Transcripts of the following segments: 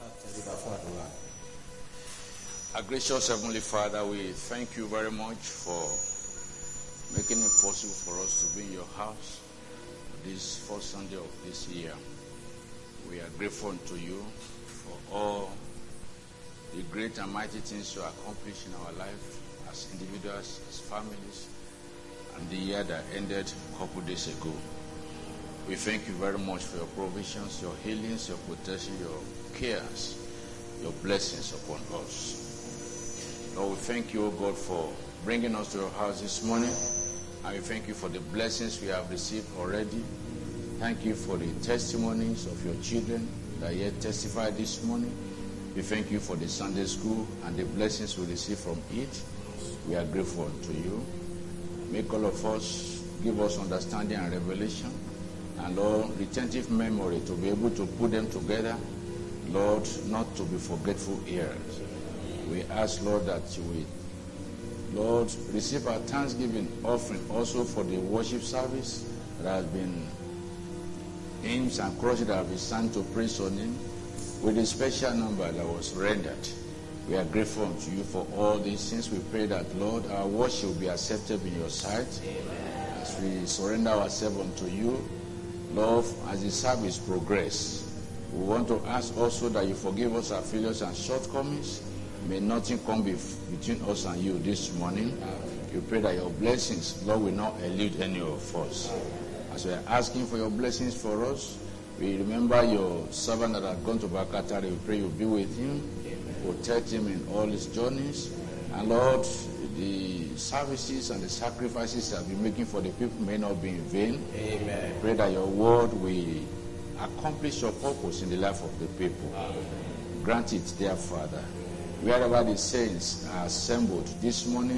Our gracious Heavenly Father, we thank you very much for making it possible for us to be in your house this first Sunday of this year. We are grateful to you for all the great and mighty things you accomplished in our life as individuals, as families, and the year that ended a couple days ago. We thank you very much for your provisions, your healings, your protection, your cares, your blessings upon us. Lord, we thank you, O God, for bringing us to your house this morning. And we thank you for the blessings we have received already. Thank you for the testimonies of your children that yet testified this morning. We thank you for the Sunday school and the blessings we receive from it. We are grateful to you. Make all of us, give us understanding and revelation. And Lord, retentive memory to be able to put them together. Lord, not to be forgetful ears. We ask, Lord, that you will, Lord, receive our thanksgiving offering also for the worship service that has been hymns and crosses that have been sung to praise your name with a special number that was rendered. We are grateful unto you for all these things. We pray that, Lord, our worship will be accepted in your sight. Amen. As we surrender ourselves unto you, Lord, as the service progresses, we want to ask also that you forgive us our failures and shortcomings. May nothing come between us and you this morning. We pray that your blessings, Lord, will not elude any of us. As we are asking for your blessings for us, we remember your servant that had gone to Bakatari. We pray you be with him, protect him in all his journeys. And Lord, the services and the sacrifices that we're making for the people may not be in vain. Amen. Pray that your word will accomplish your purpose in the life of the people. Amen. Grant it, dear Father. Wherever the saints are assembled this morning,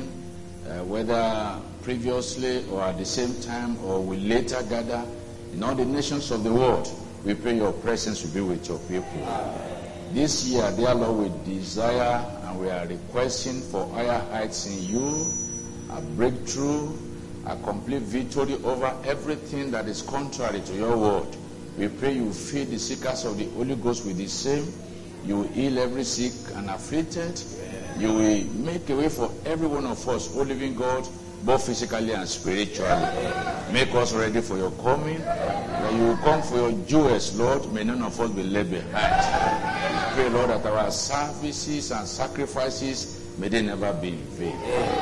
whether previously or at the same time or will later gather in all the nations of the world, we pray your presence will be with your people. Amen. This year, dear Lord, we desire and we are requesting for higher heights in you, a breakthrough, a complete victory over everything that is contrary to your word. We pray you feed the seekers of the Holy Ghost with the same. You will heal every sick and afflicted. You will make a way for every one of us, O living God, both physically and spiritually. Make us ready for your coming. When you will come for your jewels, Lord, may none of us be left behind. We pray, Lord, that our services and sacrifices, may they never be in vain.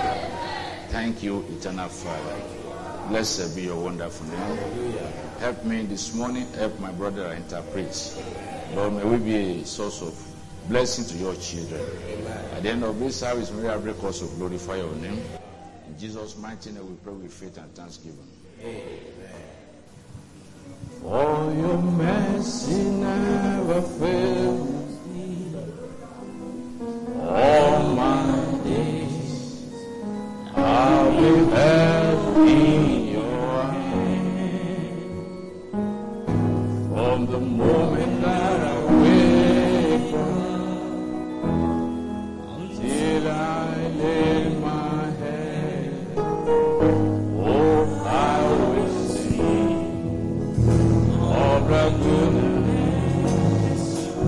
Thank you, eternal Father. Blessed be your wonderful name. Help me this morning, help my brother interpret. Lord, may we be a source of blessing to your children. Amen. At the end of this service, may we have recourse to glorify your name. In Jesus' mighty name, we pray with faith and thanksgiving. Amen. For your mercy never fails me. All my days I will have in your hand. From the moment that I wake up until I lay my head, oh, I will sing of the goodness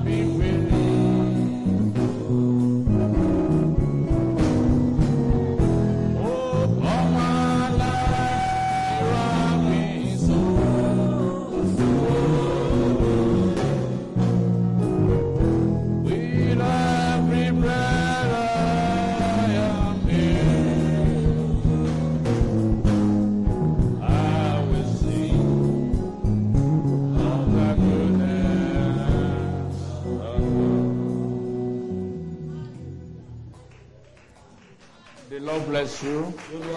The Lord bless you.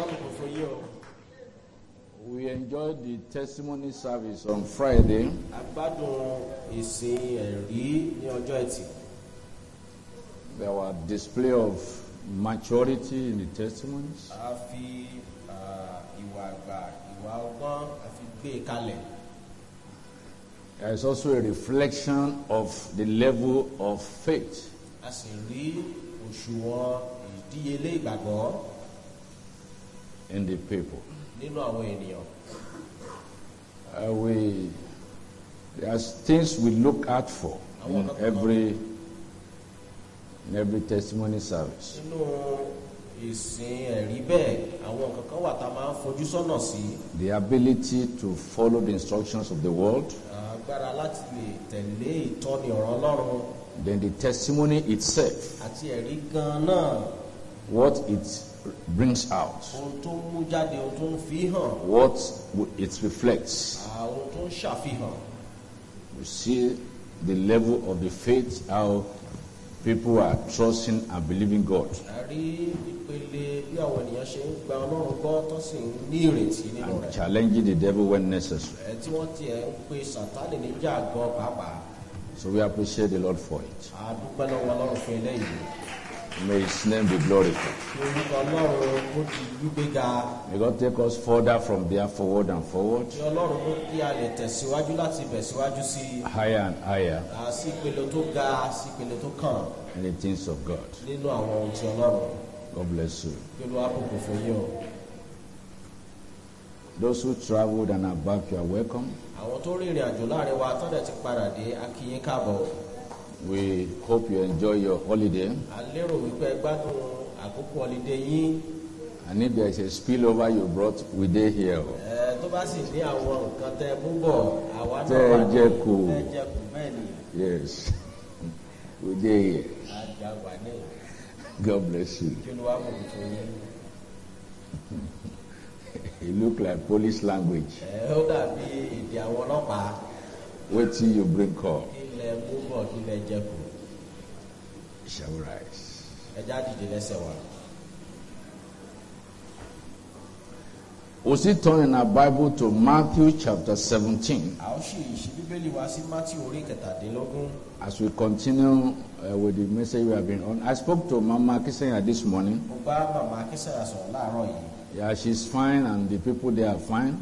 We enjoyed the testimony service on Friday. There were display of maturity in the testimonies. There is also a reflection of the level of faith in the people. There's things we look out for in every testimony service. The ability to follow the instructions of the world. Then the testimony itself, what it brings out, what it reflects. We see the level of the faith, how people are trusting and believing God, and challenging the devil when necessary. So we appreciate the Lord for it. May His name be glorified. May God take us further from there, forward and forward, higher and higher in the things of God. God bless you. Those who traveled and are back, you are welcome. We hope you enjoy your holiday. And if there is a spillover you brought, we day here. Yes, we day here. God bless you. You look like police language. Wait till you bring call. Shall we rise? We'll see turn in our Bible to Matthew chapter 17. As we continue with the message we have been on, I spoke to Mama Kisenya this morning. Yeah, she's fine and the people there are fine.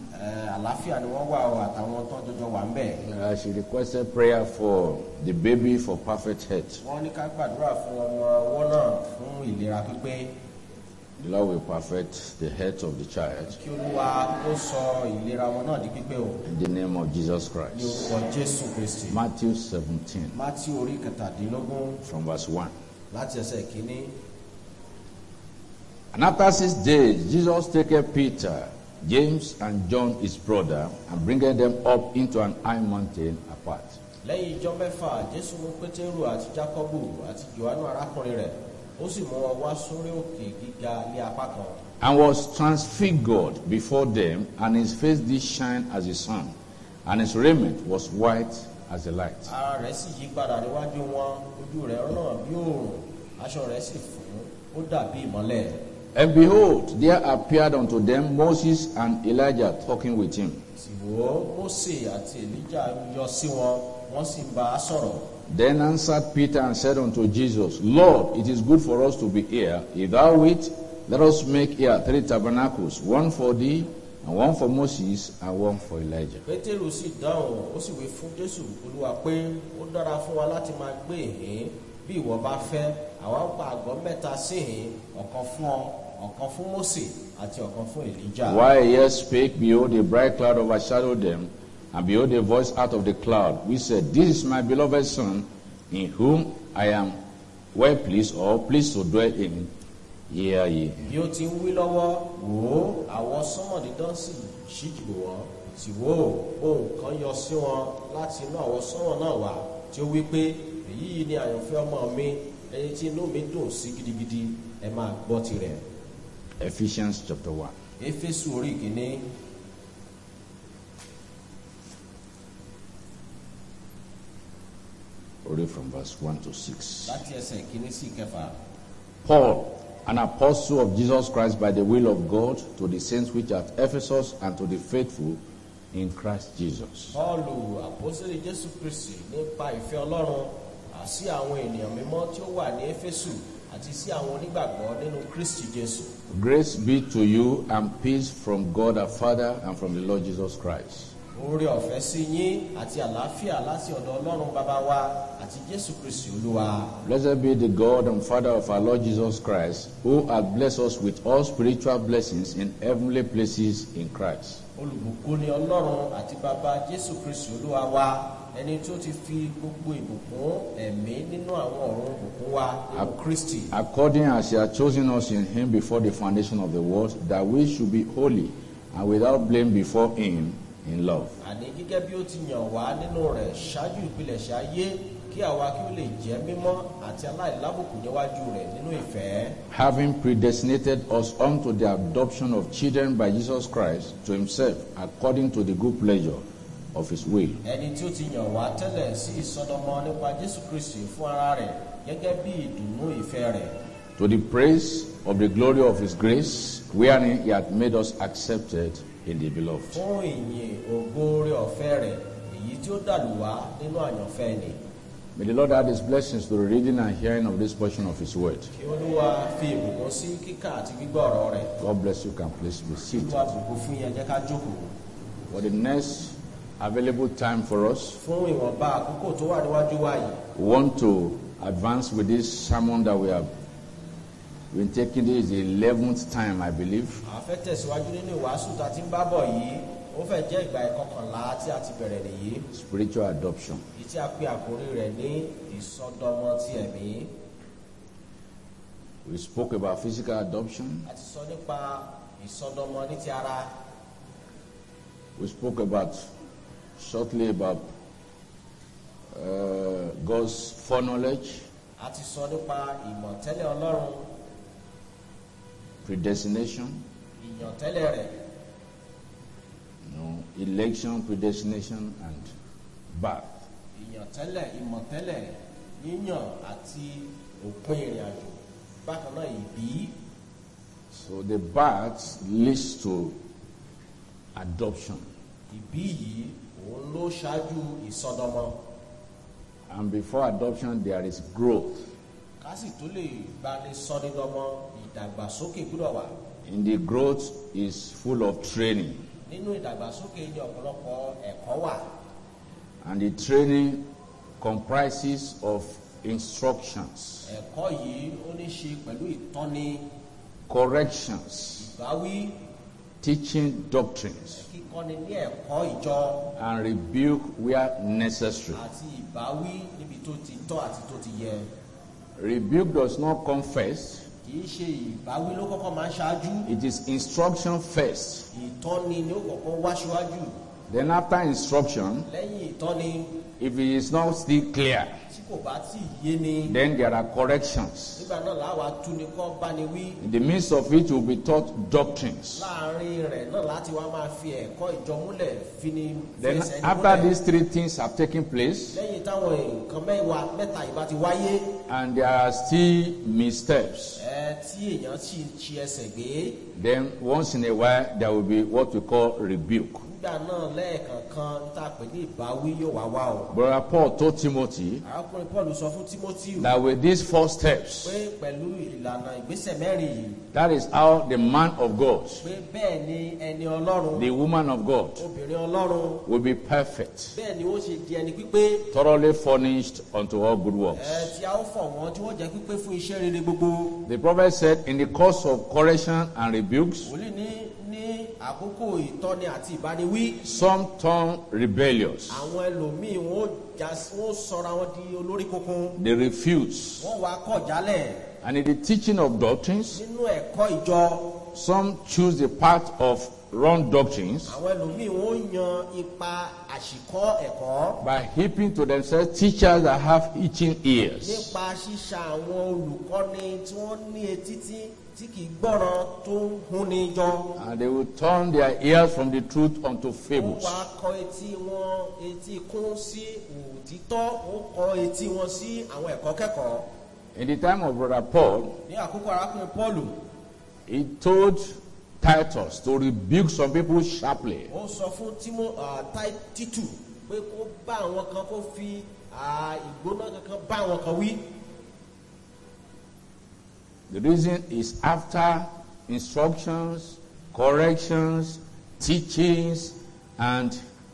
She requested prayer for the baby for perfect health. The Lord will perfect the health of the child in the name of Jesus Christ. Matthew 17 from verse 1. And after 6 days, Jesus taketh Peter, James, and John his brother, and bringeth them up into an high mountain apart. And was transfigured before them, and his face did shine as the sun, and his raiment was white as the light. And behold, there appeared unto them Moses and Elijah talking with him. Then answered Peter and said unto Jesus, Lord, it is good for us to be here. If thou wilt, let us make here 3 tabernacles, one for thee, and one for Moses, and one for Elijah. While he yet spake, behold, a bright cloud overshadowed them, and behold, a voice out of the cloud, which said, This is my beloved Son, in whom I am well pleased or pleased to dwell in, hear ye. Bí ó ti ń wí lọ́wọ́, wò ó, àwọn sánmọ̀ dídán sì ṣíjù wọ́n, sì wò ó, ohùn kan yọ sí wọn láti inú àwọn sánmọ̀ náà wá, tí ó wí pé, èyí ni àyànfẹ́ ọmọ mi, ẹni tí inú mi dùn sí gidigidi, ẹ máa gbọ́ tirẹ̀. Ephesians chapter 1. Éfésù orí ìkíní. Read from verse 1 to 6. Láti ẹsẹ̀ ìkíní sí ìkẹfà. Paul, an apostle of Jesus Christ by the will of God, to the saints which are at Ephesus and to the faithful in Christ Jesus. Pọ́ọ̀lù àpọ́sítélì Jésù Kristi nípa ìfẹ́ Ọlọ́run sí àwọn ènìyàn mímọ́ tí ó wà ní Éfésù àti sí àwọn onígbàgbọ́ nínú Kristi Jésù. Grace be to you and peace from God our Father and from the Lord Jesus Christ. Oore ọ̀fẹ́ sí yín àti àlàáfíà láti ọ̀dọ̀ Ọlọ́run bàbá wa àti Jésù Kristi Olúwa. Blessed be the God and Father of our Lord Jesus Christ, who hath blessed us with all spiritual blessings in heavenly places in Christ. Olùbùkún ni Ọlọ́run àti bàbá Jésù Kristi Olúwa wa, ẹni tó ti fi gbogbo ìbùkún ẹ̀mí nínú àwọn ọ̀run ìbùkún wa nínú Kristi. According as he hath chosen us in him before the foundation of the world, that we should be holy and without blame before him in love. Àní gẹ́gẹ́ bí ó ti yàn wá nínú rẹ̀ ṣáájú ìpilẹ̀ṣẹ̀ ayé, kí àwa kí ó lè jẹ́ mímọ́ àti aláìlábùkù níwájú rẹ̀ nínú ìfẹ́. Having predestinated us unto the adoption of children by Jesus Christ to himself, according to the good pleasure of his will. Ẹni tí ó ti yàn wá tẹ́lẹ̀ sí ìsọdọmọ nípa Jésù Kristi fún ara rẹ̀ gẹ́gẹ́ bí ìdùnnú ìfẹ́ rẹ̀. To the praise of the glory of his grace, wherein he hath made us accepted in the beloved. Fún ìyìn ògo oore ọ̀fẹ́ rẹ̀, èyí tí ó dàlù wá nínú àyànfẹ́ ni. May the Lord add his blessings to the reading and hearing of this portion of his word. Kí Olúwa fi ìbùkún sí kíkà àti gbígbọ́ ọ̀rọ̀ rẹ̀. God bless you. Can please be seated. Olúwa bùkún fún yín, ẹ jẹ́ ká jókòó. For the next available time for us, Fún ìwọ̀nba àkókò tó wà níwájú wa yìí, we want to advance with this sermon that we have been taking. This is the 11th time, I believe. a fẹ́ tẹ̀síwájú nínú ìwàásù tá a ti ń bá bọ̀ yìí. Ó fẹ́ jẹ́ ìgbà ìkọkànlá tí a ti bẹ̀rẹ̀ nìyí. Spiritual adoption. Èyí tí a pe àkórí rẹ̀ ní ìsọdọmọ ti ẹ̀mí. We spoke about physical adoption. A ti sọ nípa ìsọdọmọ ní ti ara. We spoke shortly about God's foreknowledge, A ti sọ nípa ìmọ̀tẹ́lẹ̀ Ọlọ́run, predestination, ìyàntẹ́lẹ̀ rẹ̀, election, predestination, and birth. ìyàntẹ́lẹ̀, ìmọ̀tẹ́lẹ̀, yíyàn àti òpin ìrìn àjò. Bákan náà ìbí. So the birth leads to adoption. Ìbí yìí òun ló ṣáájú ìsọdọmọ. And before adoption, there is growth. Ká sì tó lè gbani sọdọmọ, ìdàgbàsókè gbọ́dọ̀ wà. In the growth is full of training. Nínú ìdàgbàsókè ní ọ̀pọ̀lọpọ̀ ẹ̀kọ́ wà. And the training comprises of instructions, Ẹ̀kọ́ yìí ó ní ṣe pẹ̀lú ìtọ́ni, corrections, ìbáwí, teaching doctrines, kíkọ́ni ní ẹ̀kọ́ ìjọ, and rebuke where necessary. àti ìbáwí níbi tó ti tọ́ àti tó ti yẹ. Rebuke does not come first. Kì í ṣe ìbáwí ló kọ́kọ́ máa ń ṣáájú. It is instruction first. Ìtọ́ni ni ó kọ́kọ́ wá síwájú. Then after instruction, Lẹ́yìn ìtọ́ni, if it is not still clear, tí kò bá tí ì yé ni, then there are corrections. nígbà náà làwa tún ni kọ́ bá ni wí. In the midst of it, will be taught doctrines. Láàárín rẹ̀ náà láti wá máa fi ẹ̀kọ́ ìjọ múlẹ̀ fi ni Then fẹsẹ̀ ní after múlẹ̀. these three things have taken place, Lẹ́yìn táwọn nǹkan mẹ́ta ìbá ti wáyé, and there are still missteps, tí èèyàn sì ń ṣi ẹsẹ̀ gbé, then once in a while there will be what we call rebuke. nígbà náà lẹ́ẹ̀kankan tá a pè ní ìbáwí yóò wá wá o. Brother Paul told Timothy Arákùnrin Paul sọ fún Timothy that with these 4 steps, pé pẹ̀lú ìlànà ìgbésẹ̀ mẹ́rin yìí, that is how the man of God, pé bẹ́ẹ̀ ni ẹni Ọlọ́run, the woman of God, obìnrin Ọlọ́run, will be perfect, bẹ́ẹ̀ ni ó ṣe di ẹni pípé, thoroughly furnished unto all good works. tí a ó fọ̀ wọ́n tí wọ́n jẹ́ pípé fún iṣẹ́ rere gbogbo. The prophet said, in the course of correction and rebukes, Wòlíì ní àkókò ìtọ́ni àti ìbániwí. Some turn rebellious. Àwọn ẹlòmíì wọ́n sọra wọn di olórí kunkun. They refuse. Wọ́n wá kọ̀ jálẹ̀. And in the teaching of doctrines, Nínú ẹ̀kọ́ ìjọ. some choose the path of wrong doctrines Àwọn ẹlòmíì wọ́n yan ipa àṣìkọ́ ẹ̀kọ́. by heaping to themselves teachers that have itching ears. Nípa ṣíṣà àwọn olùkọ́ni tí wọ́n ní etí tí kì í gbọ́ràn tó ń húnni jọ. And they will turn their ears from the truth unto Wọ́n fables. wá kọ etí kún sí òtítọ́, wọ́n kọ etí wọn sí àwọn ẹ̀kọ́ kẹ́kọ̀ọ́. In the time of Brother Paul, Ní àkókò arákùnrin Pọ́ọ̀lù, he told Titus to rebuke some people sharply. ó sọ fún Títù pé kó bá àwọn kan kó fi ìgbóná kankan bá àwọn kan wí. The reason is after instructions, corrections, teachings, and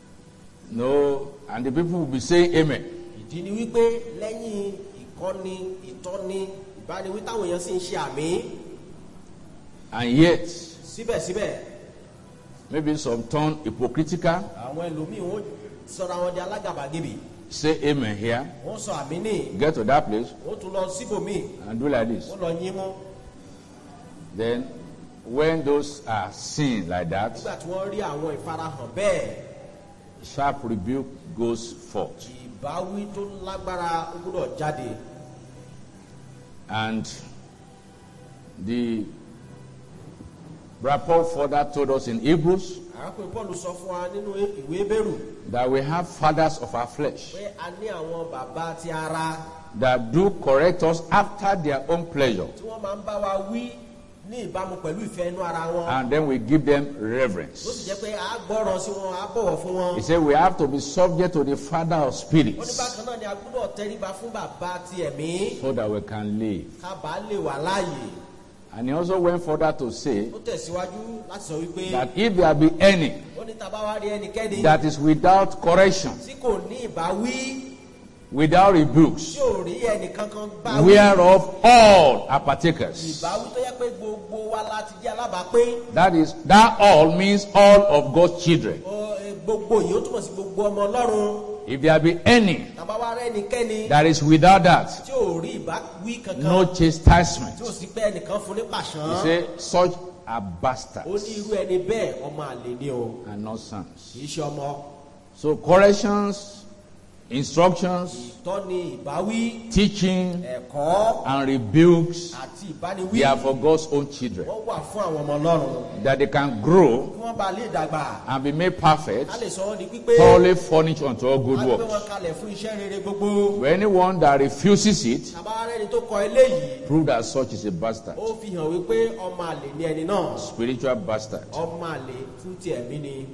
the people will be saying amen. Ìdí ni wípé lẹ́yìn ìkọ́ni, ìtọ́ni, ìbániwí táwọn èèyàn sì ń ṣe àmì. And yet, Síbẹ̀síbẹ̀, maybe some turn hypocritical, àwọn ẹlòmíì wọ́n sọra wọn di alágàbàgebè. say amen here, Wọ́n sọ àmì ní. get to that place, Wọ́n tún lọ síbòmíì. and do like this. Wọ́n lọ yín mú. Then, when those are seen like that, Nígbà tí wọ́n rí àwọn ìfarahàn bẹ́ẹ̀, sharp rebuke goes forth. ìbáwí tó lágbára ó gbọ́dọ̀ jáde. And the Brother Paul further told us in Hebrews Arákùnrin Pọ́ọ̀lù sọ fún wa nínú ìwé Hébérù that we have fathers of our flesh pé a ní àwọn bàbá ti ara that do correct us after their own pleasure, tí wọ́n máa ń bá wa wí ní ìbámu pẹ̀lú ìfẹ́ inú ara wọn. and then we give them Ó sì reverence. jẹ́ pé a gbọ́ràn sí wọn, a bọ̀wọ̀ fún wọn. He said we have to be subject to the Father of Ó ní spirits bákan náà ni a gbọ́dọ̀ tẹríba fún bàbá ti ẹ̀mí so that we can live. ká bàá lè wà láàyè. And he also went further to say Ó tẹ̀síwájú láti sọ wípé that if there be any ó ní tá bá wá rí ẹnikẹ́ni that is without correction, tí kò ní ìbáwí, without rebukes, tí ò rí ẹnìkankan bá wí. whereof all are partakers. Ìbáwí tó yẹ pé gbogbo wa láti jẹ́ alábàápín. That all means all of God's children. Gbogbo yìí ó túmọ̀ sí gbogbo ọmọ Ọlọ́run. If there be any Tàbá wá rẹ́ ẹnikẹ́ni that is without that, tí ò rí ìbáwí kankan, no chastisement, tí ò sí pé ẹnìkan fún ní he pàṣán. say such are Ó bastards ní irú ẹni bẹ́ẹ̀ ọmọ àlè ni o, and not sons. kì í ṣe ọmọ. So corrections, instructions, Ìtọ́ni, ìbáwí, teaching, ẹ̀kọ́ and rebukes, àti ìbániwí they are for God's own children, wọ́n wà fún àwọn ọmọ Ọlọ́run. that they can grow Kí wọ́n bá lè dàgbà, and be made perfect, ká lè sọ wọ́n di pípé. thoroughly furnished unto all good Á gbé wọn works. kalẹ̀ fún iṣẹ́ rere gbogbo. But anyone that refuses it, Tàbá rẹ́ni tó kọ eléyìí, prove that such is a bastard, ó fi hàn wípé ọmọ àlè ni ẹni náà. spiritual bastard. Ọmọ àlè fún ti ẹ̀mí ni.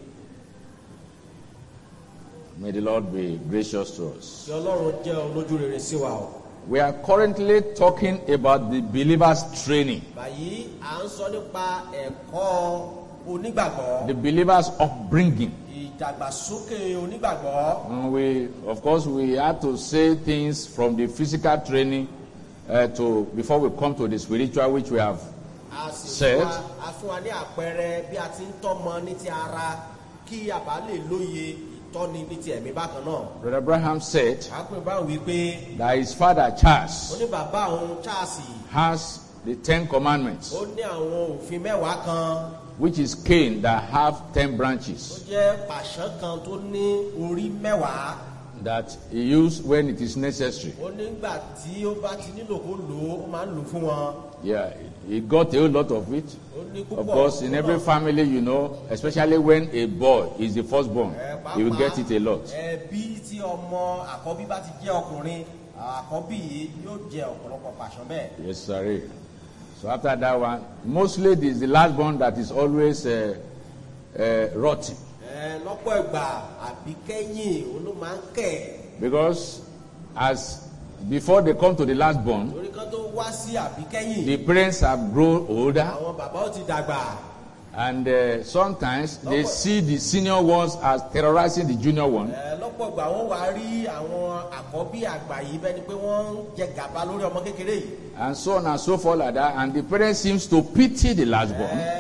May the Lord be gracious to us. Kí Ọlọ́run jẹ́ olójú rere sí wa o. We are currently talking about the believer's training, Báyìí à ń sọ nípa ẹ̀kọ́ onígbàgbọ́, the believer's upbringing. ìdàgbàsókè onígbàgbọ́. And we had to say things from the physical training before we come to the spiritual, which we have A sì said. fún wa ní àpẹẹrẹ bí a ti ń tọ́mọ ní ti ara kí a bá lè lóye ìtọ́ni ní ti ẹ̀mí bákan náà. Brother Abraham said Àpè báwo wípé that his father Charles ó ní bàbá òun Charles, has the 10 commandments, ó ní àwọn òfin mẹ́wàá kan, which is cane that have 10 ó branches, jẹ́ pàṣán kan tó ní orí mẹ́wàá. that he used when it is necessary. Ó nígbà tí ó bá ti nílò kó lò ó máa ń lò fún wọn. Yeah, he got a whole lot of it. Ó ní púpọ̀. Of course, in every family, especially when a boy is the firstborn, he will get it a lot. Ẹbí tí ọmọ àkọ́bí bá ti jẹ́ ọkùnrin, àkọ́bí yìí yóò jẹ ọ̀pọ̀lọpọ̀ pàṣán bẹ́ẹ̀. Yes, sir. So after that one, mostly it is the last born that is always rotting. Lọ́pọ̀ ìgbà àbí kẹ́yìn òun ló máa ń kẹ̀. Because before they come to the last born, Torí kan tó wá sí àbí kẹ́yìn, the parents have grown older, àwọn bàbá ó ti dàgbà. and sometimes they see the senior ones as terrorizing the junior one. Lọ́pọ̀ ìgbà wọ́n wá rí àwọn àkọ́bí àgbà yìí bẹ́ẹ̀ ni pé wọ́n ń jẹ gàba lórí ọmọ kékeré yìí. And so on and so forth like that. And the parents seems to pity the last born. Ó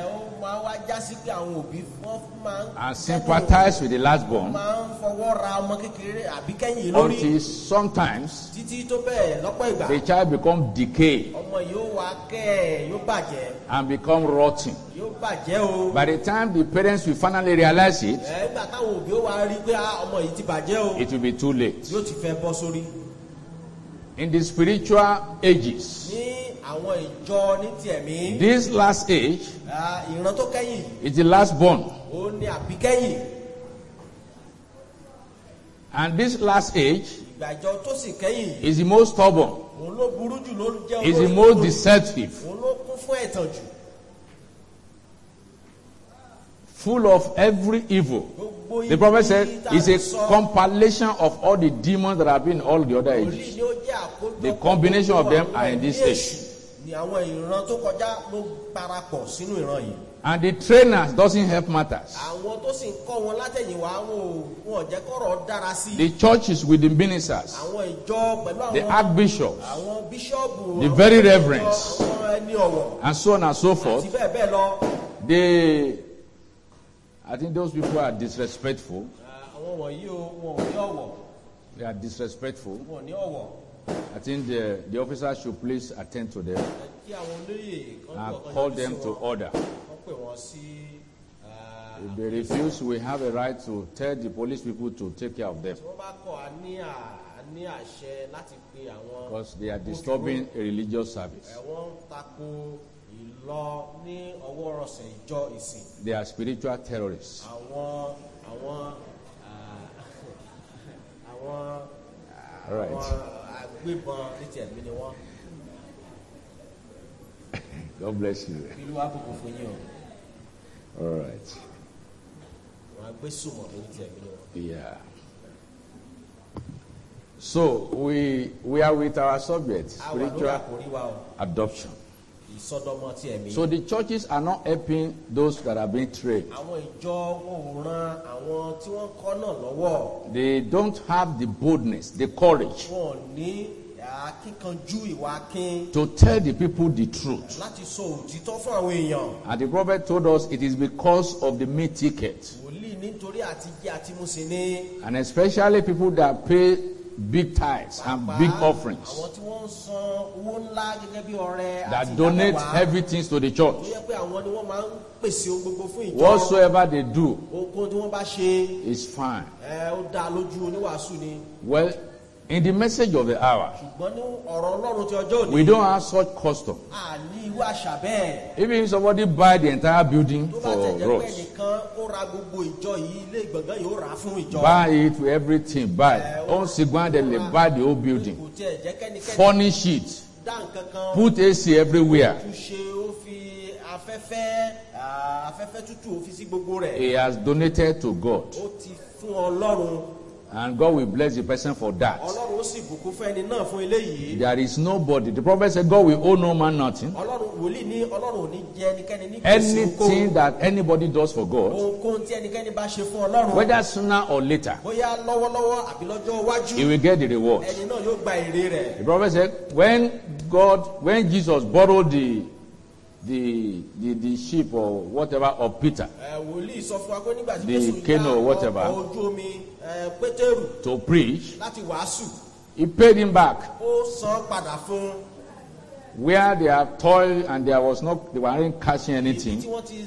máa wá já sí pé àwọn òbí wọ́n máa ń and sympathize with the last born máa ń fọwọ́ ra ọmọ kékeré àbí kẹ́yìn lórí until sometimes títí tó bẹ́ẹ̀ lọ́pọ̀ ìgbà the child become decay ọmọ yóò wá kẹ́ ẹ̀ yóò bàjẹ́ and become rotten. yóò bàjẹ́ o. By the time the parents will finally realize it, nígbà táwọn òbí ó wá rí pé ọmọ yìí ti bàjẹ́ o it will be too late. yóò ti fẹ́ bọ́ sórí. In the spiritual ages, ní àwọn ìjọ ní ti ẹ̀mí this last age ìran tó kẹ́yìn is the last born. ó ní àbíkẹ́yìn. And this last age ìgbàjọ tó sì kẹ́yìn is the most stubborn, òun ló burú jù ló jẹ́ is the most deceptive, òun ló kún fún ẹ̀tàn jù. full of every evil. The prophet said it's a compilation of all the demons that have been in all the other ages. The combination of them are in this age. And the trainers doesn't help matters. The churches with the ministers, the archbishops, the very reverends, and so on and so forth. I think those people are disrespectful. They are disrespectful. I think the officers should please attend to them and call them to order. If they refuse, we have a right to tell the police people to take care of them, because they are disturbing a religious service. They are spiritual terrorists. All right. God bless you. All right. Yeah. So we are with our subject, spiritual adoption. So the churches are not helping those that are being trained. They don't have the boldness, the courage to tell the people the truth. And the prophet told us it is because of the meat ticket. And especially people that pay big tithes and big offerings, that donate everything to the church. Whatsoever they do is fine. Well, in the message of the hour, we don't have such custom. Even if somebody buy the entire building for Ross, buy it with everything, buy the whole building, furnish it, put AC everywhere. He has donated to God, and God will bless the person for that. There is nobody. The prophet said God will owe no man nothing. Anything that anybody does for God, whether sooner or later, he will get the reward. The prophet said when Jesus borrowed the sheep or whatever of Peter, the canoe or whatever, to preach, he paid him back. Where they have toiled and they weren't catching anything,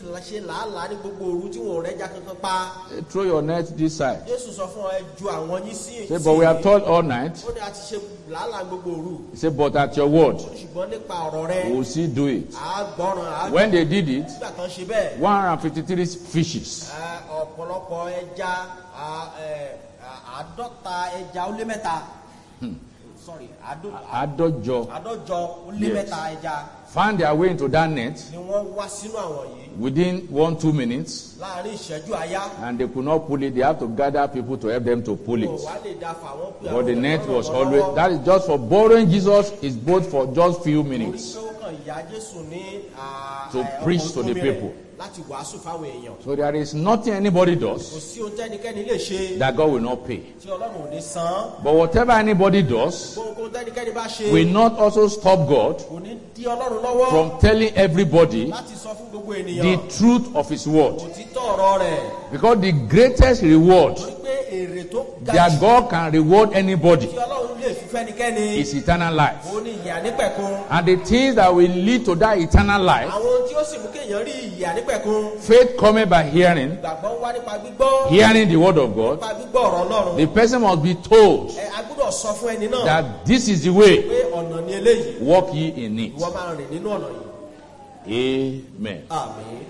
throw your net this side. Say, but we have toiled all night. He said, but at your word, we will see do it. When they did it, 153 fishes. Yes. Found their way into that net within 1-2 minutes, and they could not pull it. They have to gather people to help them to pull it. But the net was always, that is just for borrowing Jesus, is both for just few minutes to preach to the people. láti wàásù fáwọn èèyàn. So there is nothing anybody Kò does sí ohun tẹ́nikẹ́ni lè ṣe that God will not pay. tí Ọlọ́run ò ní san. But whatever anybody does Gbogbo ohun tẹ́nikẹ́ni bá ṣe will not also stop God kò ní dí Ọlọ́run lọ́wọ́ from telling everybody láti sọ fún gbogbo the ènìyàn truth of his word. òtítọ́ ọ̀rọ̀ rẹ̀. Because the greatest reward Torí pé èrè tó ga that jù God can reward anybody tí Ọlọ́run lè fi fẹ́nikẹ́ni is eternal life. ó ní ìyè ànípẹ̀kun. And the things that will lead to that eternal life, Àwọn ohun tí ó sì mú kéèyàn rí ìyè ànípẹ̀kun. faith coming by hearing, Ìgbàgbọ́ ń wá nípa gbígbọ́. hearing the word of God. Nípa gbígbọ́ ọ̀rọ̀ Ọlọ́run. The person must be told A gbọ́dọ̀ sọ fún ẹni náà that this is the way, pé ọ̀nà ni eléyìí. walk ye in it. Ìwọ máa rìn nínú ọ̀nà yìí. Amen. Àmín.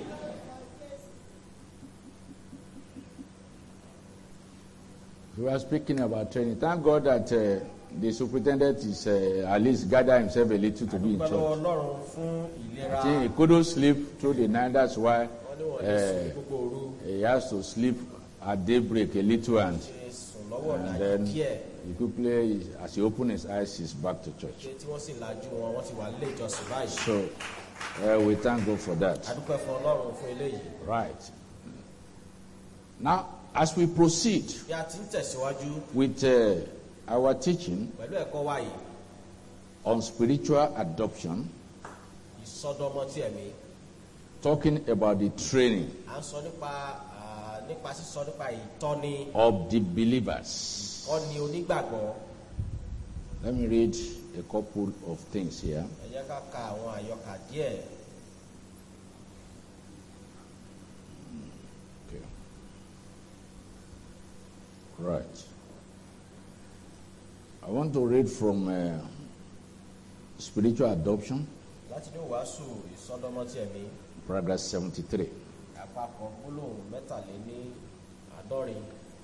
We are speaking about training. Thank God that the superintendent is at least gather himself a little to be in Pẹ̀lú church. Ọlọ́run fún ìlera. I think he couldn't sleep through the night. That's why Wọ́n ní wọ́n lè sùn ní gbogbo òru. he has to sleep at daybreak a little, and Ṣe sùn lọ́wọ́ And ìdájí then- díẹ̀. he quickly, as he opened his eyes, he's back to church. Ṣé tí wọ́n sì lajú wọn, wọ́n ti wà nílé ìjọsìn báyìí. So we thank God for that. A dúpẹ́ fún Ọlọ́run fún eléyìí. Right. Now, as we proceed Bí a ti ń tẹ̀síwájú with our teaching pẹ̀lú ẹ̀kọ́ wa yìí, on spiritual adoption, ìsọdọmọ tí ẹ̀mí. talking about the training À ń sọ nípa sísọ nípa ìtọ́ni of the believers. ìkọ́ni onígbàgbọ́. Let me read a couple of things here. Ẹ jẹ́ ká ka àwọn àyọkà díẹ̀. Okay. Right. I want to read from Spiritual Adoption, Láti ní wàásù ìsọdọmọ tí ẹ̀mí. paragraph 73. Àpapọ̀ gbólóhùn mẹ́tàléní àádọ́rin.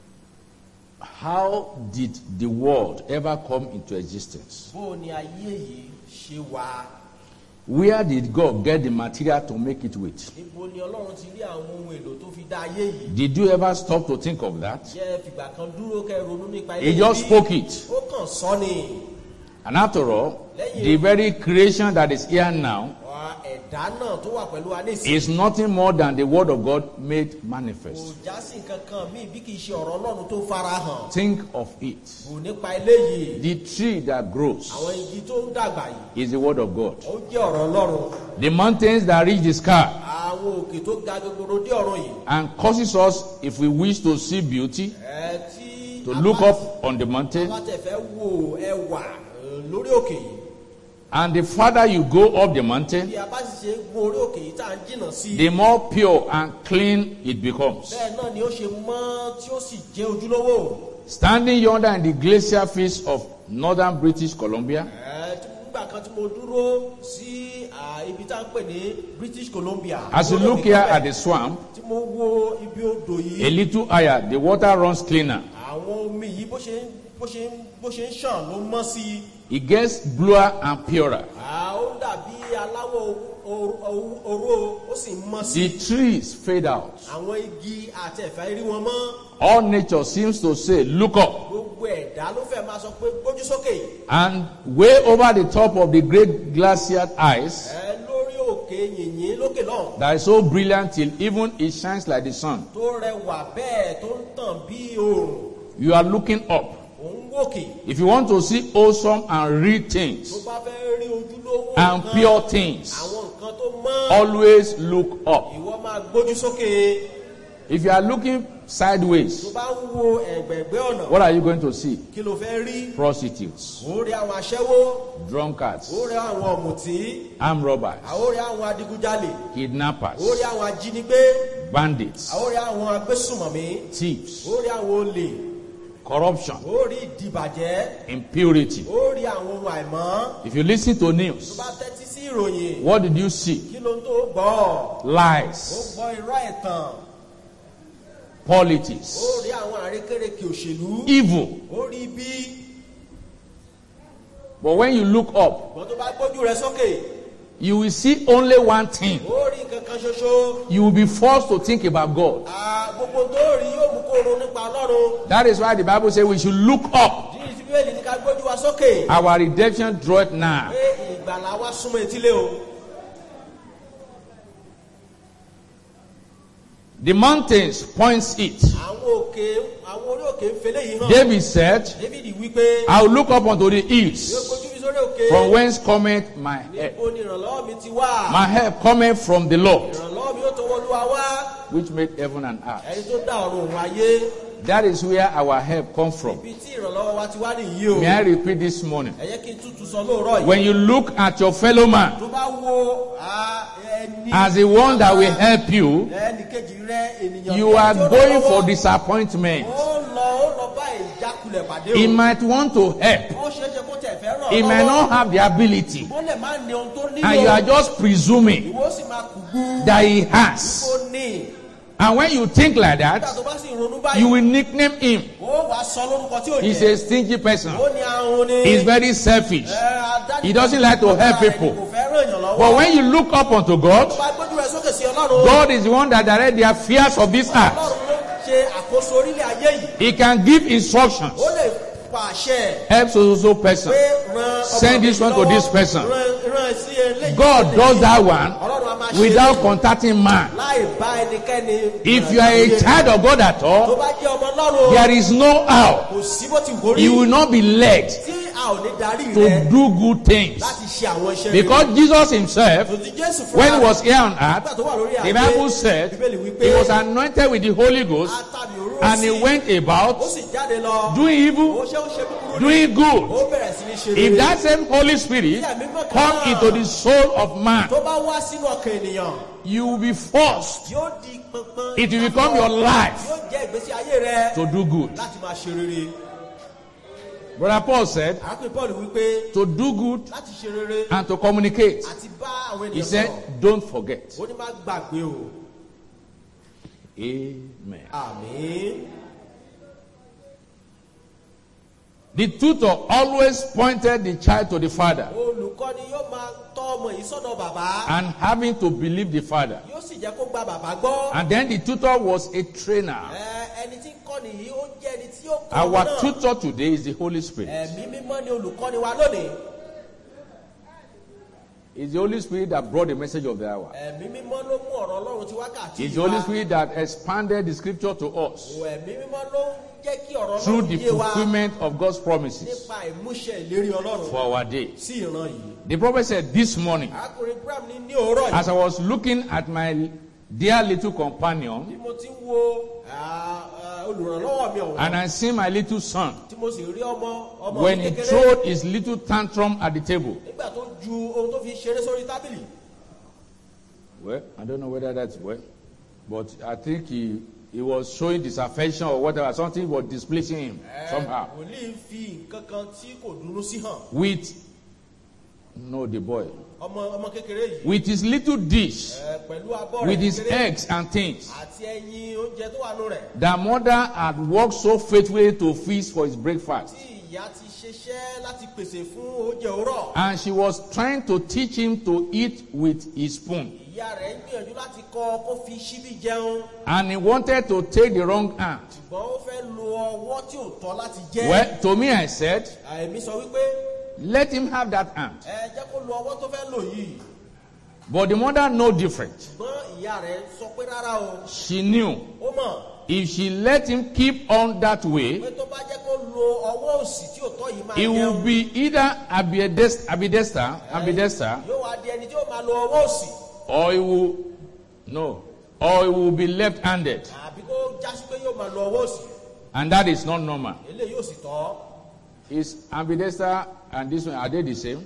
How did the world ever come into existence? Bó o ní ayé yìí ṣe wà? Where did God get the material to make it with? Níbo ni Ọlọ́run ti rí àwọn ohun èlò tó fi dá ayé yìí? Did you ever stop to think of that? Jẹ́ fìgbà kan dúró kẹ́ ronú nípa He ilé just yìí. spoke it. Ó kàn sọ ni. And after all, the very creation that is here now Wà ẹ̀dá náà tó wà pẹ̀lú wa nísìnyí. is nothing more than the word of God made Kò manifest. já sí nǹkan kan míì bí kì í ṣe ọ̀rọ̀ Ọlọ́run tó fara hàn. Think of it. Kò nípa eléyìí. The tree that grows Àwọn igi tó ń dàgbà yìí. is the word of God. Ó jẹ́ ọ̀rọ̀ Ọlọ́run. The mountains that reach the sky Àwọn òkè tó ga gbogbo dé ọ̀run yìí. and causes us, if we wish to see beauty, Tí to look up on the mountain. a bá tẹ̀ fẹ́ wo ẹwà lórí òkè yìí. And the farther you go up the mountain, Bí a bá sì ṣe gun orí òkè yìí tá à ń jìnnà sí. the more pure and clean it becomes. Bẹ́ẹ̀ náà ni ó ṣe mọ́ tí ó sì jẹ́ ojúlówó. Standing yonder in the glacier face of northern British Columbia, Nígbà kan tí mo dúró sí ibi tá à ń pè ní British Columbia. as you look here at the swamp, Tí mo wo ibi odò a yìí. little higher, the water runs cleaner. Àwọn omi yìí bó ṣe ń ṣàn ló mọ́ sí i. It gets bluer and purer. Ó dàbí aláwọ̀ oró ó sì ń mọ́ sí i. The trees fade out. Àwọn igi àti ẹ̀fẹ́ rí wọn mọ́. All nature seems to say, look up. Gbogbo ẹ̀dá ló fẹ́ máa sọ pé gbójú sókè. And way over the top of the great glacier ice, Lórí òkè yìnyín lókè náà. that is so brilliant till even it shines like the sun. Tó rẹwà bẹ́ẹ̀ tó ń tàn bí oòrùn. You are looking up. Òun wòkè. If you want to see wholesome and real Tó things bá fẹ́ rí ojúlówó and nǹkan, pure things, àwọn nǹkan tó mọ́. always look up. Ìwọ máa gbójú sókè. If you are looking Tó sideways, bá ń wo ẹ̀gbẹ̀gbẹ́ ọ̀nà. what are you going to see? Kí ló fẹ́ rí? Prostitutes, Ó rí àwọn aṣẹ́wó. drunkards, Ó rí àwọn ọ̀mùtí. armed robbers, Ó rí àwọn adigunjalè. kidnappers, Ó rí àwọn ajínigbé. bandits, Ó rí àwọn agbésùmọ̀mí. thieves, Ó rí àwọn olè. corruption, Ó rí ìdìbàjẹ́. impurity. Ó rí àwọn ohun àìmọ́. If you listen to Tó news, bá tẹ́tí sí ìròyìn. what did you see? Kí ló ń tó gbọ́? Ó Lies, gbọ́ irọ́ ẹ̀tàn. politics, Ó rí àwọn àrékérekè òṣèlú. evil. Ó rí bí. But when you look up, Wọ́n tó bá gbójú rẹ̀ sókè. you will see only one thing. Ó rí nǹkan kan ṣoṣo. You will be forced to think about God. Gbogbo tó rí yóò mú kó ronú nípa Ọlọ́run. That is why the Bible says we should look up. Jí Bíbélì ní ká gbójú wa sókè. Our redemption draweth nigh. Pé ìgbàlà wa súnmọ́ etílé o. The mountains points it. àwọn orí òkè ń fẹlẹ́ yìí hàn. David said, David wípé. I will look up unto the yóò hills, kojú mi sórí òkè. from whence cometh my help. níbo ni ìrànlọ́wọ́ mi ti wá. My help cometh from the Lord, ìrànlọ́wọ́ mi yóò tọwọ́ Olúwa wá. which made heaven and earth. ẹni tó dá ọ̀run òun ayé. That is where our help comes from. ibi tí ìrànlọ́wọ́ wa ti wá nìyí o. May I repeat this morning? ẹ jẹ́ kí n tútù sọ lóòrọ̀ yìí. When you look at your fellow man tó bá wo ẹni. as the one that will help you, ẹnì kejì rẹ ènìyàn. you are going for disappointment. ó lọ bá ìjákulẹ̀ pàdé o. He might want to help. ó ṣeé ṣe kó tẹ̀ fẹ́ ràn He may not have the ability. ó lè má ní ohun tó nílò. And you are just presuming ìwọ sì máa kùgbù. that he has. ó ní. And when you think like nígbà that, tó bá sì ronú báyìí. you will nickname him. ó wàá sọ lórúkọ tí ò He's jẹ́. a stingy person. ó ní ahun ni. He's very selfish. He doesn't like to help people. kò fẹ́ ràn yàn lọ́wọ́. But when you look up unto God, tó bá gbójú rẹ̀ sókè sí Ọlọ́run. God is the one that directs the affairs of this earth. Ọlọ́run ló ṣe àkóso orílẹ̀ ayé yìí. He can give instructions. ó lè pàṣẹ. Help so person. pé ran Send this one to this person. ràn sí eléyìí. God does that one Ọlọ́run a máa ṣe without eléyìí. contacting man. láì bá ẹnikẹ́ni. If you are a child of God at tó all, bá jẹ́ ọmọ Ọlọ́run. there is no how. kò sí bó ti wò rí. You will not be led tí a ò ní darí to rẹ do good things. láti ṣe àwọn iṣẹ́ rere. Because Jesus himself, Tòtí Jésù fúnra when he rẹ̀, was here on nígbà earth, tó wà lórí the ayé, Bible said Bíbélì wípé he was anointed with the Holy Ghost atàmì òróró and he sí, went ó about sì jáde lọ. doing ó evil, ṣe búburú ní. doing good. ó bẹ̀rẹ̀ sí ní ṣe If rere. that same Holy Spirit come into the soul of man, tó bá wá sínú ọkàn ènìyàn. you will be forced. yóò di pọnpọn. It will become your life yóò jẹ́ ìgbésí ayé rẹ. to do good. láti máa ṣe rere. Brother Paul said, àápè Paul wípé to do good láti ṣe rere and to communicate. àti bá àwọn He ènìyàn said, sọ̀rọ̀. don't forget. ó ní má gbàgbé o. Amen. àmín. The tutor always pointed the child to the father olùkọ́ni yóò máa tọ́ ọmọ yìí sọ́dọ̀ bàbá. and having to believe the father. yóò sì jẹ́ kó gba bàbá gbọ́. And then the tutor was a trainer. ẹni tí ń kọ́ni yìí ó jẹ́ ẹni tí ó kọ́ Our ọmọ náà. tutor today is the Holy Spirit. ẹ̀mí mímọ́ ni olùkọ́ni wa lónìí. It's the Holy Spirit that brought the message of the hour. ẹ̀mí mímọ́ ló mú ọ̀rọ̀ Ọlọ́run ti wákàtí It's the Holy Spirit that expanded the scripture to us ẹ̀mí mímọ́ ló ń jẹ́ kí ọ̀rọ̀ through Ọlọ́run the yé wa fulfillment of God's promises nípa ìmúṣẹ ìlérí Ọlọ́run for our day. sí ìran yìí. The prophet said this morning, arákùnrin Graham ní òórọ̀ yìí. as I was looking at my dear little bí companion, mo ti ń wo olùrànlọ́wọ́ mi ọ̀hún. and I see my little son, tí mo sì rí ọmọ when mi he kékeré. throwed his little tantrum at the table. nígbà tó ju ohun tó fi ṣeré sórí tábìlì. Well, I don't know whether that's well, but I think he was showing disaffection or whatever. Something was displeasing him somehow. wòlíì fi nǹkan kan tí kò dùnnú sí hàn. With, no, the boy. ọmọ kékeré yìí. With his little dish, pẹ̀lú abọ́ rẹ̀ with his kékeré eggs and things. àti ẹyin oúnjẹ tó wà nù rẹ̀. The mother had worked so faithfully to feast for his breakfast. tí ìyá ti ṣiṣẹ́ láti pèsè fún oúnjẹ òwúrọ̀. And she was trying to teach him to eat with his spoon. ìyá rẹ̀ ń gbìyànjú láti kọ́ kó fi ṣíbí jẹun. And he wanted to take the wrong hand. ṣùgbọ́n ó fẹ́ lo ọwọ́ tí ò tọ́ láti jẹ́. Well, to me I said, àìmí sọ wípé let him have that hand. jẹ́ kó lo ọwọ́ tó fẹ́ lò yìí. But the mother know different. ṣùgbọ́n ìyá rẹ̀ sọ pé rárá o. She knew ó mọ̀ if she let him keep on that way, pé tó bá jẹ́ kó lo ọwọ́ òsì tí ò tọ́ yìí máa it will jẹun. be either ambidexter, yóò wá di ẹni tí ó máa lo ọwọ́ òsì. or it will be left-handed. àbí kó jásí pé yóò máa lo ọwọ́ òsì. And that is not normal. eléyìí ò sì tọ́. Is ambidexter and this one, are they the same?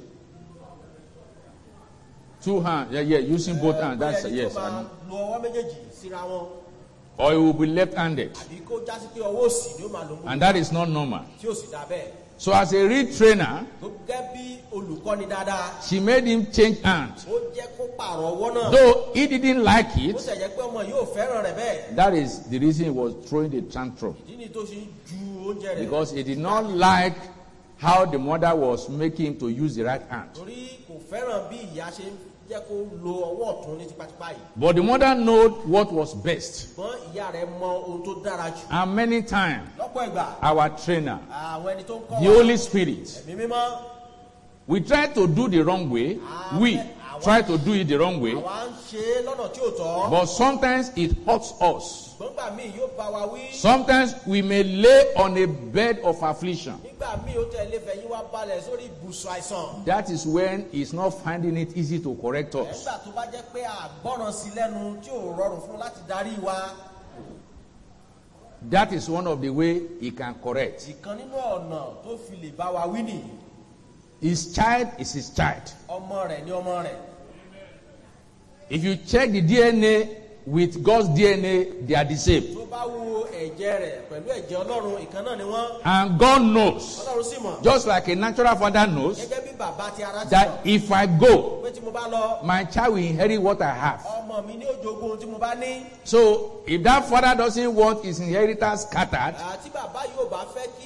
Two hands, yeah, using both hands. That's ẹni yes. tó máa lo ọwọ́ méjèèjì síra wọn. Or it will be left-handed, àbí kó jásí pé ọwọ́ òsì ni ó máa lo and that is not normal. tí ò sì dá bẹ́ẹ̀. So as a real trainer, tó gẹ́ bí olùkọ́ni dáadáa. she made him change hands. ó jẹ́ kó pààrọ̀ ọwọ́ náà. Though he didn't like ó it, sì jẹ́ pé ọmọ yóò fẹ́ràn rẹ̀ bẹ́ẹ̀. that is the reason he was throwing the tantrum. ìdí ni tó ṣe ń ju oúnjẹ rẹ̀. Because he did not like how the mother was making him to use the right hand. torí kò fẹ́ràn bí ìyá ṣe ń jẹ́ kó lo ọwọ́ ọ̀tún ní tipátipá yìí. But the mother knew what was best. ṣùgbọ́n ìyá rẹ̀ mọ ohun tó dára jù. And many times, lọ́pọ̀ ìgbà our trainer, àwọn ẹni tó ń kọ́ the Holy Spirit, ẹ̀mí mímọ́. we try to do the wrong way. We, try to do it the wrong way. àwa ń ṣe é lọ́nà tí ò tọ́. But sometimes it hurts us. Nígbà míì yóò bá wa wí. Sometimes we may lay on a bed of affliction. Nígbà míì ó tẹ̀lé fẹ̀yìn wá balẹ̀ sórí ibùsùn àìsàn. That is when he's not finding it easy to correct us. Nígbà tó bá jẹ́ pé àgbọ́ràn sí lẹ́nu tí ò rọrùn fún láti darí wa. That is one of the way he can correct. Ìkan nínú ọ̀nà tó fi lè bá wa wí nìyí. His child is his child. Ọmọ rẹ̀ ni ọmọ rẹ̀. If you check the DNA with God's DNA, they are the same. Tó bá wo ẹ̀jẹ̀ rẹ̀ pẹ̀lú ẹ̀jẹ̀ Ọlọ́run ìkan náà ni wọ́n. And God knows, Ọlọ́run sì mọ̀. just like a natural father knows, Gẹ́gẹ́ bí bàbá ti ara ti that mọ̀. if I go, Pé tí mo bá lọ, my child will inherit what I have. ọmọ mi ní ó jogún ohun tí mo bá ní. So, if that father doesn't want his inheritance scattered, Àti bàbá yóò bá fẹ́ kí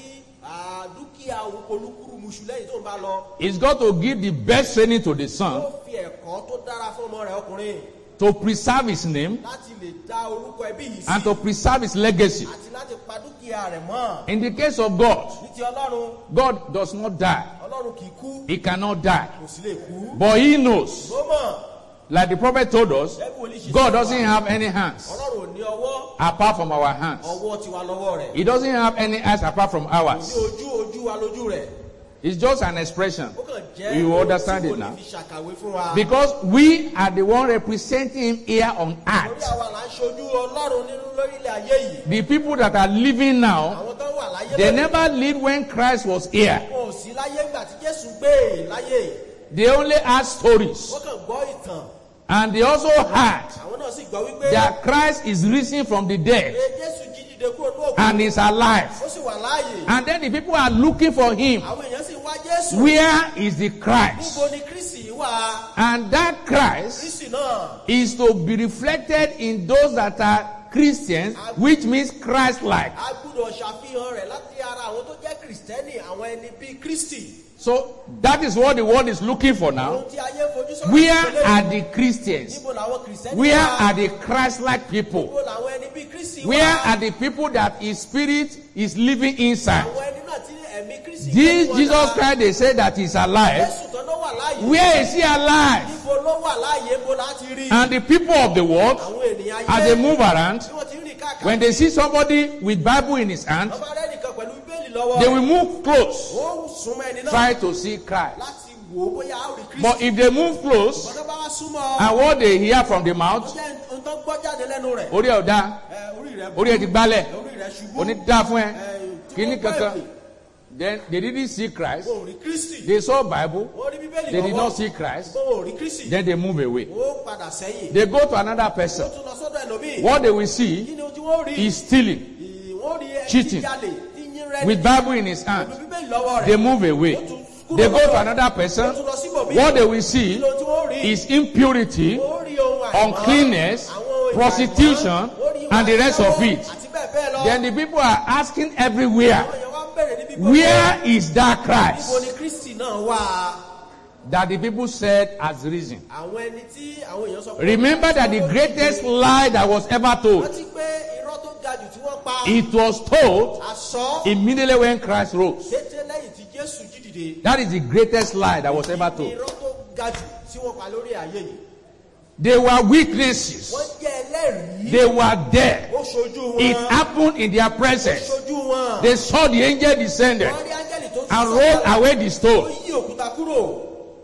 dúkìá olúkúrúmuṣu lẹ́yìn tó ń bá lọ. he's got to give the best training to the son Ó fi ẹ̀kọ́ tó dára fún ọmọ rẹ̀ ọkùnrin to preserve his name láti lè dá orúkọ ẹbí yìí and sí. to preserve his legacy. Àti láti pa dúkìá rẹ̀ mọ́. In the case of God, Ní ti Ọlọ́run, God does not die. Ọlọ́run kì í kú, He cannot die. kò sì lè kú. But he knows, Ó mọ̀, like the prophet told us, ẹbí wòlíì ṣe God sọ doesn't wá. have any hands Ọlọ́run ò ní ọwọ́, apart from our hands. ọwọ́ tiwa lọ́wọ́ rẹ̀. He doesn't have any eyes apart from Ní ours. ojú wa lójú rẹ̀. It's just an expression. Ó kàn jẹ́ You ohun understand tí it wòlíì now? fi ṣàkàwé fún wa. Because we are the one representing him here on Lórí earth. àwa là ń ṣojú Ọlọ́run nínú lórílẹ̀ ayé yìí. The people that are living now, Àwọn tó wà láyé they lónìí, never lived when Christ was here. wọn ò sí láyé ńgbà tí Jésù gbé láyé. They only had stories. Wọ́n kàn gbọ́ ìtàn. And they also heard Àwọn náà sì gbọ́ wípé that Christ is risen from the dead Jésù jí dìde kúrò ní òkú. and is alive. Ó sì wà láàyè. And then the people are looking for him. Àwọn èèyàn sì wá Jésù. Where is the Christ? Níbo ni Kristi yìí wà? And that Christ Kristi náà. is to be reflected in those that are Christians, which means Christ-like. A gbúdọ̀ ṣàfihàn rẹ̀ láti ara àwọn tó jẹ́ Kristẹni, àwọn ẹni bíi Kristi. So that is what the world is looking for now. Ohun tí ayé fojú sọ́nà Where ìṣẹ̀lẹ̀ are yìí. the Christians? Níbo làwọn Kristẹni Where wà? are the Christ-like people? Níbo làwọn ẹni bíi Kristi wà? Where are the people that his spirit is living inside? Àwọn ẹni náà tí ẹ̀mí Kristi This gbé wọn Jesus lára. Christ, they say that he's alive. Jésù tán ló wà láàyè. Where is he alive? Níbo ló wà láàyè? Níbo láti rí? And the people of the world, Àwọn ènìyàn ayé. as they move around, Bí wọ́n ti ń rìn káàkiri. when they see somebody with Bible in his hand, Wọ́n bá rẹ́ nìkan pẹ̀lú Bíbélì lọ́wọ́. they will move close, Ó súnmọ́ ẹni náà try to see Christ. láti wò ó bóyá a ó rí Kristi. But if they move close, Bọ́dọ̀ bá wá súnmọ́. and what they hear from the mouth, Ó jẹ́ ohun tó gbọ́ jáde lẹ́nu rẹ̀. orí ẹ̀ ò dá, Orí rẹ̀ orí ẹ̀ ti gbálẹ̀, orí rẹ̀ ṣubú. oní dá fún ẹ, Tí kíní wọ́n gbọ́ kankan. èpè, Then they didn't see Christ. wọn ò rí Kristi. They saw Bible. Wọ́n rí Bíbélì They did lọ́wọ́. not see Christ. Wọn ò rí Kristi. Then they move away. Ó padà sẹ́yìn. They go to another Ó person. tún lọ sọ́dọ̀ ẹlòmíì. What they will see Kí ni ohun tí wọ́n rí? is stealing Wọ́n rí ẹni cheating, tí jalè, tí yín rẹ́ with ní Bible in his hand. pẹ̀lú Bíbélì lọ́wọ́ rẹ̀. They move away. They go to another person. Ó tún lọ síbòmíì. What they will Kí see ni ohun tí wọ́n rí? is impurity, Ó rí ohun àìmọ́, uncleanness, àwọn ohun ìwà prostitution, àìmọ́, ó rí ohun and the rest of àìmọ́, it. àti bẹ́ẹ̀ bẹ́ẹ̀ lọ. Then the people are asking everywhere, Àwọn èèyàn wá ń bẹ̀rẹ̀ níbi gbogbo. where is that Níbo Christ ni Kristi náà wà? that the people said has risen? Àwọn ẹni tí àwọn èèyàn sọ pé. Remember that the greatest lie that was ever told, Rántí pé irọ́ tó ga jù tí wọ́n pa. it was told Àsọ immediately when Christ rose. kété lẹ́yìn tí Jésù jí dìde. That is the greatest lie that was ever told. Irọ́ tó ga jù tí wọ́n pa lórí ayé yìí. They were witnesses. Wọ́n jẹ́ ẹlẹ́rìí. They were there. Ó ṣojú wọn. It happened in their Ó presence. ṣojú wọn. They saw the angel descended Wọ́n rí áńgẹ́lì tó and sọ̀kalẹ̀. rolled away the Ó stone. yí òkúta kúrò.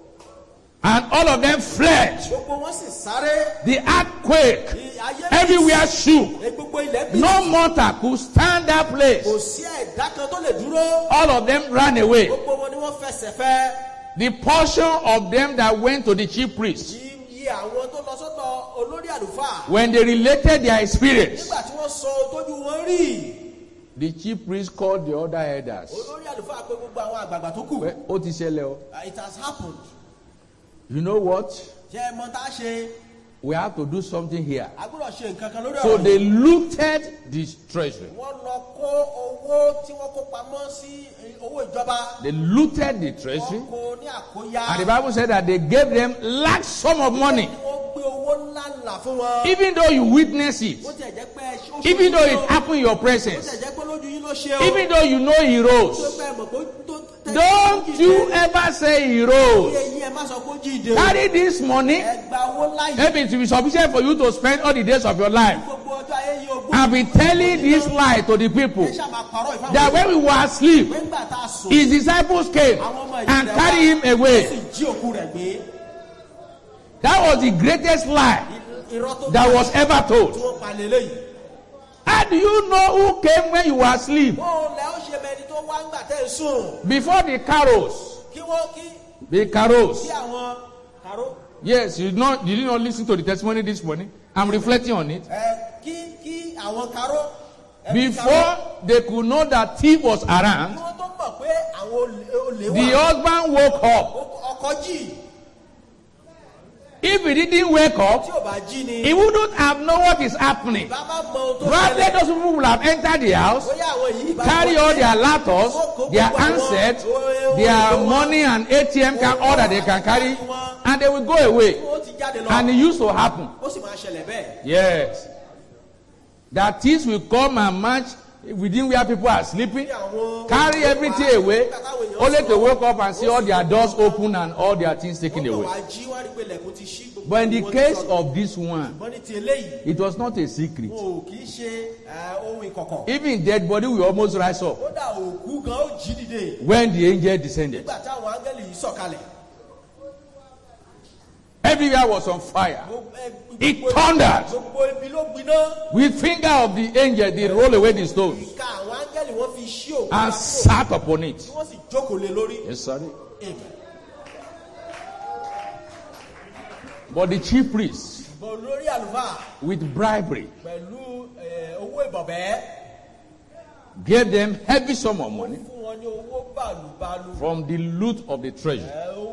And all of them fled. Gbogbo wọn sì sáré. The earthquake Ayé everywhere shook. Gbogbo ilẹ̀ bí. No mortal could stand that place. Kò sí ẹ̀dá kan tó lè dúró. All of them ran away. Gbogbo wọn ni wọ́n fẹsẹ̀ fẹ́. The portion of them that went to the chief priest, Iye àwọn tó lọ sọ́dọ̀ olórí àlùfáà. when they related their experience, Nígbà tí wọ́n sọ ohun tójú wọn rí. the chief priest called the other elders. Olórí àlùfáà pé gbogbo àwọn àgbààgbà tó kù. Well, ó ti ṣẹlẹ̀ o. It has happened. You know what? Ṣé ẹ mọ tá a ṣe? We have to do something here. A gbọ́dọ̀ ṣe nǹkan kan lórí So ọ̀rọ̀ they yìí. looted the treasury. Wọ́n lọ kó owó tí wọ́n kó pamọ́ sí owó ìjọba. They looted the treasury. Wọ́n kó ní àkóyá. And the Bible said that they gave them large sum of money. Wọ́n gbé owó ńlá ńlá fún wọn. Even though you witness it. Ó tẹ̀ jẹ́ pé ó ṣojú Even though yín it o. happened in your Ó presence. tẹ̀ jẹ́ pé lójú yín ló ṣe o. Even though you know he Tó rose. pẹ́ mọ̀ pé tó tẹ̀ Don't you ever say he rose. Ẹ̀yin ẹ Carry this money. Maybe it will be sufficient for you to spend all the days of your life. I've been telling this lie to the people that when we were asleep, his disciples came and carried him away. That was the greatest lie that was ever told. How do you know who came when you were asleep? Before the carols. The carols. Yes, you did not listen to the testimony this morning? I'm reflecting on it. Before they could know that thief was around, the husband woke up. If he didn't wake up, he wouldn't have known what is happening. Probably those people will have entered the house, carry all their laptops, their handsets, their money and ATM card, all that they can carry, and they will go away. And it used to happen. Yes. That thieves will come and march within where people are sleeping, carry everything away, only to wake up and see all their doors open and all their things taken away. But in the case of this one, it was not a secret. Even dead body will almost rise up when the angel descended. Everywhere was on fire. It thundered. With finger of the angel, they rolled away the stones and sat upon it. Yes, sorry. But the chief priests, with bribery, gave them heavy sum of money from the loot of the treasure.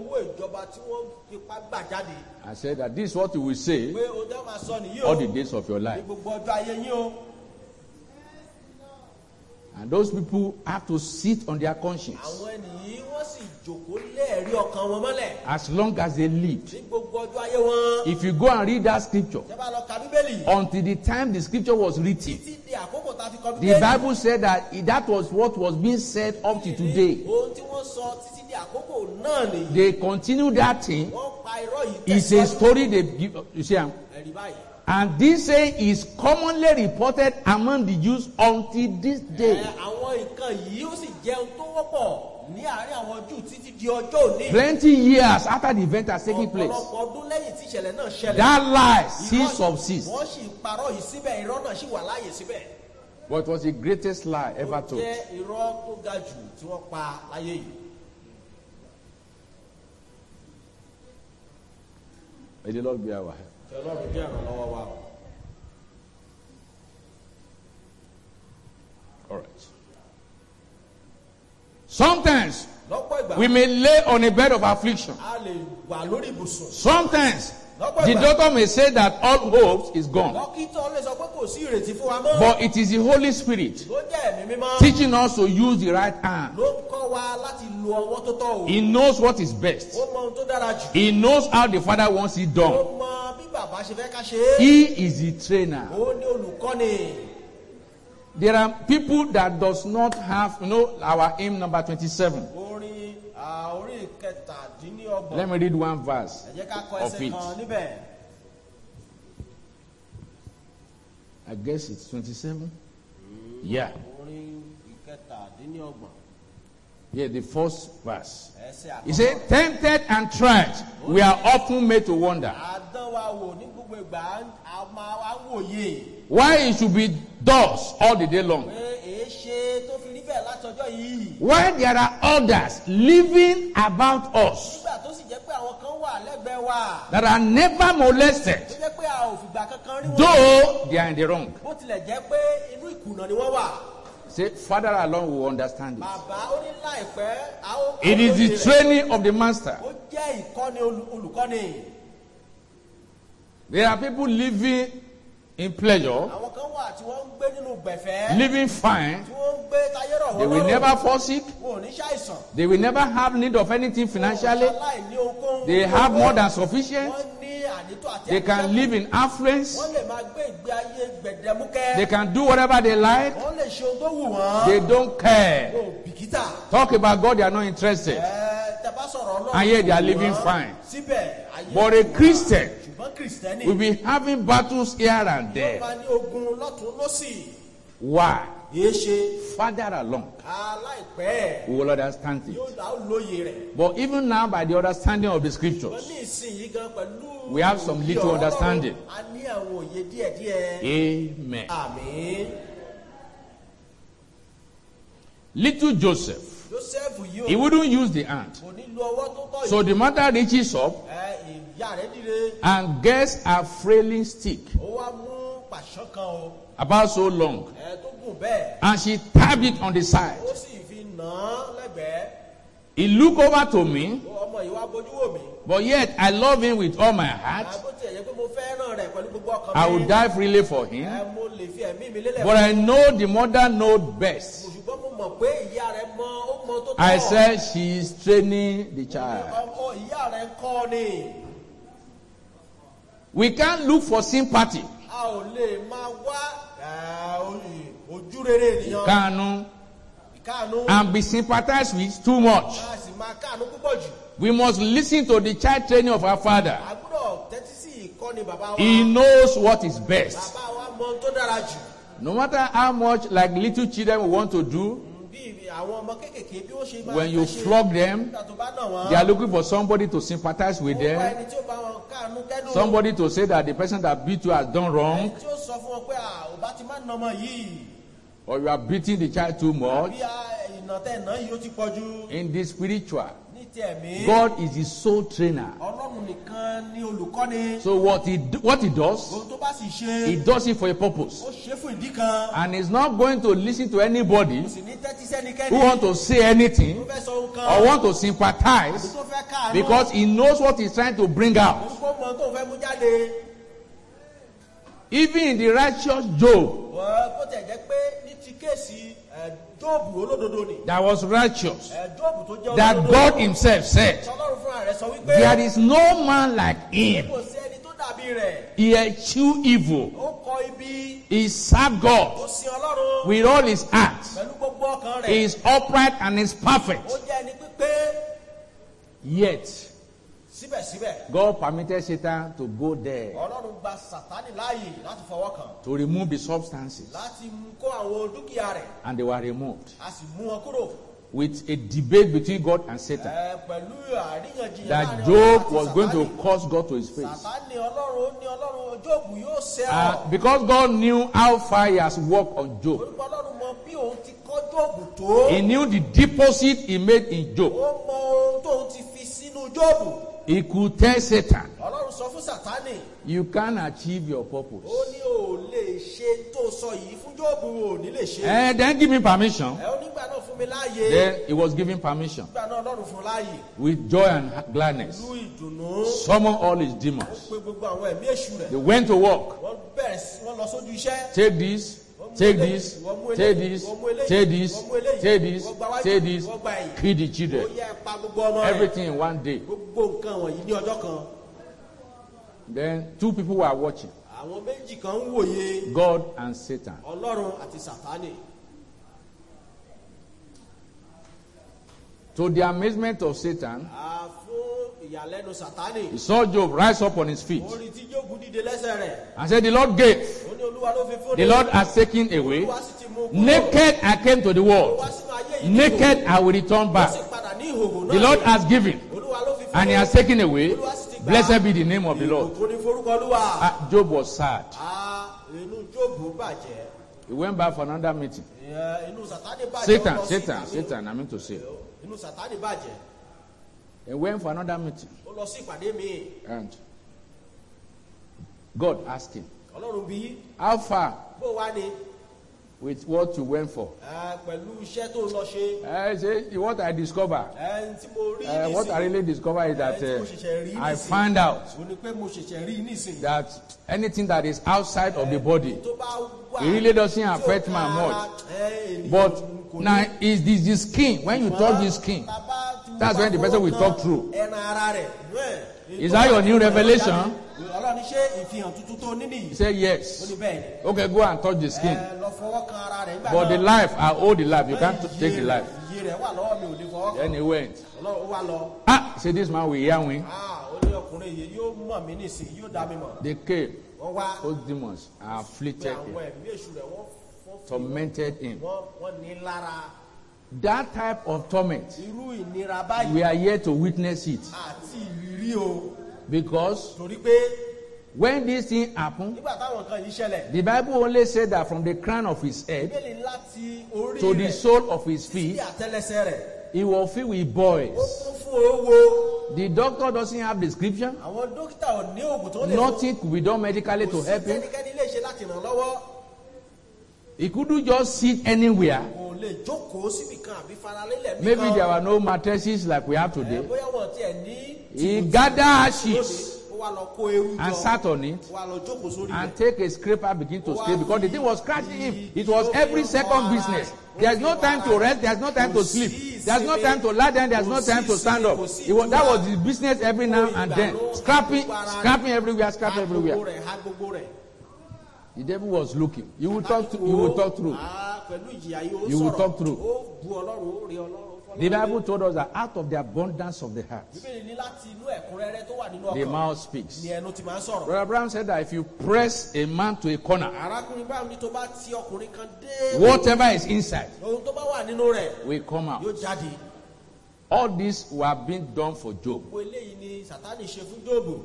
I said that this is what you will say all the days of your life. And those people have to sit on their conscience as long as they lived. If you go and read that scripture, until the time the scripture was written, the Bible said that was what was being said up to today. They continue that thing. It's a story they give. You see, and this saying is commonly reported among the Jews until this day. Plenty years after the event has taken place, that lie still subsists. What was the greatest lie ever told? May the Lord be our help. All right. Sometimes we may lay on a bed of affliction. Sometimes the doctor may say that all hope is gone. But it is the Holy Spirit teaching us to use the right hand. He knows what is best. He knows how the Father wants it done. He is the trainer. There are people that does not have, our hymn number 27. Let me read one verse of it. I guess it's 27. Yeah. Yeah, the first verse. He said, tempted and tried, we are often made to wonder why it should be thus all the day long. Why there are others living about us that are never molested, though they are in the wrong. Say, Father alone will understand it. It is the training of the master. There are people living in pleasure, living fine. They will never fall sick. They will never have need of anything financially. They have more than sufficient. They can live in affluence. They can do whatever they like. They don't care. Talk about God, they are not interested. and yet they are living fine. But a Christian will be having battles here and there. Why? Further along, we will understand it. But even now, by the understanding of the scriptures, we have some little understanding. Amen. Little Joseph, he wouldn't use the hand. So the mother reaches up and gets a frailing stick about so long, and she tapped it on the side. He looked over to me, but yet I love him with all my heart. I will die freely for him, but I know the mother knows best. I said she is training the child. We can't look for sympathy. And be sympathized with too much. We must listen to the child training of our father. He knows what is best. No matter how much like little children we want to do, when you flog them, they are looking for somebody to sympathize with them, somebody to say that the person that beat you has done wrong, or you are beating the child too much. In the spiritual, God is the sole trainer. So what he does, he does it for a purpose. And he's not going to listen to anybody who wants to say anything or want to sympathize, because he knows what he's trying to bring out. Even in the righteous Job, that was righteous, that God himself said, there is no man like him. He eschewed evil. He served God with all his heart. He is upright and is perfect. Yet, God permitted Satan to go there to remove the substances, and they were removed with a debate between God and Satan, that Job was going to curse God to his face. Because God knew how far he has worked on Job, he knew the deposit he made in Job. He could tell Satan, you can't achieve your purpose. Then give me permission. Then he was given permission with joy and gladness. Summon all his demons. They went to work. Take this. Take this, take this, take this, take this, take this, kill the children. Everything in one day. Then two people were watching, God and Satan. To the amazement of Satan, he saw Job rise up on his feet and said, the Lord gave, the Lord has taken away. Naked I came to the world, naked I will return back. The Lord has given and he has taken away. Blessed be the name of the Lord. Job was sad. He went back for another meeting. Satan, I mean to say. He went for another meeting. And God asked him, how far with what you went for? I said, what I discovered, what I really discovered is that I find out that anything that is outside of the body, it really doesn't affect my much. But now, is this the skin? When you touch the skin, that's when the person will talk through. Is that your new revelation? He said yes. Okay, go and touch the skin. But the life, I hold the life. You can't take the life. Ìwé rẹ̀ wà lọ́wọ́ mi ò lè fọwọ́ Then kàn. he went. Ọlọ́run ó wá lọ. Say this man will hear me. Ó ní ọkùnrin yìí yóò mọ̀ mí nísìnyí, yóò dá mi mọ̀. They came. Wọ́n wá Those demons pé afflicted àwọn him, ẹ̀mí èṣù rẹ̀ wọ́n tormented him. wọ́n ní lára. That type of torment, Irú ìnira báyìí we are here to witness it. àti ìrírí o. Because Torí pé when this thing happened, nígbà táwọn nǹkan yìí ṣẹlẹ̀, the Bible only said that from the crown of his head Bíbélì láti orí to the rẹ̀ sole of his sí feet, àtẹ́lẹsẹ̀ rẹ̀. he was filled with Ó boils. kún fún owó. The doctor doesn't have description. Àwọn dókítà ò ní oògùn tó lè fún. Nothing could be done medically to Kò sí help him. tẹ́nikẹ́ni lè ṣe láti ràn lọ́wọ́. He couldn't just sit anywhere. Kò lè jókòó síbi kan àbí faralélẹ̀ Maybe there were no mattresses like we have today. Bóyá wọn tiẹ̀ ní. He gathered ashes Ó wá lọ kó eérú and jọ. sat on it Ó wá lọ jókòó sórí and rẹ̀. take a scraper, begin to scrape, because the thing was scratching him. It was every second business. There's no time to rest. There's no time to sleep. There's no time to lie down. There's no time to stand up. That was his business every now and then. Scrapping everywhere, scrapping everywhere. Ha gbogbo rẹ̀. The devil was looking. You will talk through. Pẹ̀lú ìjìyà yìí ó You will sọ̀rọ̀. talk through. Ó bu Ọlọ́run, ó rí Ọlọ́run. The Bible told us that out of the abundance of the heart, Bíbélì ní láti inú ẹ̀kúnrẹ́rẹ́ tó wà nínú the ọkàn mouth speaks. ni ẹnu ti máa ń sọ̀rọ̀. Brother Brown said that if you press a man to a corner, Arákùnrin báwo ni tó bá ti ọkùnrin kan dé. whatever is inside Ohun tó bá wà nínú rẹ̀ will come out. yóò jáde. All this were being done for Job. Gbogbo eléyìí ni Sátánì ṣe fún Jóòbù.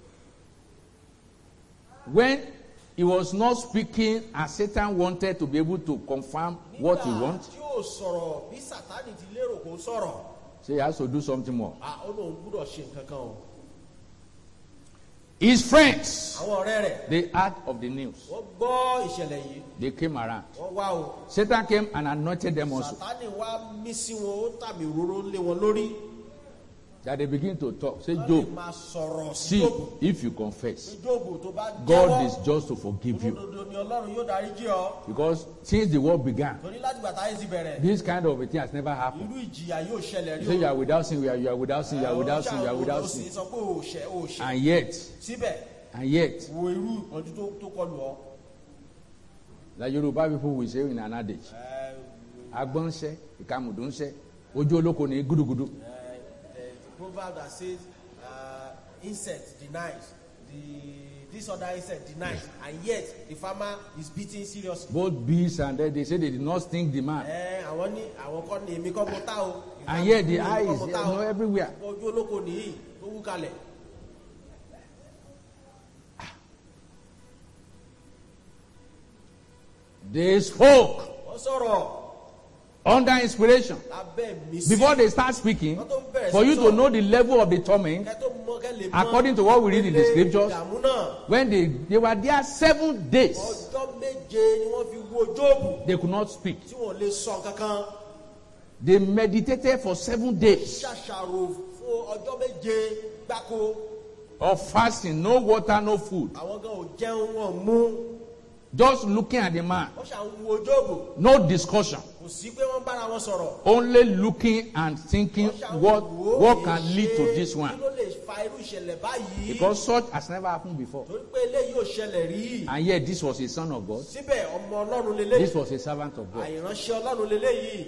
When he was not speaking and Satan wanted to be able to confirm what he wants, Nígbà tí ó sọ̀rọ̀ bí Sátánì ti lérò kó sọ̀rọ̀. so he has to do something more. Ó lóun gbúdọ̀ ṣe nǹkan kan o. His friends, Àwọn ọ̀rẹ́ rẹ̀ they heard of the news. wọ́n gbọ́ ìṣẹ̀lẹ̀ yìí. They came around. Wọ́n wá o. Satan came and anointed them also. Sátánì wá mí sí wọn, ó tàbí òróró lé wọn lórí. That they begin to talk. Say, Wọ́n lè Job, máa sọ̀rọ̀ sí see, Jóòbù. if you confess, Jóòbù tó bá God jẹ́wọ́, is just to forgive you. òdodo ni Ọlọ́run yóò dárí jì ọ́. Because since the war began, Torí láti gbà táyé ti bẹ̀rẹ̀, this kind of a thing has never happened. irú ìjìyà yóò ṣẹlẹ̀ You rí say you o. are without sin, you are without sin, you are without sin, you are without Ó sì sin. sọ pé ó ṣẹ̀. And yet, Síbẹ̀, wo irú ìpọ́njú tó kọlù ọ́. the Yoruba people will say in an adage, Agbonse, Ikamudunse, Ojo olóko ní gudugudu. The proverb that says insect denies, this other insect denies, and yet the farmer is beating seriously. Both bees and they say they did not sting the man. Àwọn kọ́ ni èmi kọ́ mo tá o. And yet the eye is everywhere. Ojú olóko nìyí tó wú kalẹ̀. They spoke Wọ́n sọ̀rọ̀ under inspiration. lábẹ́ mi sí. Before they start speaking, for you to know the level of the torment, Kẹ́ tó mọ̀ kẹ́ lè mọ̀ according to what we read in the scriptures, ìdààmú náà. when they were there 7 days, Ọjọ́ méje ni wọ́n fi wo Jóòbù they could not speak. tí wọ́n lè sọ kankan. They meditated for 7 days Ṣàṣàrò fún ọjọ́ méje gbáko. of fasting, no water, no food, Àwọn gan ò jẹun wọn mú. just looking at the man, Wọ́n ṣà ń wo Jóòbù. no discussion, Kò sí pé wọ́n bára wọn sọ̀rọ̀. only looking and thinking what can lead to this Kí one, ló lè fa irú ìṣẹ̀lẹ̀ báyìí? because such has never happened before. Torí pé eléyìí ò ṣẹlẹ̀ rí. And yet this was a son of God, Síbẹ̀ ọmọ Ọlọ́run this leléyìí. was a servant of God. Àìránṣẹ́ Ọlọ́run leléyìí.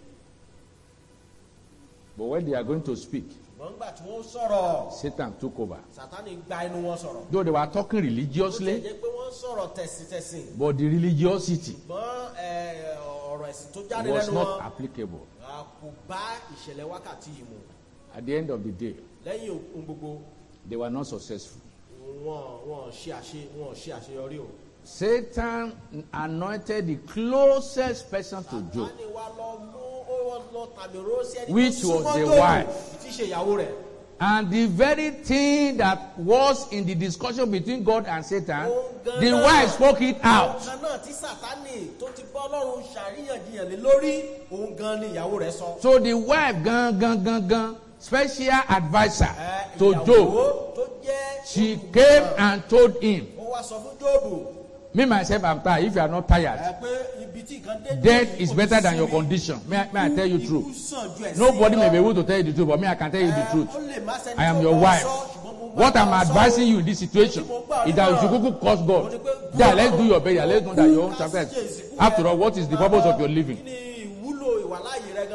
But when they are going to speak, Wọ́n gbà tí wọ́n sọ̀rọ̀. Satan took over. Sátánì gba inú wọn sọ̀rọ̀. Though they were talking Ó ti religiously, jẹ́ pé wọ́n sọ̀rọ̀ tẹ̀sìntẹ̀sìn. but the religiosity Ṣùgbọ́n ọ̀rọ̀ ẹ̀sìn tó jáde was lẹ́nu not wọn applicable. kò bá ìṣẹ̀lẹ̀ wákàtí yìí mu. At the end of the day, Lẹ́yìn ohun gbogbo, they were not successful. wọn ò ṣe àṣeyọrí o. Satan anointed the closest person to Job, Sátánì wá lọ mú ó lọ tàbí ró sí ẹni tó which was súnmọ́ the Jóòbù, wife. tí í ṣe ìyàwó rẹ̀. And the very thing that was in the discussion between God and Satan, the wife spoke it out. Òun gan náà tí Sátánì tó ti bọ́ Ọlọ́run ṣàríyànjiyàn lé lórí, òun gan ni ìyàwó rẹ̀ sọ. So the wife, gan, special advisor to Ìyàwó Job, tó jẹ́ she came and told him, ó wá sọ fún Jóòbù. me myself, I'm tired. If you are not tired, Pé ibi tí nǹkan dé death is better than your condition. May I tell you the truth? Nobody may be able to tell you the truth, but me, I can tell you the truth. I am your wife. What I'm advising you in this situation is that you should curse God. Yeah, let's do your burial. Let's know that your own sacrifice. After all, what is the purpose of your living? Kí ni ìwúlò ìwàláyé rẹ gan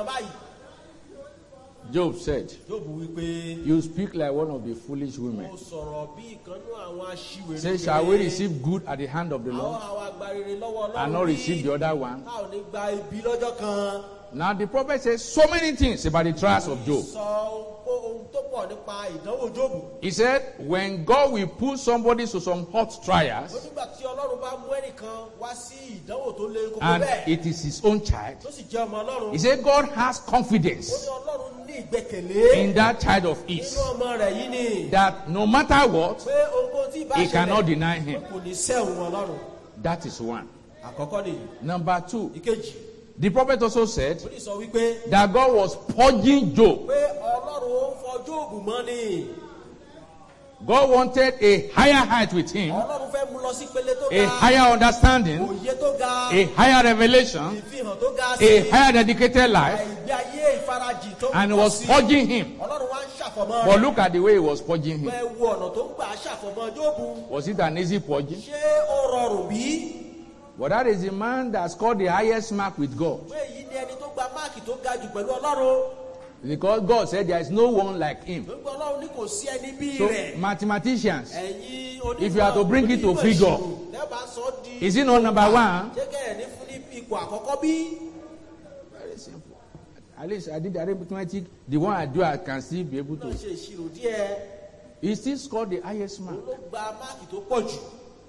nǹkan báyìí. Job said, Jóòbù wípé. you speak like one of the foolish women. Ó sọ̀rọ̀ bí ìkànnú àwọn aṣiwèrè. Say, shall we receive good at the hand of the Lord Àwọn agbárere lọ́wọ́ Ọlọ́run and not receive the other one? a ò ní gba ibi lọ́jọ́ kan. Now the prophet says so many things about the trials of Job. Sọ ohun tó pọ̀ nípa ìdánwò Jóòbù. He said, when God will put somebody to some hot trials, Ó nígbà tí Ọlọ́run bá mú ẹnìkan wá sí ìdánwò tó le koko and bẹ́ẹ̀. it is his own child, Tó sì jẹ́ ọmọ Ọlọ́run. he said God has Ó confidence ní Ọlọ́run ní ìgbẹ́kẹ̀lé. in that child of his, Nínú ọmọ rẹ̀ yìí ni. that no matter what, Pé ohunkóhun tí ìbá he ṣẹlẹ̀, cannot deny him. kò ní sẹ́wọ̀n Ọlọ́run. That is one. Àkọ́kọ́ nìyí. Number two, Ìkejì. the prophet also said Ó ní sọ wípé that God was purging Job. pé Ọlọ́run ó ń fọ Jóòbù mọ́ ni. God wanted a higher height with him, Ọlọ́run fẹ́ mú lọ sí ìpele tó a ga. higher understanding, Òye tó ga. a higher revelation, Ìfihàn tó ga a sí. higher dedicated life, Ìgbé ayé ìfarajì tó and he pọ̀ was sí. purging him. Ọlọ́run wá ń ṣàfọ̀mọ́ But rẹ̀. look at the way he was purging him. Ẹ wo ọ̀nà tó ń gbà ṣàfọ̀mọ́ Jóòbù. Was it an easy purging? Ṣé ó rọrùn bí? But that is the man that scored the highest mark with God. Pé èyí ni ẹni tó gba máàkì tó ga jù pẹ̀lú Ọlọ́run. Because God said there is no one like him. Lórúkọ Ọlọ́run ní kò sí ẹni bí So rẹ̀. mathematicians, Ẹ̀yin onímọ̀ if you are to bring it to onímọ̀ figure, ìṣirò, lẹ́bàá sọ di. is it not number one? Ṣé kẹ́ ẹ̀ ní fún ní ipò àkọ́kọ́ bí? Very simple. At least I did the arithmetic. The one I do, I can still be able Náà to. ṣe ìṣirò díẹ̀. He still scored the highest mark. Òun ló gba máàkì tó pọ̀ jù.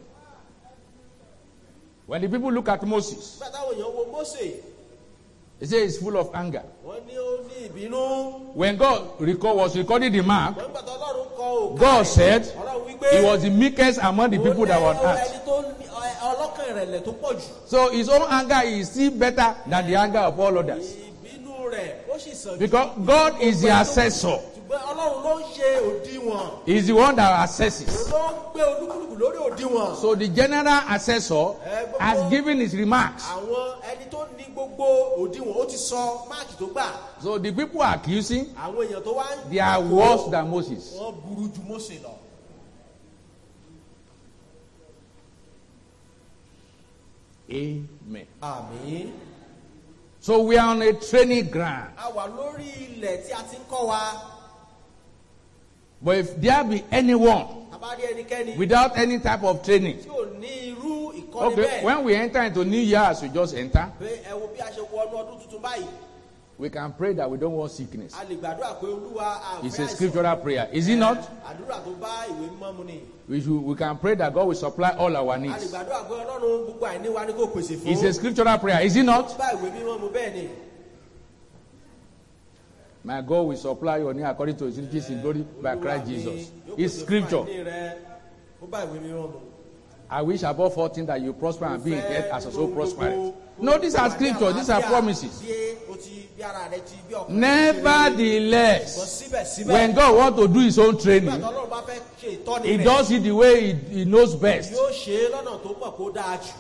When the people look at Moses, Nígbà táwọn èèyàn wo Mósè, they say he's full of anger. wọ́n ní ó ní ìbínú. When God was recording the mark, Wọ́n nígbà tó Ọlọ́run kọ òkà. God said Ọlọ́run wípé. he was the meekest among the people that were on earth. Ẹni tó ní ọlọ́kàn ìrẹ̀lẹ̀ tó pọ̀ jù. So his own anger is still better than the anger of all others. Ìbínú rẹ̀ ó sì sàn jù. Because God is the assessor. Ṣùgbọ́n Ọlọ́run ló ń ṣe òdiwọ̀n. He's the one that assesses. Ló ń gbé olúkúlùkù lórí òdiwọ̀n. So the general assessor has given his remarks. Àwọn ẹni tó ní gbogbo òdiwọ̀n ó ti sọ máàkì tó gbà. So the people accusing, Àwọn èèyàn tó wá ń they are worse than Moses. wọ́n burú ju Mósè lọ. Amen. Àmín. So we are on a training ground. A wà lórí ilẹ̀ tí a ti ń kọ́ wa. But if there be anyone A bá rí ẹnikẹ́ni without any type of training, tí ò ní irú ìkọ́ni okay, bẹ́ẹ̀. when we enter into New Year as we just enter, Pé ẹ wo bí a ṣe wọnú ọdún tuntun báyìí. we can pray that we don't want sickness. A lè gbàdúrà pé Olúwa It's a scriptural prayer, is it not? Àdúrà tó bá ìwé mímọ́ mu ni. We can pray that God will supply all our A lè needs. gbàdúrà pé Ọlọ́run gbogbo àìní wa ni kò pèsè fún. It's a scriptural prayer, is it not? Bá ìwé mímọ́ mu bẹ́ẹ̀ ni. My God will supply your need according to his riches in glory by Christ Jesus. It's scripture. Ó bá ìwé mímọ́ mu. I wish above all things that you prosper and be in health as also prosperous. No, these are scriptures, these are promises. Nevertheless, when God wants to do his own training, he does it the way he knows best. Yóò ṣe é lọ́nà tó mọ̀ kó dáa jù.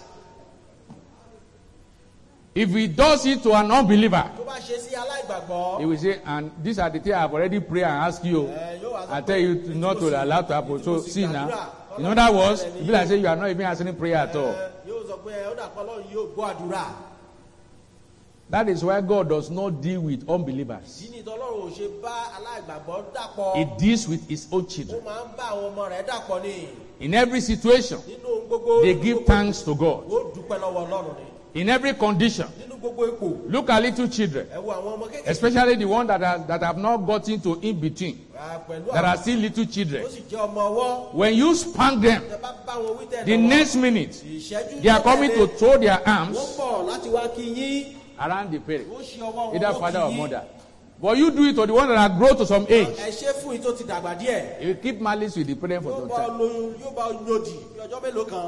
If he does it to an unbeliever, Tó bá ṣe sí aláìgbàgbọ́. he will say, and these are the things I have already prayed and asked you. I tell you not to allow to happen. So see now. In other words, it be like say you are not even answering prayer at all. Yóò sọ pé ó dàpọ̀ Ọlọ́run yóò gbọ́ àdúrà. That is why God does not deal with unbelievers. Ìdí ni Ọlọ́run ò ṣe bá aláìgbàgbọ́ dàpọ̀. He deals with his own Ó children. máa ń bá àwọn ọmọ rẹ̀ dàpọ̀ ni. In every situation, Nínú gbogbo. they give thanks to God. Ó dúpẹ́ lọ́wọ́ Ọlọ́run ni. In every condition, Nínú gbogbo ipò. look at little children, Ẹ wo àwọn ọmọ kékeré. especially the ones that have not gotten to in between, Pẹ̀lú that are àwọn still little children. ó sì jẹ́ ọmọ ọwọ́. When you spank them, Ẹ bá bá wọn wí tẹ̀ the lọ́wọ́. next minute, Ìṣẹ́jú they are coming to throw their arms Wọ́n bọ̀ láti wá kí yín. around the parent, Ó ṣe ọwọ́ wọn either ló father kí or yín. mother. But you do it to the ones that have grown to some age. Ẹ ṣe fún yín tó ti dàgbà díẹ̀. You keep malice with the parent for Yóò some bá time. lóyún, yóò bá yóòdì bí ọjọ́ mélòó kan.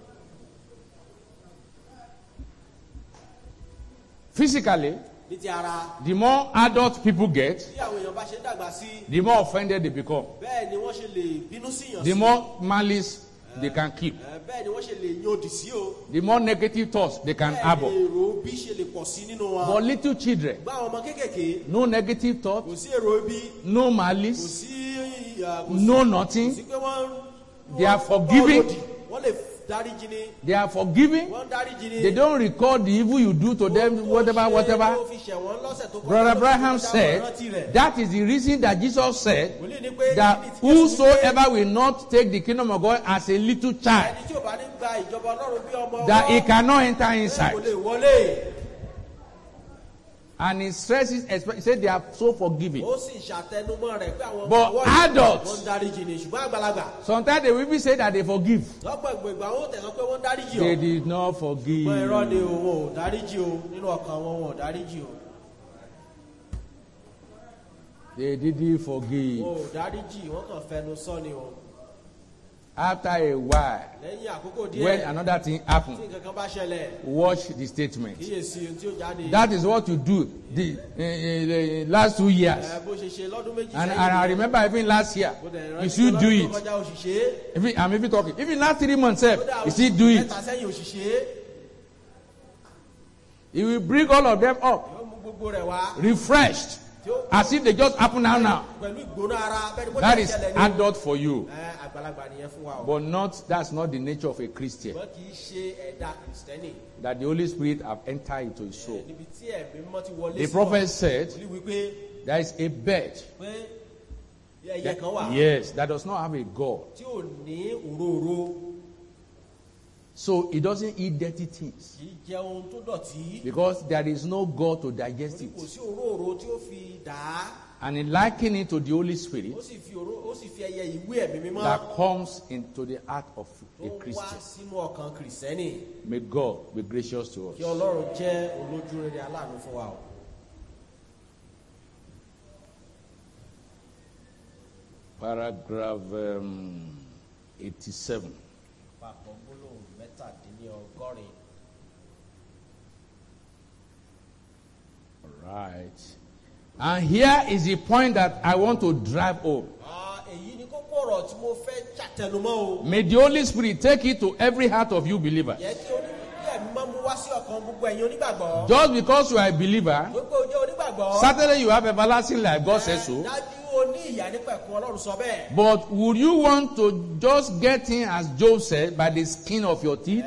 Physically, Ní ti ara. the more adult people get, Bí àwọn èèyàn bá ṣe ń dàgbà sí. the more offended they become. Bẹ́ẹ̀ ni wọ́n ṣe lè bínú sí yàn The sí. more malice they can keep. Bẹ́ẹ̀ ni wọ́n ṣe lè yóòdì sí o. The more negative thoughts they can Bẹ́ẹ̀ ni harbor. èrò bí ṣe lè pọ̀ sí nínú wọn. But little children, Gbá àwọn ọmọ kéékèèké. no negative Kò thoughts, sí èrò ibi. no Kò malice, sí no kò nothing. sí pé wọ́n. They are forgiving. Wọ́n lè dáríjì ni. They are forgiving. Wọ́n dáríjì ni. They don't record the evil you do to them, whatever. Brother Abraham said, that is the reason that Jesus said that whosoever will not take the kingdom of God as a little child, that he cannot enter inside. And he stresses, he said they are so forgiving. But adults, sometimes they will even say that they forgive. They did not forgive. They didn't forgive. After a while, when another thing happened, watch the statement. That is what you do the last 2 years. And I remember even last year, you should do it. I'm even talking. Even last 3 months, you still do it. He will bring all of them up, refreshed, as if they just happen now. That is adult for you. But that's not the nature of a Christian. That the Holy Spirit have entered into his soul. The prophet said, there is a bird. Yes, that does not have a God. So it doesn't eat dirty things. Because there is no God to digest it. And in likening it to the Holy Spirit that comes into the heart of a Christian. May God be gracious to us. Paragraph 87. Right. And here is the point that I want to drive home. May the Holy Spirit take it to every heart of you believers. Just because you are a believer, certainly you have everlasting life, God says so. But would you want to just get in, as Job said, by the skin of your teeth?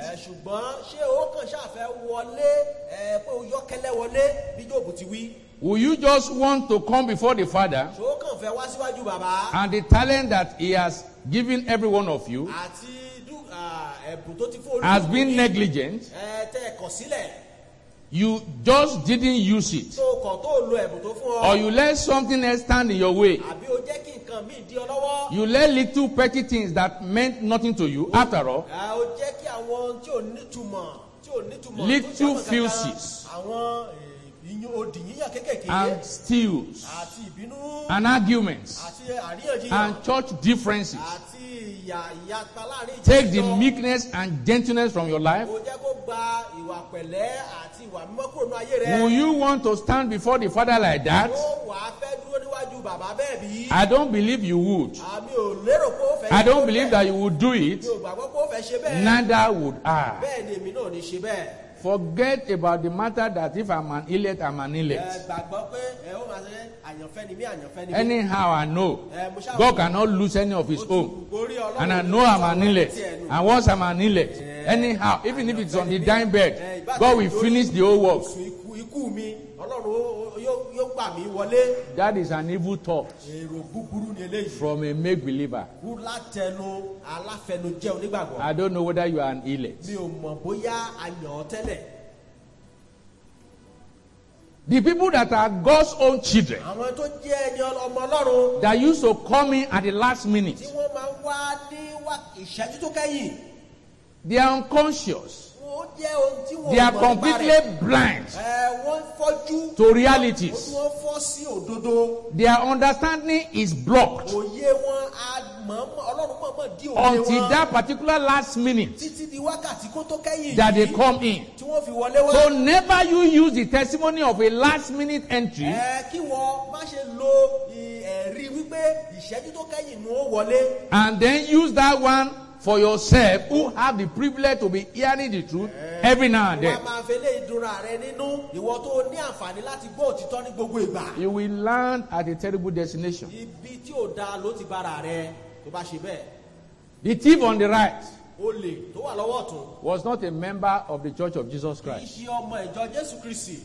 Will you just want to come before the Father and the talent that he has given every one of you has been negligent? You just didn't use it. Or you let something else stand in your way. You let little petty things that meant nothing to you, after all. Little fuses and steals and arguments and church differences take the meekness and gentleness from your life. Will you want to stand before the Father like that? I don't believe you would. I don't believe that you would do it. Neither would I. Forget about the matter that if I'm an elect, I'm an elect. Anyhow, I know God cannot lose any of his own. And I know I'm an elect. And once I'm an elect, anyhow, even if it's on the dying bed, God will finish the whole work. That is an evil thought from a make-believer. I don't know whether you are an elect. The people that are God's own children, that used to come in at the last minute, they are unconscious. They are completely blind to realities. Their understanding is blocked until that particular last minute that they come in. So never you use the testimony of a last minute entry and then use that one for yourself, who have the privilege to be hearing the truth every now and then. You will land at a terrible destination. The thief on the right olè tó wà lọ́wọ́ ọ̀tún was not a member of the Church of Jesus kì í Christ. ṣe ọmọ ìjọ Jésù Kristi.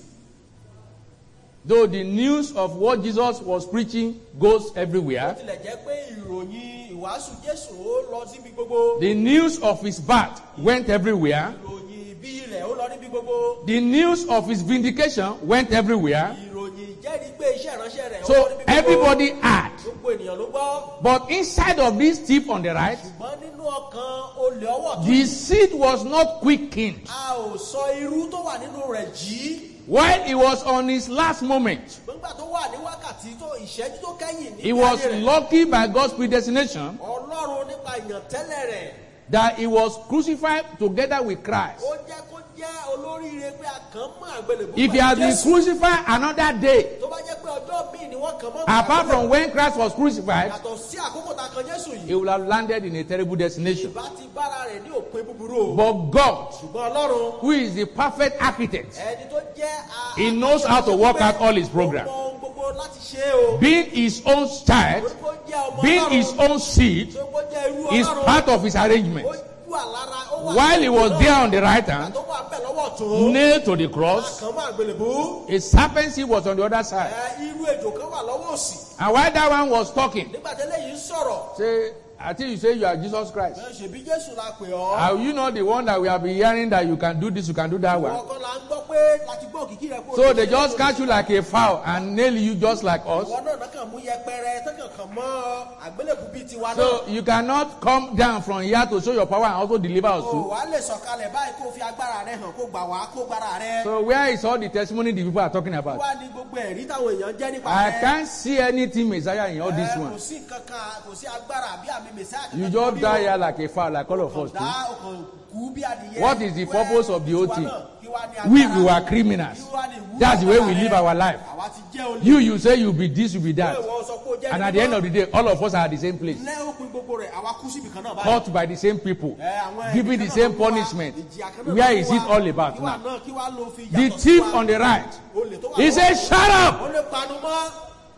Though the news of what Jesus was preaching goes Ó everywhere, tilẹ̀ jẹ́ pé ìròyìn ìwàásù Jésù ó lọ síbi gbogbo. the news of his birth went everywhere, Ìròyìn ìbí rẹ̀ ó lọ níbi gbogbo. the news of his vindication went everywhere, Ìròyìn ìjẹ́rìí pé iṣẹ́ ìránṣẹ́ rẹ̀ ó lọ so níbi gbogbo. everybody heard. Gbogbo ènìyàn ló gbọ́. But inside of this thief on the right, Ṣùgbọ́n nínú ọkàn olè ọwọ́ ọ̀tún. the seed was not quickened. A ò sọ irú tó wà nínú rẹ̀ jí. While he was on his last moment, Nígbà tó wà ní wákàtí tó ìṣẹ́jú tó kẹ́yìn ní he was ayé rẹ̀. lucky by God's predestination Ọlọ́run nípa ìyàntẹ́lẹ̀ rẹ̀. that he was crucified together with Christ. Ó jẹ́ kó jẹ́ olóríire pé a kàn mọ́ àgbélébùú. If he pẹ̀lú had been Jésù. crucified another day, Tó bá jẹ́ pé ọjọ́ míì ni wọ́n kàn mọ́ apart from when Christ was crucified, yàtọ̀ sí àkókò tá a kan Jésù he yìí. would have landed in a terrible destination. Ìbá ti bára rẹ̀ ní òpin búburú o. But God, Ṣùgbọ́n Ọlọ́run who is the perfect architect, ẹni tó jẹ́ he knows how to work out all his program. Ó mọ ohun gbogbo láti ṣe é o. Being his own child, Torí pé ó jẹ́ ọmọ being Ọlọ́run. his own seed, Torí pé ó jẹ́ irú is Ọlọ́run. part of his arrangement. Ó wà lára ó wà While he was there on the right hand, tó wà bẹ́ẹ̀ lọ́wọ́ ọ̀tún. nailed to the cross, Kàn mọ́ àgbélébùú. a serpent seed was on the other side. Irú ejò kan wà lọ́wọ́ òsì. And while that one was talking, Nígbà tẹ́lẹ̀ yìí ń sọ̀rọ̀. say, I think you say you are Jesus Christ. Ṣèbí Jésù la pè ọ́. Are you not the one that we have been hearing that you can do this, you can do that one? Ọkọ la ń gbọ́ pé láti gbọ́ òkìkí rẹ̀ kúrò. So they just catch you like a fowl and nail you just like us. Ìwọ náà kàn mú yẹpẹrẹ tó kàn mọ́ àgbélébùú bíi tiwa náà. So you cannot come down from here to show your power and also deliver us O too. wàá lè sọ̀kalẹ̀ báyìí kó fi agbára rẹ̀ hàn kó gbà wá kó gbára rẹ̀. So where is all the testimony the people are talking about? Wá ní gbogbo ẹ̀rí táwọn èèyàn jẹ́ nípa I rẹ̀. can't see anything Messiah in all this Kò one. sí nǹkan kan kò sí agbára àbí àmì mèsà. You just die here like a fowl, like all of us too. Dá ọkàn kú bí adìyẹ. What is the purpose of the whole thing? Kí wá ní We agbára? were criminals. Kí wá ní ìwúlò That's the way we agbára live rẹ̀? our life. Àwa ti jẹ́ olè. You say you be this, you be that. Ìwọ sọ pé ó jẹ́ And at the end of the day, all of us are at the same place. lẹ́ọ̀pin gbogbo rẹ̀ àwa kú síbi kan náà báyìí. Caught by the same people. Àwọn Giving the ẹ̀rí same kan náà ló wá, punishment. ìjìyà kan náà Where ló is wá. it all about Kí wá now? náà kí wá ló fi The yàtọ̀ sí thief wa? on the right, Olè tó wà he lọ́wọ́. said, shut up! Ó lè panu mọ́.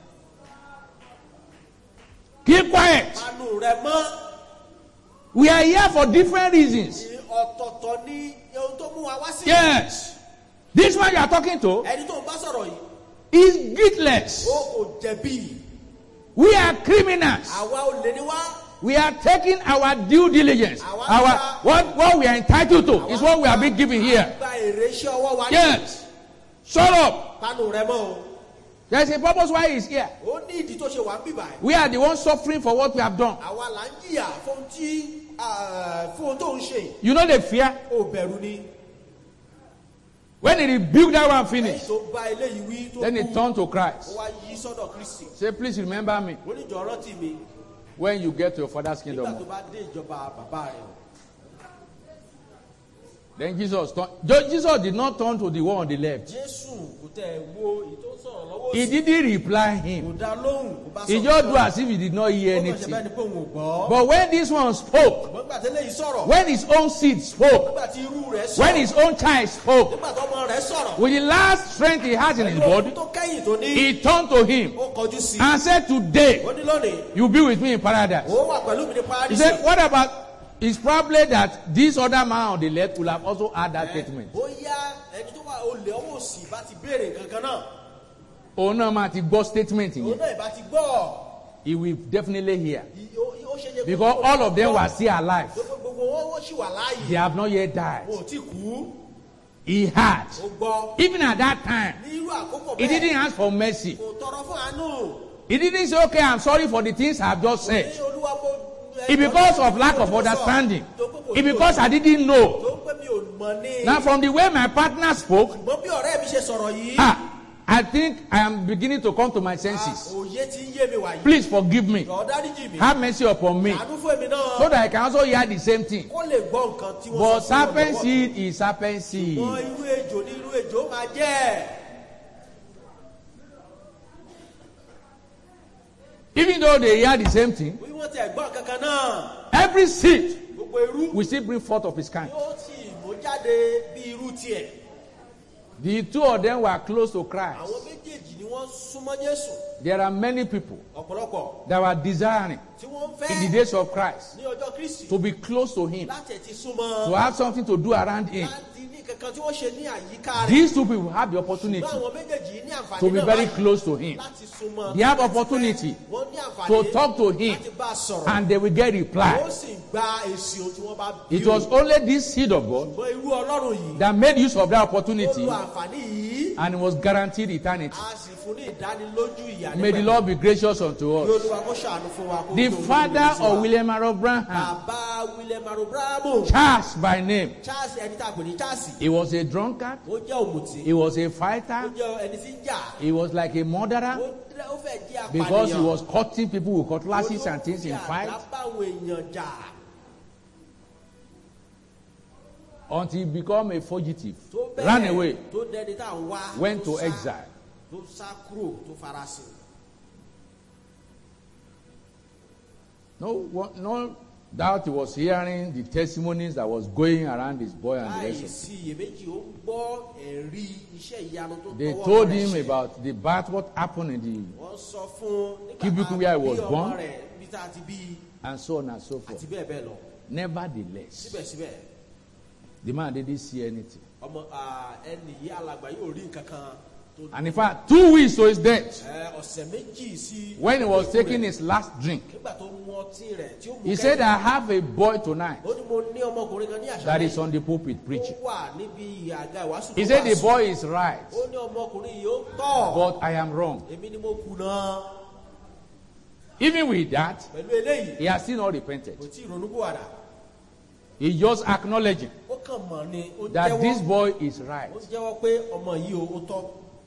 Keep quiet. Panu rẹ̀ mọ́. We are here for different reasons. Ọ̀tọ̀ọ̀tọ̀ ni ohun tó mú wa wá sí. Yes. This one you are talking to Ẹni tó ń bá sọ̀rọ̀ yìí. is guiltless. Ó kò jẹ̀bi. We are criminals. Àwa olè ni wá. We are taking our due diligence. What we are entitled to is what we are being given here. Gba èrè iṣẹ́ ọwọ́ wa ní. Yes. Shut up. Panu rẹ̀ mọ́ o. There's a purpose why he's here. Ó ní ìdí tó ṣe wà ń bíbà. We are the ones suffering for what we have done. Àwa là ń jìyà fún ohun tó ń ṣe. You know the fear? Ó bẹ̀rù ni. When he rebuked that one Lẹ́yìn finish, tó bá eléyìí wí tó then he kú. turned to Ó Christ. wá yí sọ́dọ̀ Kristi. Say, please remember me Ó ní jọ̀ọ́ rántí mi when you get to your father's nígbà kingdom. tó bá dé ìjọba bàbá rẹ̀. Then Jesus did not turn to the one on the left. Jésù kò tẹ̀ ẹ̀ wo èyí tó ń sọ̀rọ̀ lọ́wọ́ He sí. didn't reply Kò him. dá lóhùn kò bá He sọ̀rọ̀. just do as if he did not hear Ó kàn ṣe bẹ́ẹ̀ anything. ni pé òun ò gbọ́. But when this one spoke, Ṣùgbọ́n nígbà tí eléyìí sọ̀rọ̀. when his own seed spoke, Nígbà tí irú rẹ̀ sọ̀rọ̀. when his own child spoke, Nígbà tó ọmọ rẹ̀ sọ̀rọ̀. with the last strength he has in his Pẹ̀lú body, ohun tó kẹ́yìn tó ní. he turned to him Ó kọjú sí i. and said, today, Ó ní lónìí. you'll be with me in paradise. Ó wà pẹ̀lú mi ní He Paradísì. said, what about, it's probably that this other man on the left will have also had that statement. Bóyá ẹni tó wà olè ọwọ́ òsì bá ti béèrè kankan náà. Oh no, man, he got statement in Òun it. náà ìbá ti gbọ́. He will definitely hear. Ó ṣe yẹ kó- Because all of them were still alive. Gbogbo wọn wọ́n ṣì wà láàyè. They have not yet died. Wọn ò tí kú. He had. Ó gbọ́. Even at that time, Ní irú àkókò he bẹ́ẹ̀. didn't ask for mercy. Kò tọrọ fún àánú. He didn't say, okay, I'm sorry for the things I've just Ní said. Olúwa mo. It's because of lack of understanding. It's because I didn't know. Tó pé mi ò mọ̀ ní. Now, from the way my partner spoke, Ṣùgbọ́n bí ọ̀rẹ́ mi ṣe sọ̀rọ̀ yìí. I think I am beginning to come to my senses. Òye ti ń yé mi wà yìí. Please forgive me. Jọ̀ọ́ dáríjì mi. Have mercy upon me. Àánú fún èmi náà. So that I can also hear the same thing. Kó lè gbọ́ nǹkan tí wọ́n But sọ fún serpent ọ̀dọ̀ seed is serpent seed. Wọ́n irú ejò ní irú ejò máa jẹ́. Even though they hear the same thing, Bí wọ́n ti ẹ̀gbọ́n kankan náà. every seed Gbogbo irú. will still bring forth of his kind. Yóò sì mú jáde bí irú tiẹ̀. The two of them were close to Christ. Àwọn méjèèjì ni wọ́n súnmọ́ Jésù. There are many people Ọ̀pọ̀lọpọ̀ that were desiring tí wọ́n ń in the fẹ́ days of Christ ní ọjọ́ Kristi to be close to him, láti ti súnmọ́. to have something to do around him. Láti ní kankan tí wọ́n ṣe ní àyíká rẹ̀. These two people have the opportunity Ṣùgbọ́n àwọn méjèèjì ní àǹfààní to be náà very báyìí close to him. láti súnmọ́. They have opportunity Wọ́n ní àǹfààní to talk to him, láti bá a sọ̀rọ̀. and they will get reply. Ó sì gba èsì ohun tí wọ́n bá bí. It was only this seed of God Ṣùgbọ́n irú Ọlọ́run yìí that made use of that ó opportunity, lo àǹfààní yìí. and was guaranteed eternity. A sì fún ní ìdánilójú ìyà May the Lord be gracious unto Kí us. Olúwa kó ṣàánú fún wa. Kó The tó father olúwa sí wa. of William Abraham, Bàbá William Abraham. Charles by name, Charles ẹni tá a pè ní Charles. he was a drunkard, Ó jẹ́ òmùtí. he was a Ó fighter, jẹ́ ẹni tí ń jà. he was like a murderer Ó fẹ́ jẹ́ apànìyàn. because he was cutting people with cutlasses and things in fight Lábàwọn èèyàn jà. until he became a fugitive, Tó bẹ́ẹ̀ ran away, tó dẹni tá à ń wá. went tó to sá- exile. Tó sá kúrò tó farasin. No doubt he was hearing the testimonies that was going around his boy and the rest of Láìsí iyèméjì ó gbọ́ ẹ̀rí iṣẹ́ ìyanu tó They tọwọ́ told rẹ̀ him ṣe. about the birth, what happened in Wọ́n sọ fún nígbà Cubicle where he was bí ọmọ born. rẹ̀ bí tá a ti bí the, and so on and so àti forth. bẹ́ẹ̀ bẹ́ẹ̀ lọ. Nevertheless, Síbẹ̀síbẹ̀ the man didn't see anything. ọmọ ẹni yìí alàgbà yóò rí nǹkan kan tó And in fact, 2 weeks to his death, ọ̀sẹ̀ méjì sí. when he was taking his last drink, Nígbà tó mú ọtí rẹ̀ tí ó mú he said, kẹ́yìn. I have a boy tonight Ó ní mo ní ọmọkùnrin kan ní àṣà that is on the pulpit preaching. Ó wà níbi àga ìwàásù He tó said, the wàásù. boy is right, Ó ní ọmọkùnrin yìí ó tọ̀. but I am wrong. Èmi ni mo kùnà. Even with that, Pẹ̀lú eléyìí he has still not repented. kò tí ì ronúpìwàdà. He just acknowledging Ó kàn mọ̀ ni ó that this jẹ́wọ́. boy is right. Ó jẹ́wọ́ pé ọmọ yìí ó tọ́.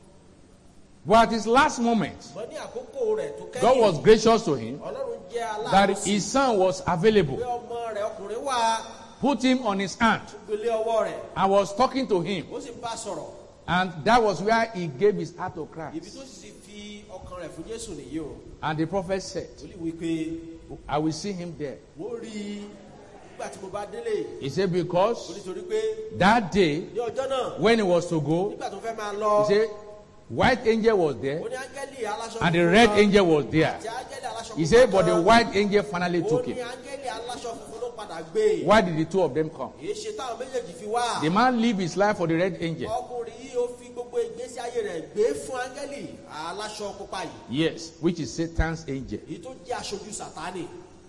But at his last moment, Ṣùgbọ́n ní àkókò rẹ̀ tó God was kẹ́yìn. gracious to him Ọlọ́run jẹ́ that aláàánú sí. his son was Pé available, ọmọ rẹ̀ ọkùnrin wà. put him on his hand, Ó gbélé ọwọ́ rẹ̀. and was talking to him. Ó sì ń bá a sọ̀rọ̀. And that was where he gave his heart to Ibi Christ. tó sì fi ọkàn rẹ̀ fún Jésù nìyí o. And the prophet said, Ó lè wí pé I will see him there. wọ́n rí i nígbà tí mo bá délé. He said, Ó because nítorí pé that day, ní ọjọ́ náà when he was to go, nígbà tó fẹ́ máa lọ. he said, white angel was there, Ó ní áńgẹ́lì aláṣọ and the funfun red kan. angel was there. Àti áńgẹ́lì aláṣọ He funfun said, but the kan. white angel finally Ó took ní him. áńgẹ́lì aláṣọ funfun ló padà gbé e. Why did the two of them come? Èé ṣe táwọn méjèèjì fi wá. The man lived his life for the red angel. Ọkùnrin yìí ó fi gbogbo ìgbésí ayé rẹ̀ gbé fún áńgẹ́lì aláṣọ pupa yìí. Yes, which is Satan's angel. Èyí tó jẹ́ aṣojú Sátánì.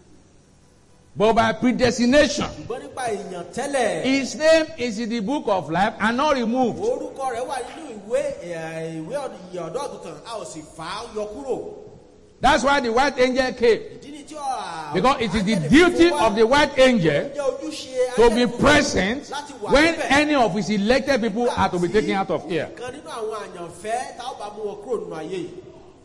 But by predestination, Ṣùgbọ́n nípa èèyàn tẹ́lẹ̀. his name is in the book of life and not removed. Orúkọ rẹ̀ wà nínú ìwé ọ̀dọ́ àgùntàn a ò sì fà á yọ kúrò. That's why the white angel came. Ìdí ni tí ó Because it is the duty of the white angel jẹ́ ojúṣe to be áńgẹ́lì funfun present láti wà when níbẹ̀. any of his elected people are to be taken out of here. Kan nínú àwọn àyànfẹ́ tá ó bá mú wọn kúrò nínú ayé yìí.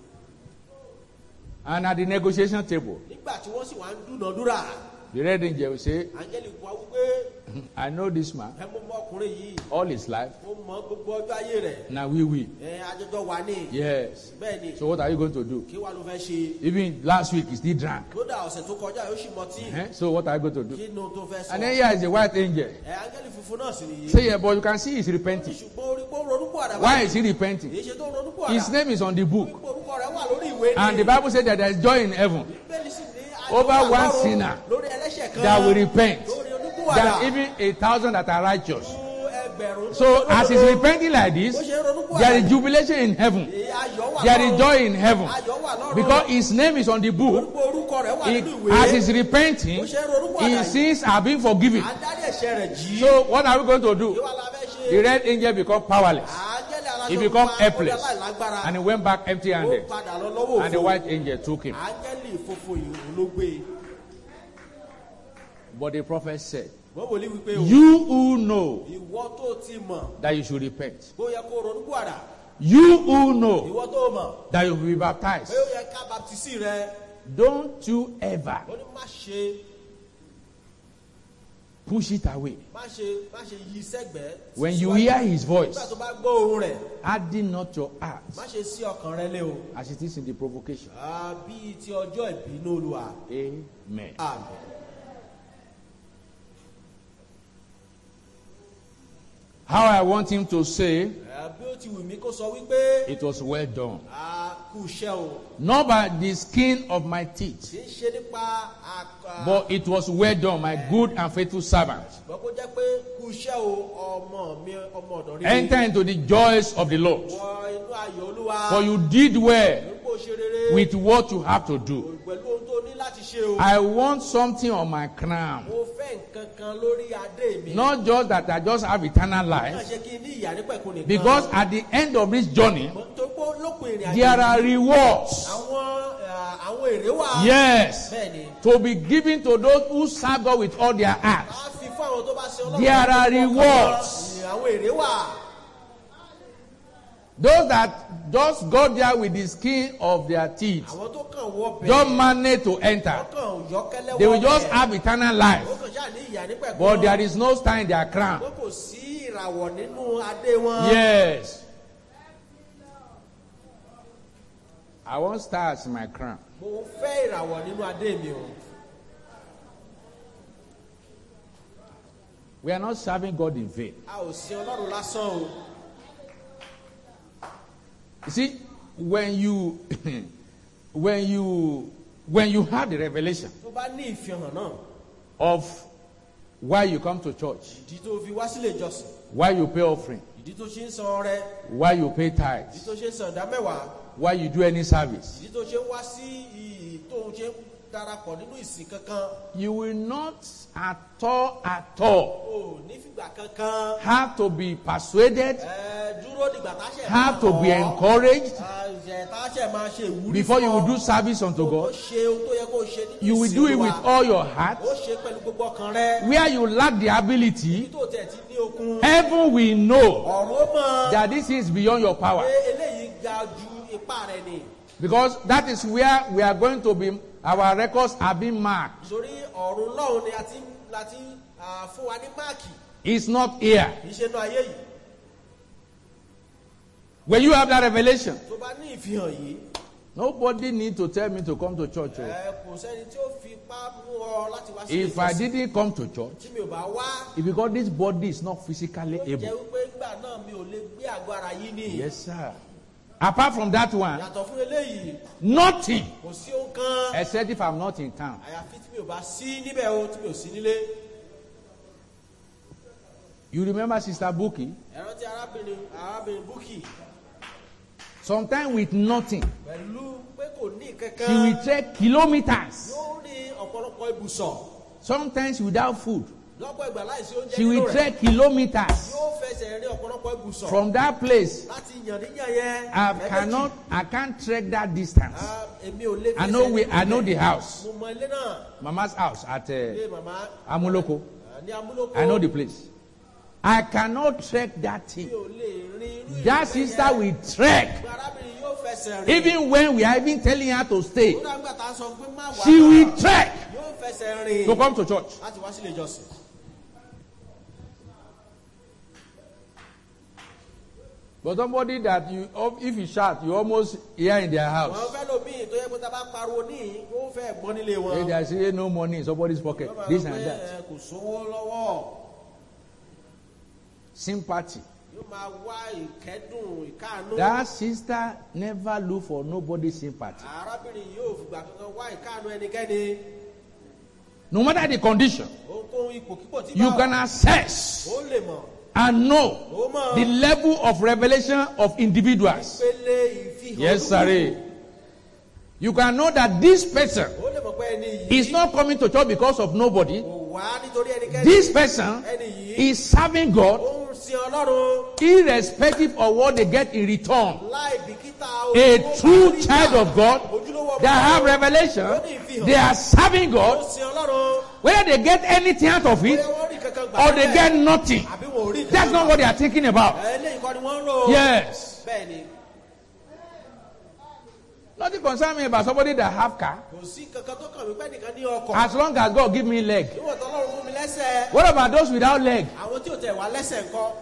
And at the negotiation table, Nígbà tí wọ́n sì wá ń dúnàdúrà, the red angel will say, áńgẹ́lì wa wípé I know this man ẹ mú mọ́ ọkùnrin yìí. all his life. Mo mọ gbogbo ọjọ́ ayé rẹ̀. Now we will. Àjọjọ wà ní. Yes. Bẹ́ẹ̀ ni. So what are you going to do? Kí wàá ló fẹ́ ṣe? Even last week he still drank. Kódà ọ̀sẹ̀ tó kọjá yóò ṣì mọtí. Eh? So what are you going to do? Kí ni o tó fẹ́ sọ? And then here is the white angel. Áńgẹ́lì funfun náà sì nìyí. Say, yeah, but you can see he's repenting. Ṣùgbọ́n orí pé ó ronúpìwàdà báyìí. Why is he repenting? Èyí ṣe tó ronúpìwàdà. His name is on the book. Wípé orúkọ rẹ̀ wà lórí ìwé ni. And the Bible said that there is joy in heaven Bíbélì sì ní over àjọ one Ọlọ́run sinner lórí ẹlẹ́ṣẹ̀ kan. that will repent Lórí onúpìwàdà. than even 1,000 that are righteous. Fún ẹgbẹ̀rún. So as he's repenting like this, Bó ṣe ronúpìwàdà. there is jubilation in heaven. Ayọ̀ wà There is lọ́run. joy in heaven. Ayọ̀ wà lọ́run. Because his name is on the book. Orúkọ orúkọ rẹ̀ wà He, nínú ìwé. as he's repenting, Bó ṣe ronúpìwàdà his yìí. sins are being forgiven. Adarí ẹ̀ṣẹ̀ rẹ̀ jì. So what are we going to Kí do? wàá la fẹ́ ṣe? The red angel become powerless. Áńgẹ́lì aláṣọ He become pupa, helpless. ó dá láìlágbára. And he went back Ó empty-handed. padà lọ lọ́wọ́ And the òfo. white angel took him. Áńgẹ́lì ìfòfò yìí ló gbé e. But the prophet said, Wọ́n wòlíì wípé o. you who know Ìwọ tó ti mọ̀. that you should repent, Bó yẹ kó ronúpìwàdà. you who know Ìwọ tó mọ̀. that you will be baptized, Pé ó yẹ ká baptisi rẹ. don't you ever Ó ní má ṣe push it away. má ṣe yí sẹ́gbẹ̀ẹ́. When you hear his voice, Nígbà tó bá gbọ́ ohùn rẹ̀. harden not your heart Má ṣe sí ọkàn rẹ lé o. as it is in the provocation. Bíi ti ọjọ́ ìbínú Olúwa. Amen. Àmín. How I want him to say, Bí ó ti wù mí kó sọ wípé. it was well done. kú iṣẹ́ o. not by the skin of my teeth, kì í ṣe nípa but it was well done, my good and faithful servant. ṣùgbọ́n kó jẹ́ pé kú iṣẹ́ o ọmọ mi ọmọ ọ̀dọ̀ rí. Enter into the joys of the Lord. wọ inú ayọ̀ Olúwa. For you did well nípò ṣe rere. with what you have to do. pẹ̀lú ohun tó ní láti ṣe o. I want something on my crown. mo fẹ́ nǹkan kan lórí adé mi. Not just that I just have eternal náà life. ṣe kí n ní ìyá nípẹ̀kun nìkan. Because at the end of this journey, tó pé lópin ìrìn àjò. there are rewards. àwọn èrè wà. Yes. bẹ́ẹ̀ni. To be given to those who serve God with all their hearts. a fi fún àwọn tó bá ṣe Ọlọ́run. There are rewards. àwọn èrè wà. Those that just got there with the skin of their teeth, àwọn tó kàn wọ bẹ́ẹ̀. don't manage to enter. wọ́n kàn yọ́kẹ́lẹ́ wọ They will just bẹ́ẹ̀. have eternal life. wọ́n kàn ṣáà ní ìyá nípẹ̀kun. But there is no star in their crown. wọ́n kò sí ìràwọ̀ nínú adé wọn. Yes. I want stars in my crown. mo fẹ́ ìràwọ̀ nínú adé mi o. We are not serving God in vain. a ò sin Ọlọ́run lásán o. You see, when you when you have the revelation tó bá ní ìfihàn náà. of why you come to church, ìdí tó fi wá sílé ìjọsìn. why you pay offering, ìdí tó ṣe ń san ọrẹ. why you pay ìdí tithes, tó ṣe ń san ìdámẹ́wàá. why you do any service, ìdí tó ṣe ń wá sí iyì tó ṣe ń darapọ̀ nínú ìsìn kankan. you will not at all o ní fìgbà kankan. have to be persuaded, dúró dìgbà táṣẹ̀ have to be encouraged táṣẹ̀ máa ṣe ìwúrí before you fún will ọ. do service unto Kó God. ṣe ohun tó yẹ kó ṣe nínú You will ìsìn do it Olúwa. with all your heart. ó ṣe pẹ̀lú gbogbo ọkàn rẹ. Where you lack the ability, tó tẹ̀ tí ní okun. heaven will know ọ̀run ó mọ̀. that this is beyond your power. pé eléyìí ga ju ipá rẹ ni. Because that is where we are going to be, our records are being marked. torí ọ̀run lọ́hùn ni láti fún wa ní máàkì. It's not here. kì í ṣe inú ayé yìí. When you have that revelation, tó bá ní ìfihàn yìí. nobody need to tell me to come to church. Oh. kò sẹ́ni tí ó fi ipá mú ọ láti wá sí If I didn't come to church, tí mi ò bá wá. it's because this body is not physically ó jẹ́ able. wípé nígbà náà mi ò lè gbé àgọ́ ara yìí ní. Yes, sir. Apart from that one, yàtọ̀ fún eléyìí. nothing kò sí ohun kan. except if I'm not in town. àyàfi tí mi ò bá sí níbẹ̀ o tí mi ò sí nílé. You remember Sister Buki? ẹ̀rọ tí arábìnrin Bukky. Sometimes with nothing, pẹ̀lú pé kò ní kankan. she will trek kilometers. yóò rí ọ̀pọ̀lọpọ̀ ibùsọ̀. Sometimes without food, lọ́pọ̀ ìgbà láìsí oúnjẹ she nínú will rẹ̀. trek kilometers. yóò fẹsẹ̀ rí ọ̀pọ̀lọpọ̀ ibùsọ̀. From that place, láti yànníyàn yẹn. I can't trek that distance. èmi ò lè I know the house, mo mọ ilé náà. Mama's house at ilé màmá. Amuloko. ní Amúlòkó. I know the place. I cannot trek that thing. mi ò lè rin irú That ìrìn sister yẹn. will trek. arábìnrin yóò fẹsẹ̀ rìn. Even when we are even telling her to stay, ó dàgbà tá a sọ pé má wà. she will trek yóò fẹsẹ̀ rìn. to come to church. láti wá sílé ìjọsìn. But somebody that if you shout, you almost hear in their wọ́n house. fẹ́ lómi tó yẹ kó tá a bá pariwo ní ó fẹ́ gbọ́ nílé wọn. Hey, they say no money in somebody's pocket. Wọ́n máa This sọ and pé, that. kò sówó lọ́wọ́. Sympathy. yóò máa wá ìkẹ́dùn ìkáàánú. That sister never look for nobody's sympathy. arábìnrin yóò fìgbà kankan wá ìkáàánú ẹnikẹ́ni. No matter the condition, ohunkóhun ipòkípò tí you bá can wà. assess ó lè mọ̀. and know ó mọ̀. the level of revelation of individuals. ìpele ìfihàn. Yes, sir. You can know that this person ó lè mọ̀ pé ẹni yìí. is not coming to church because of nobody. kò wá nítorí ẹnikẹ́ni. This person ẹni yìí. is serving God ó ń sin Ọlọ́run. irrespective of what they get in return. láì bìkítà A owó true bá rí child gbà. of God Ojúlówó ọmọ that have Ọlọ́run. revelation, they are serving ó God, sin Ọlọ́run. whether they get anything out of it bóyá wọ́n rí kankan gbà or they níbẹ̀. get nothing. àbí wọn ò rí kankan That's not gbà. what they are thinking about. eléyìí kọ́ ni wọ́n ń rò. Yes. bẹ́ẹ̀ni Nothing concern me about somebody that have car. kò sí kankan tó kàn mí pé nìkan ní ọkọ̀. As long as God give me leg. níwọ̀n tó Ọlọ́run fún mi lẹ́sẹ̀. What about those without leg? àwọn tí ò tẹ̀ wá lẹ́sẹ̀ ńkọ́.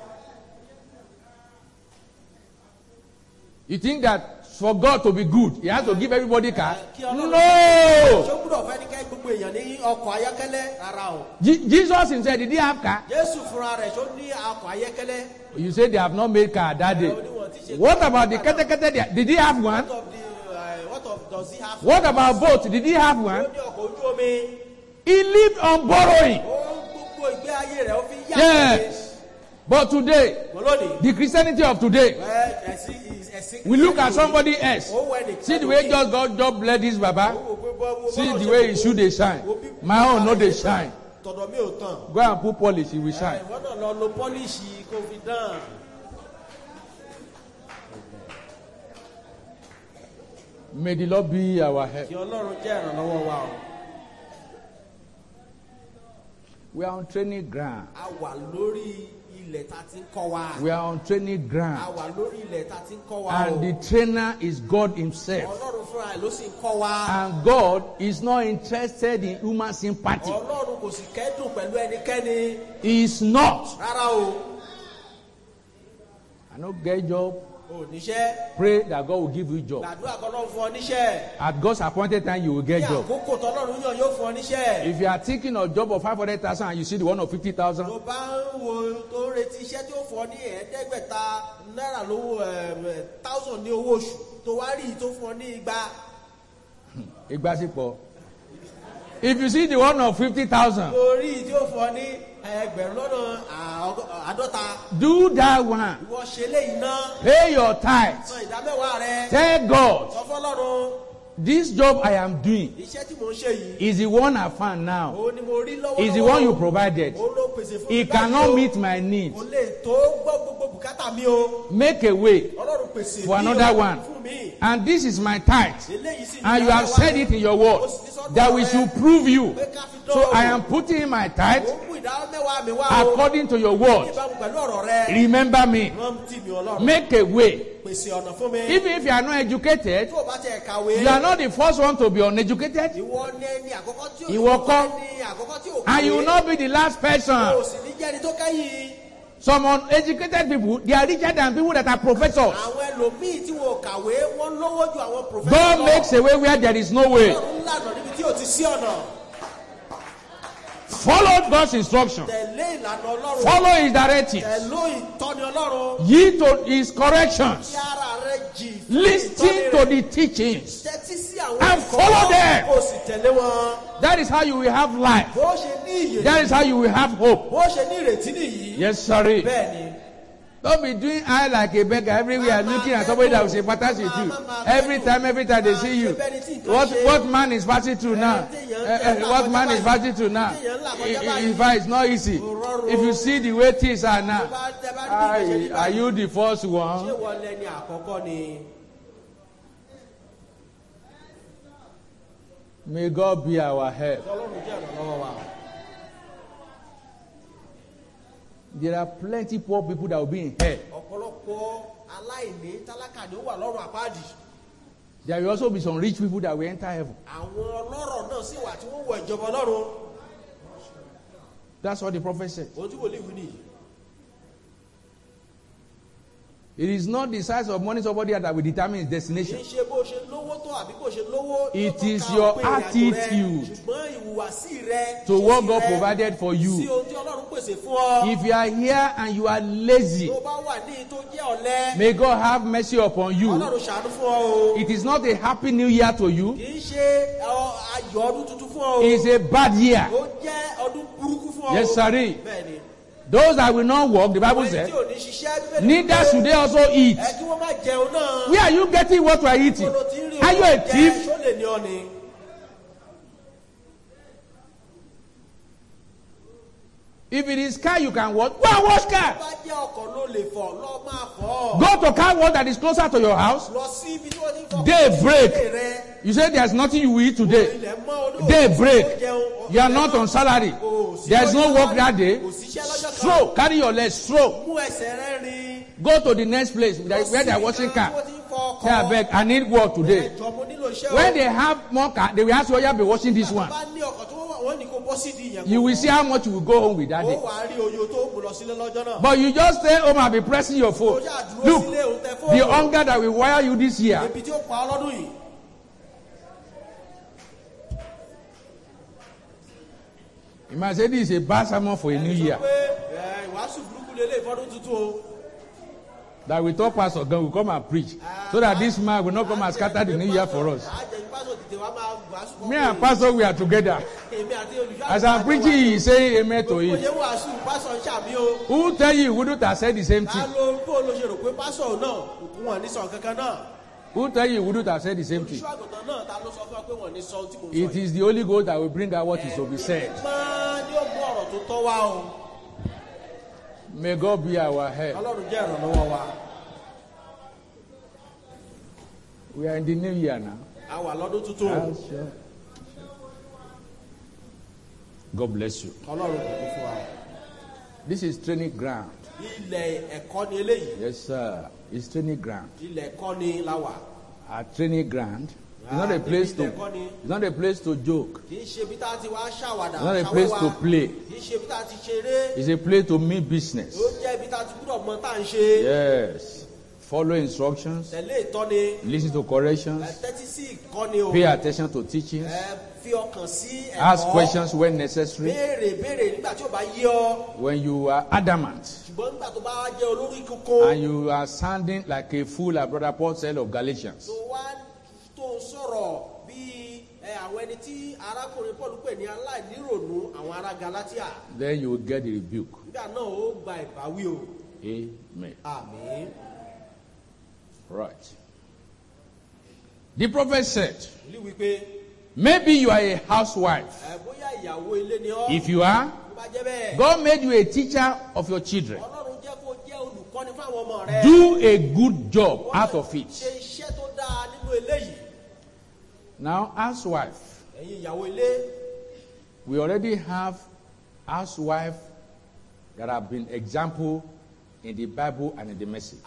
You think that for God to be good, He has to give everybody car? Kí Ọlọ́run- No. ṣó gbúdọ̀ fẹ́ ní kẹ́ gbogbo èèyàn ní ọkọ̀ ayọ́kẹ́lẹ́ rárá o. Jesus himself, did he have car? Jésù fúnra rẹ̀ ṣó ní ọkọ̀ ayọ́kẹ́lẹ́. You say they have not made car that day. What about the kete? Did he have one? of the does he have? What about boat? Did he have one? Ó ní ọkọ̀ ojú omi. He lived on borrowing. Ó gbogbo ìgbé ayé rẹ̀ ó fi yá. Yes. But today, Lónìí. the Christianity of today, we look at somebody else. See the way God bless this Baba. See the way he should they shine. My own no they shine. Go and put polish, he will shine. May the Lord be our help. We are on training ground. We are on training ground. And the trainer is God himself. And God is not interested in human sympathy. He is not. I don't get job. Pray that God will give you job. At God's appointed time, you will get job. If you are thinking of job of 500,000 and you see the one of 50,000, if you see the one of 50,000, do that one. Pay your tithes. Tell God, this job I am doing is the one I found now. Is the one you provided. It cannot meet my needs. Make a way for another one. And this is my tithe. And you have said it in your word that we should prove you. So I am putting in my tithe according to your word. Remember me. Make a way. Even if you are not educated, you are not the first one to be uneducated. You will come, and you will not be the last person. Some uneducated people, they are richer than people that are professors. God makes a way where there is no way. Follow God's instruction. Follow his directive. Yield to his corrections. Listen to the teachings. And follow them. That is how you will have life. That is how you will have hope. Yes, sorry. Don't be doing eye like a beggar everywhere, looking at somebody that will say, "What with you?" Every time they see you. What man is passing through now? What man is passing through now? In fact, it's not easy. If you see the way things are now, are you the first one? May God be our help. There are plenty poor people that will be in hell. There will also be some rich people that will enter heaven. That's what the prophet said. It is not the size of money somebody has that will determine his destination. It is your attitude to what God provided for you. If you are here and you are lazy, may God have mercy upon you. It is not a happy new year to you. It is a bad year. Yes, sir. Those that will not work, the Bible says, neither should they also eat. Where are you getting what you are eating? Are you a thief? If it is car you can wash, go and wash car. Go to car wash that is closer to your house. Day break. You say there's nothing you will eat today. Day break. You are not on salary. There's no work that day. Stroke. Carry your legs. Stroke. Go to the next place where they are washing car. Say, I beg, I need work today. When they have more car, they will ask you, you'll be washing this one. You will see how much you will go home with that day. But you just stay home and be pressing your phone. Look, the hunger that will wire you this year. You might say this is a bad sermon for a new year. That we talk Pastor God will come and preach. So that this man will not come and scatter the new year for us. Me and Pastor, we are together. As I'm preaching, he say amen to it. Who tell you wouldn't have said the same thing? Who tell you wouldn't have said the same thing? It is the Holy Ghost that will bring out what is to be said. May God be our help. We are in the new year now. God bless you. This is training ground. Yes, sir. It's training ground. Our training ground. It's not a place to. It's not a place to joke. It's not a place to play. It's a place to meet business. Yes. Follow instructions. Listen to corrections. Pay attention to teachings. Ask questions when necessary. When you are adamant and you are sounding like a fool, like Brother Paul said of Galatians, then you will get the rebuke. Amen. Amen. Right. The prophet said, maybe you are a housewife. If you are, God made you a teacher of your children. Do a good job out of it. Now, housewife. We already have housewife that have been example in the Bible and in the message.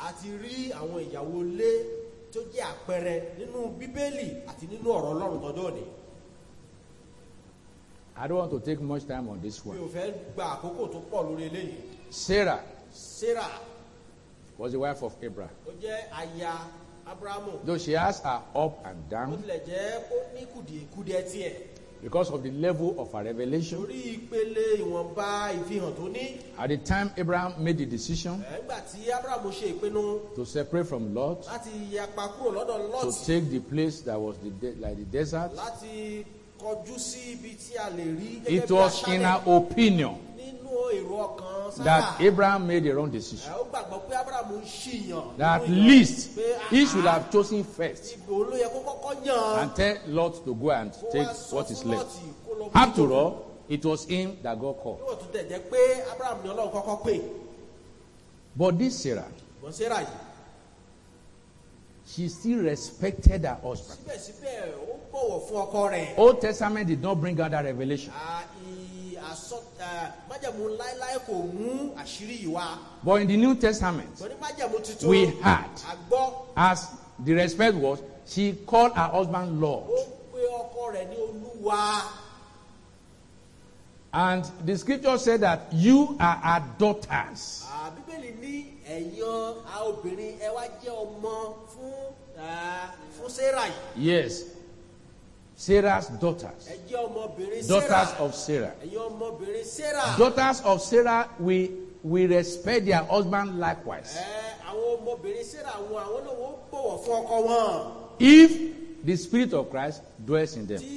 I don't want to take much time on this one. Sarah was the wife of Abraham. Though she has her up and down, because of the level of her revelation. At the time Abraham made the decision to separate from Lot, to take the place that was like the desert, it was in her opinion that Abraham made the wrong decision. That at least he should have chosen first and tell Lot to go and take what is left. After all, it was him that God called. But this Sarah, she still respected her husband. Old Testament did not bring out that revelation. But in the New Testament, we had, as the respect was, she called her husband Lord. And the scripture said that you are her daughters. Yes. Sarah's daughters. Daughters of Sarah. Daughters of Sarah, we respect their husband likewise. If the Spirit of Christ dwells in them.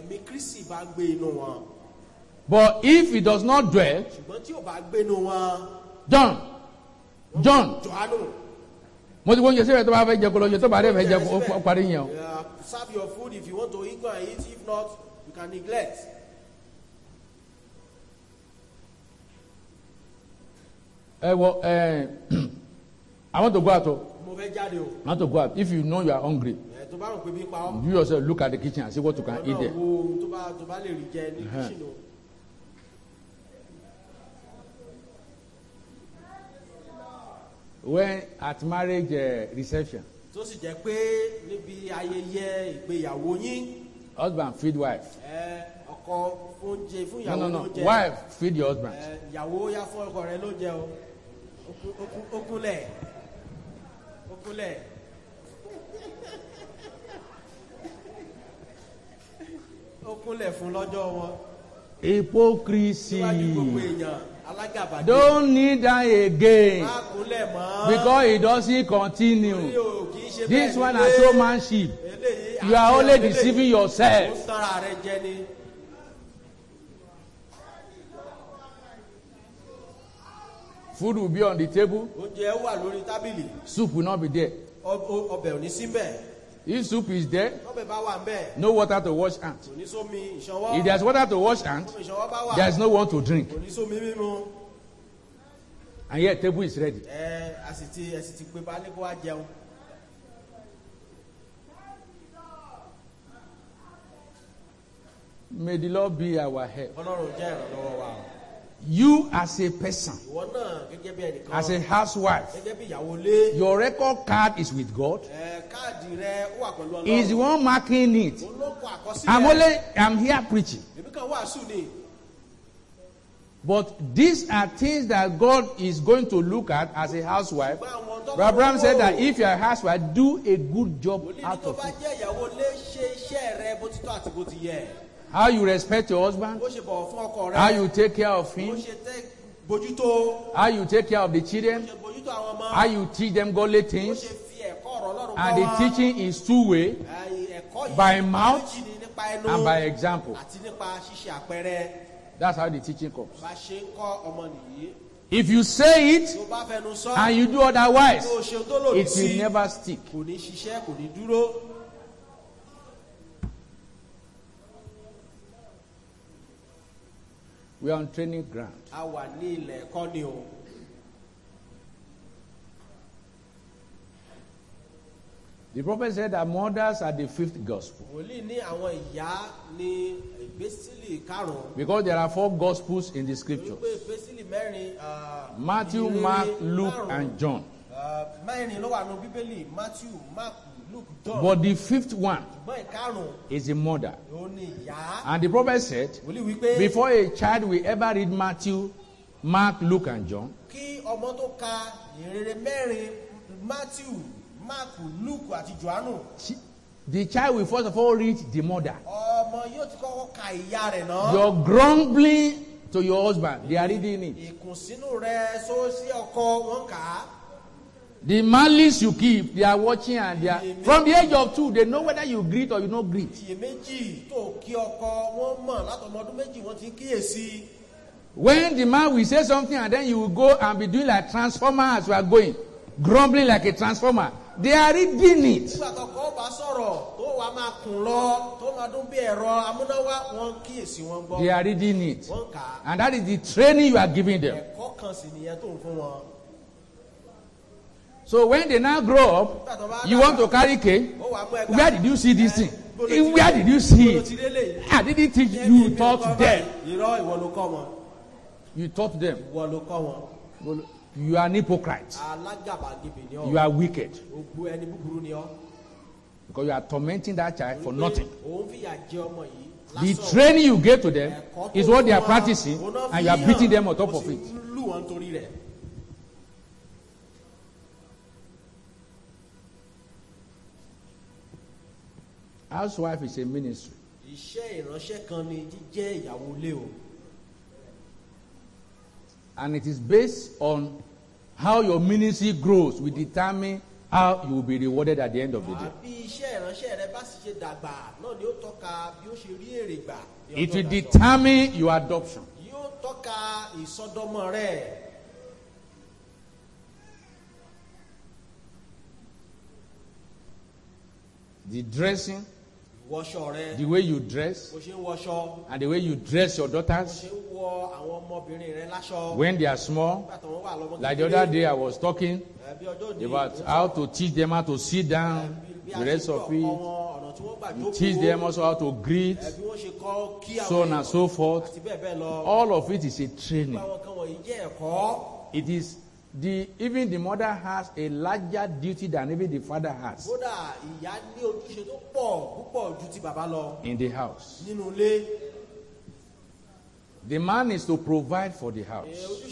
But if it does not dwell, John. Serve your food if you want to eat, go and eat. If not, you can neglect. I want to go out. I want to go out. If you know you are hungry, you yourself look at the kitchen and see what you can eat there. When at marriage reception, husband feed wife. No. Wife feed your husband. Hypocrisy. Don't need that again, because it doesn't continue. This one is showmanship. You are only deceiving yourself. Food will be on the table. Soup will not be there. If soup is there, no water to wash hands. If there's water to wash hands, there's no one to drink. And yet table is ready. May the Lord be our help. You as a person, as a housewife, your record card is with God. He's the one marking it. I'm here preaching. But these are things that God is going to look at as a housewife. Abraham said that if you're a housewife, do a good job out of it. How you respect your husband, how you take care of him, how you take care of the children, how you teach them godly things. And the teaching is two-way, by mouth and by example. That's how the teaching comes. If you say it and you do otherwise, it will never stick. We are on training ground. The prophet said that mothers are the fifth gospel. Because there are 4 gospels in the scriptures: Matthew, Mark, Luke, and John. But the 5th one is a mother. And the prophet said, before a child will ever read Matthew, Mark, Luke, and John, the child will first of all read the mother. You're grumbling to your husband, they are reading it. The malice you keep, they are watching, and they are from the age of 2, they know whether you greet or you don't greet. When the man will say something and then you will go and be doing like transformer as you are going, grumbling like a transformer, they are reading it. They are reading it. And that is the training you are giving them. So when they now grow up, you want to carry cane. Where did you see this thing? Where did you see it? I didn't teach you. You taught them. You taught them. You are an hypocrite. You are wicked. Because you are tormenting that child for nothing. The training you gave to them is what they are practicing, and you are beating them on top of it. Housewife is a ministry. And it is based on how your ministry grows will determine how you will be rewarded at the end of the day. It will determine your adoption. The dressing, the way you dress, and the way you dress your daughters when they are small. Like the other day I was talking about how to teach them how to sit down, the rest of it. You teach them also how to greet, so on and so forth. All of it is a training. It is even the mother has a larger duty than even the father has in the house. The man is to provide for the house,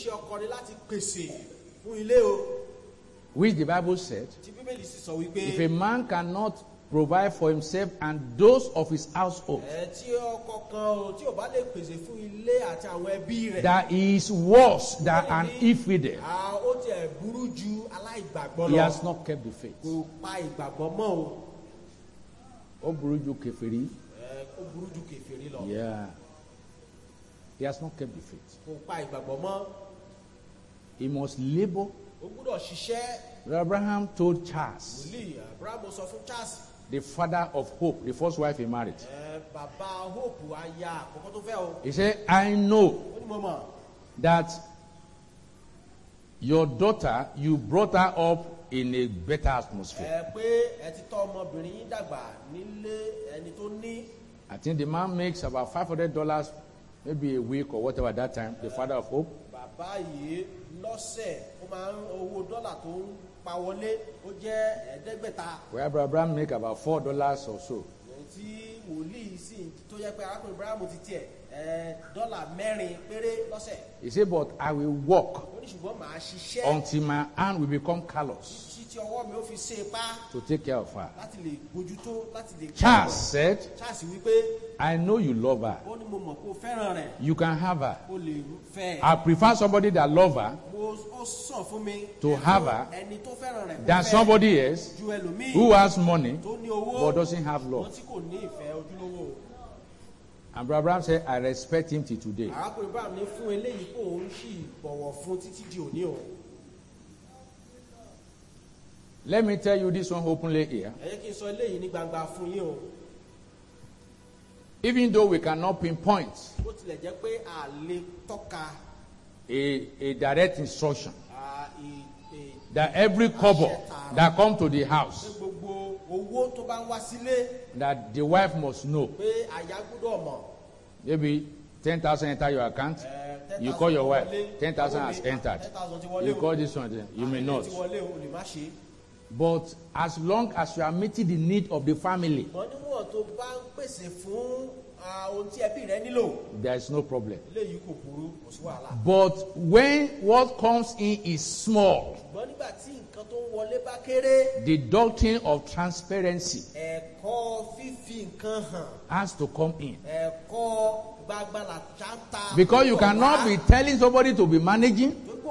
which the Bible said, if a man cannot provide for himself and those of his household, that he is worse than an infidel. He has not kept the faith. Yeah. He has not kept the faith. He must labor. Abraham told Charles, the father of hope, the first wife he married. He said, I know that your daughter, you brought her up in a better atmosphere. I think the man makes about $500 maybe a week or whatever at that time, the father of hope. Where Abraham make about $4 or so. He said, but I will walk until my hand will become callous to take care of her. Charles said, I know you love her. You can have her. I prefer somebody that loves her to have her than somebody else who has money but doesn't have love. And Brother Abraham said, I respect him till today. Let me tell you this one openly here. Even though we cannot pinpoint a direct instruction that every couple that come to the house, that the wife must know. Maybe 10,000 enter your account. You call your wife, 10,000 has entered. You call this one, you may not. But as long as you are meeting the need of the family, there is no problem. But when what comes in is small, the doctrine of transparency has to come in. Because you cannot be telling somebody to be managing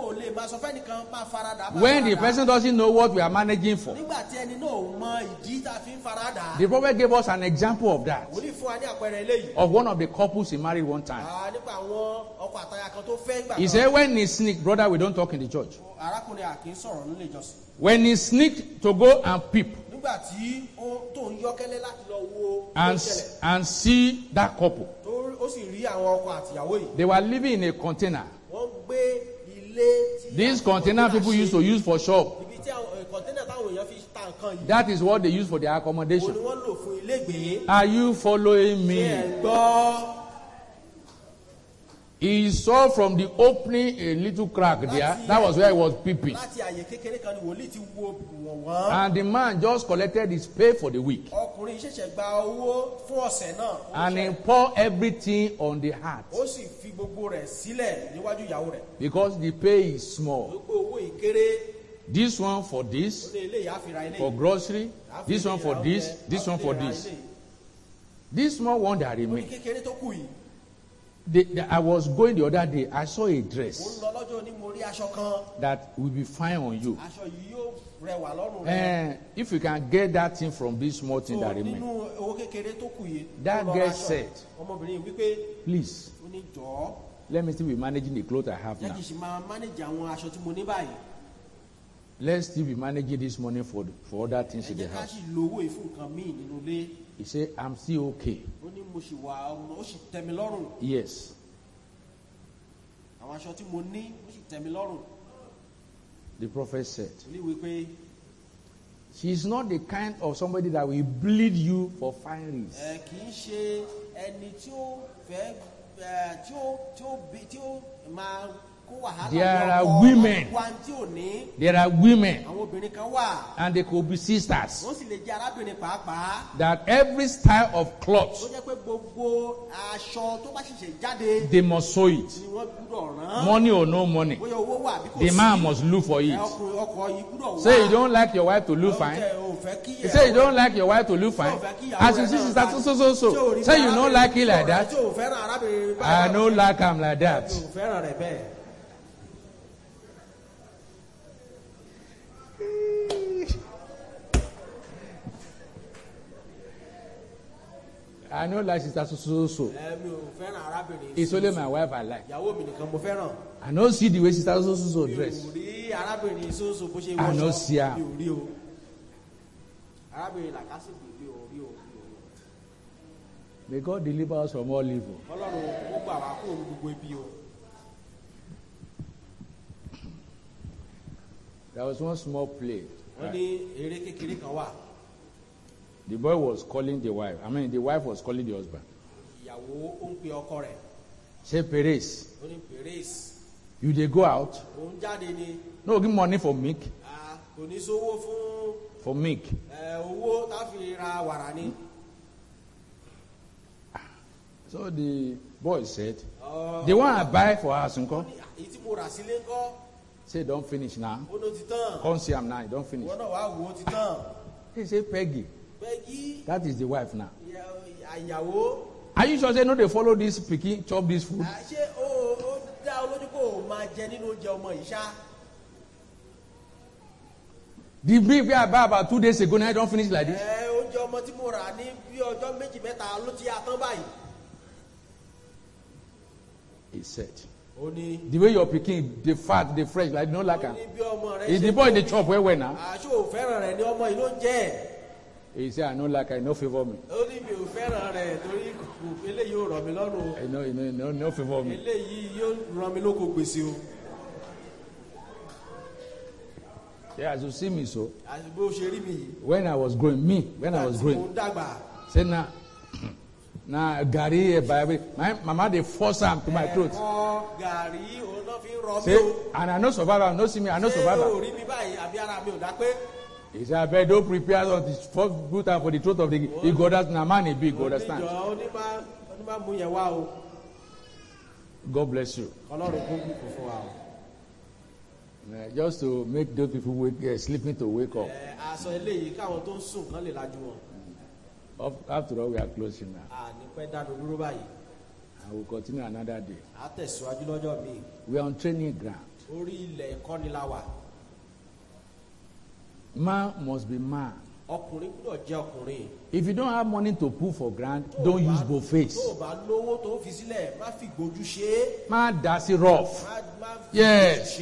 when the person doesn't know what we are managing for. The prophet gave us an example of that, of one of the couples he married one time. He said, when he sneaked, brother, we don't talk in the church. When he sneaked to go and peep and see that couple, they were living in a container. These container people used to use for shop. That is what they use for their accommodation. Are you following me? He saw from the opening a little crack there. That was where he was peeping. And the man just collected his pay for the week. And he poured everything on the heart. Because the pay is small. This one for this, for grocery. This one for this, this one for this. This small one that remains. I was going the other day, I saw a dress that will be fine on you. If you can get that thing from this small thing that remains. That girl said, please, let me still be managing the clothes I have now. Let's still be managing this money for other things in the house. He said, I'm still okay. Yes. The prophet said, she is not the kind of somebody that will bleed you for fine reasons. There are women, and they could be sisters, that every style of cloth, they must sew it. Money or no money, the man must look for it. Say you don't like your wife to look fine. Say you don't like your wife to look fine. As you see, sister, so. Say you don't like it like that. I don't like him like that. I know like sister so. It's only my wife I like. I don't see the way sister so dress. I don't see her. May God deliver us from all evil. There was one small play. The boy was calling the wife. I mean, the wife was calling the husband. Say, Perez, you dey go out? No, give money for milk. For milk. So the boy said, the one I buy for us, uncle. Say, don't finish now. Come see him now, don't finish. He said, Peggy. That is the wife now. Are you sure they know they follow this picking, chop this food? The beef I buy about 2 days ago, now I don't finish like this. He said, the way you're picking, the fat, the fresh, like no like is the boy the chop where now? He said, I know like I no favor me. No favor me. Yeah, as you see me so. When I was growing, say now Gary, my mama they force him to my throat. Say, and I know survivor, no see me, I know survivor. He said, I bet don't prepare on this first good time for the throat of the God. That's na man a big, God understand. God bless you. Just to make those people sleeping to wake up. After all, we are closing now. I will continue another day. We are on training ground. Man must be man. If you don't have money to put for grant, don't use both face. Man, that's it rough. Yes.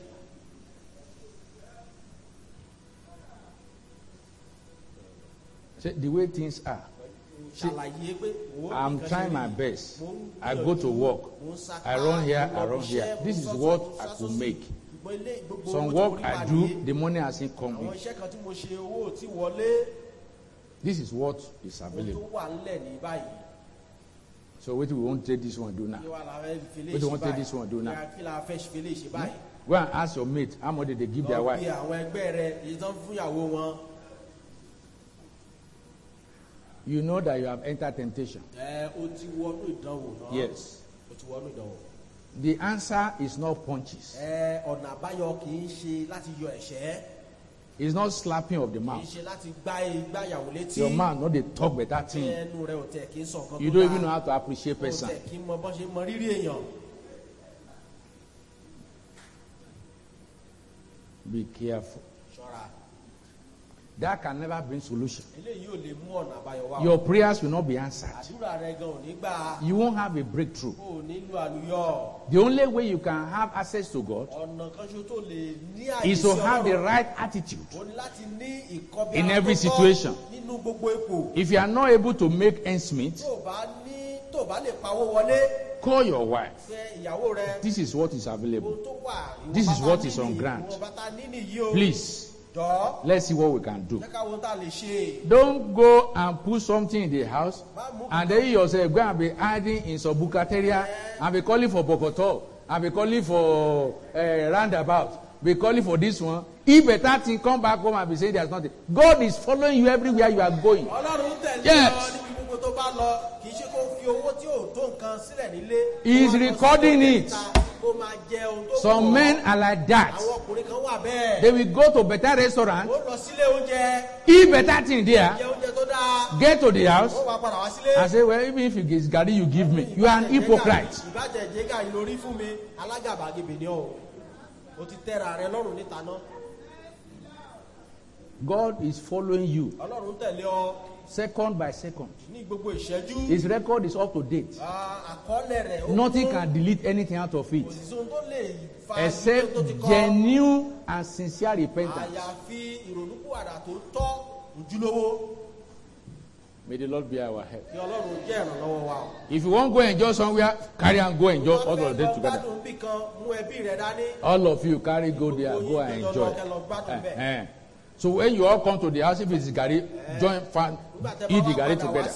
The way things are. See, I'm trying my best. I go to work. I run here, I run here. This is what I could make. Some work I do, the money hasn't come in. This is what is available. So what do we want to take this one do now? What do we want to take this one do now? Go and ask your mate how much did they give their wife. You know that you have entered temptation. Yes. The answer is not punches. It's not slapping of the mouth. Your mouth not they talk better thing. You don't even know how to appreciate person. Be careful. That can never bring solution. Your prayers will not be answered. You won't have a breakthrough. The only way you can have access to God is to have the right attitude in every situation. If you are not able to make ends meet, call your wife. This is what is available. This is what is on ground. Please. Let's see what we can do. Don't go and put something in the house and then you yourself go and be hiding in some bukateria and be calling for Bokoto and be calling for roundabout, be calling for this one. If better thing come back home and be saying there's nothing. God is following you everywhere you are going. Yes. He is recording it. Some men are like that. They will go to better restaurant, eat better thing there, get to the house, and say, well, even if it's Gary you give me, you are an hypocrite. God is following you. second by second. Ní gbogbo ìṣẹ́jú. His record is up to date. Àkọọ́lẹ̀ rẹ̀. Nothing can delete anything out of it. Òṣìṣẹ́ tó lè fa except genuine and sincere repentance. Àyàfi ìrònúpìwàdà tó tọ́ ojúlówó. May the Lord be our help. Kí Ọlọ́run jẹ́ ìrànlọ́wọ́ wa. If you want to go enjoy somewhere, carry and go enjoy all of them together. All of you carry go there, go and enjoy. So when you all come to the house, if it's Gary, join, eat the Gary together.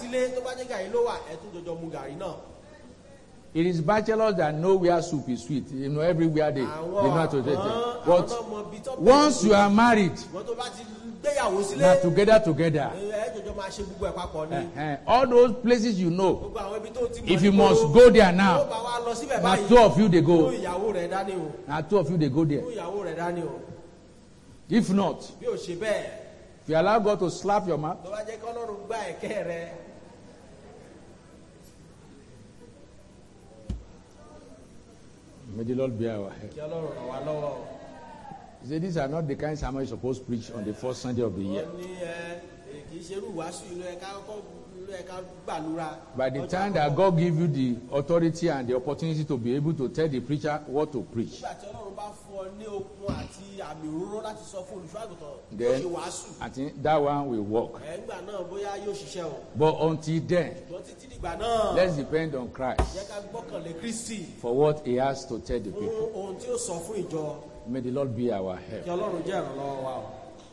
It is bachelors that know where soup is sweet. You know, everywhere they know how to do it. But once you are married, now together. All those places you know, if you must go there now, now two of you they go. Now two of you they go there. If not, if you allow God to slap your mouth, may the Lord be our help. He said, these are not the kind of sermon you're supposed to preach on the first Sunday of the year. By the time that God gives you the authority and the opportunity to be able to tell the preacher what to preach, then I think that one will work. But until then, let's depend on Christ for what he has to tell the people. May the Lord be our help.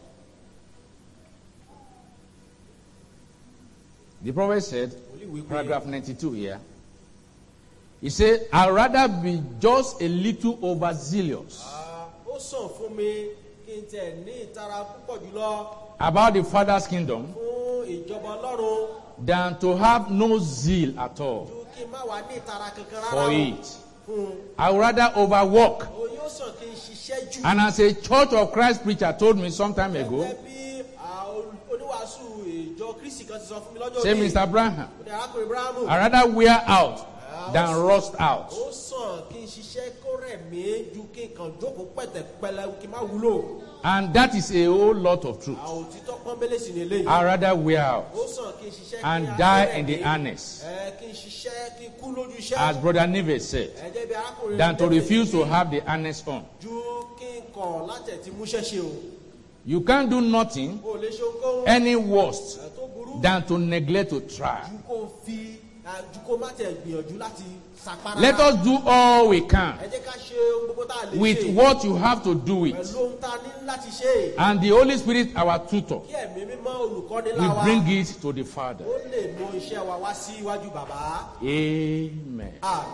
The prophet said, paragraph 92 here, he said, I'd rather be just a little overzealous about the Father's kingdom than to have no zeal at all for it. I would rather overwork. And as a Church of Christ preacher told me some time ago, say, Mr. Abraham, I'd rather wear out than rust out. And that is a whole lot of truth. I'd rather wear out and die in the harness, as Brother Neves said, than to refuse to have the harness on. You can't do nothing any worse than to neglect to try. Let us do all we can with what you have to do it. And the Holy Spirit, our tutor, will bring it to the Father. Amen.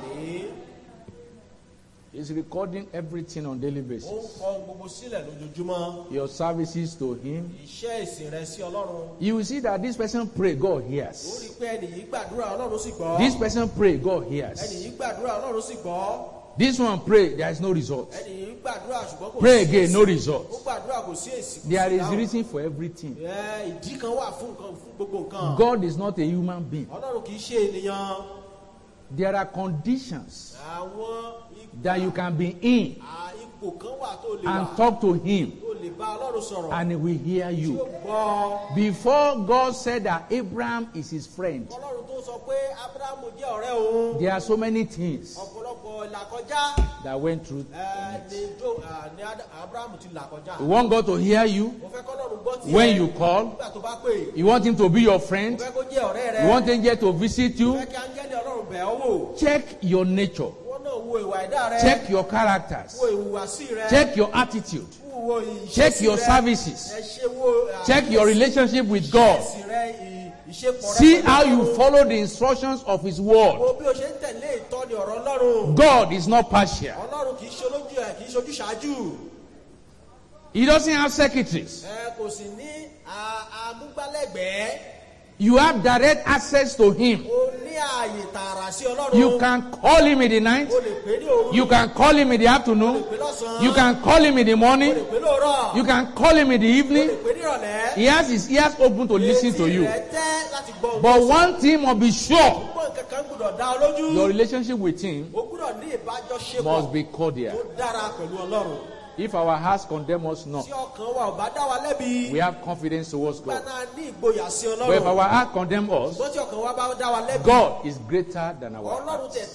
He's recording everything on a daily basis. Your services to him. You will see that this person pray, God hears. This person pray, God hears. This one pray, there is no result. Pray again, no result. There is reason for everything. God is not a human being. There are conditions that you can be in and talk to him, and he will hear you. Before God said that Abraham is his friend, there are so many things that went through it. You want God to hear you when you call. You want him to be your friend. You want angel to visit you. Check your nature. Check your characters. Check your attitude. Check your services. Check your relationship with God. See how you follow the instructions of his word. God is not partial. He doesn't have secretaries. You have direct access to him. You can call him in the night. You can call him in the afternoon. You can call him in the morning. You can call him in the evening. He has his ears open to listen to you. But one thing must be sure. Your relationship with him must be cordial. If our hearts condemn us not, we have confidence towards God. But if our heart condemn us, God is greater than our hearts.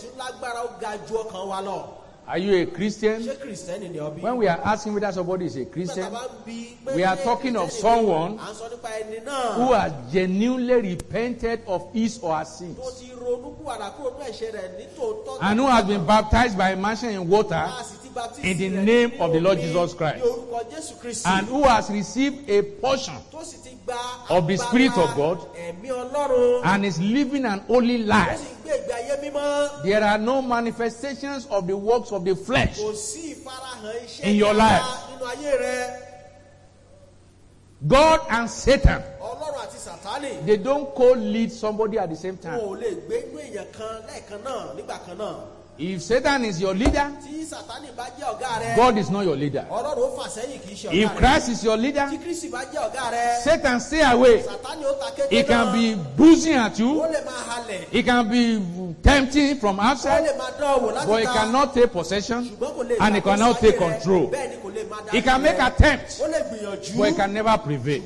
Are you a Christian? When we are asking whether somebody is a Christian, we are talking of someone who has genuinely repented of his or her sins and who has been baptized by immersion in water in the name of the Lord Jesus Christ, and who has received a portion of the Spirit of God and is living an holy life. There are no manifestations of the works of the flesh in your life. God and Satan, they don't co-lead somebody at the same time. If Satan is your leader, God is not your leader. If Christ is your leader, Satan stay away. He can be bruising at you. He can be tempting from outside. But he cannot take possession. And he cannot take control. He can make attempts. But he can never prevail.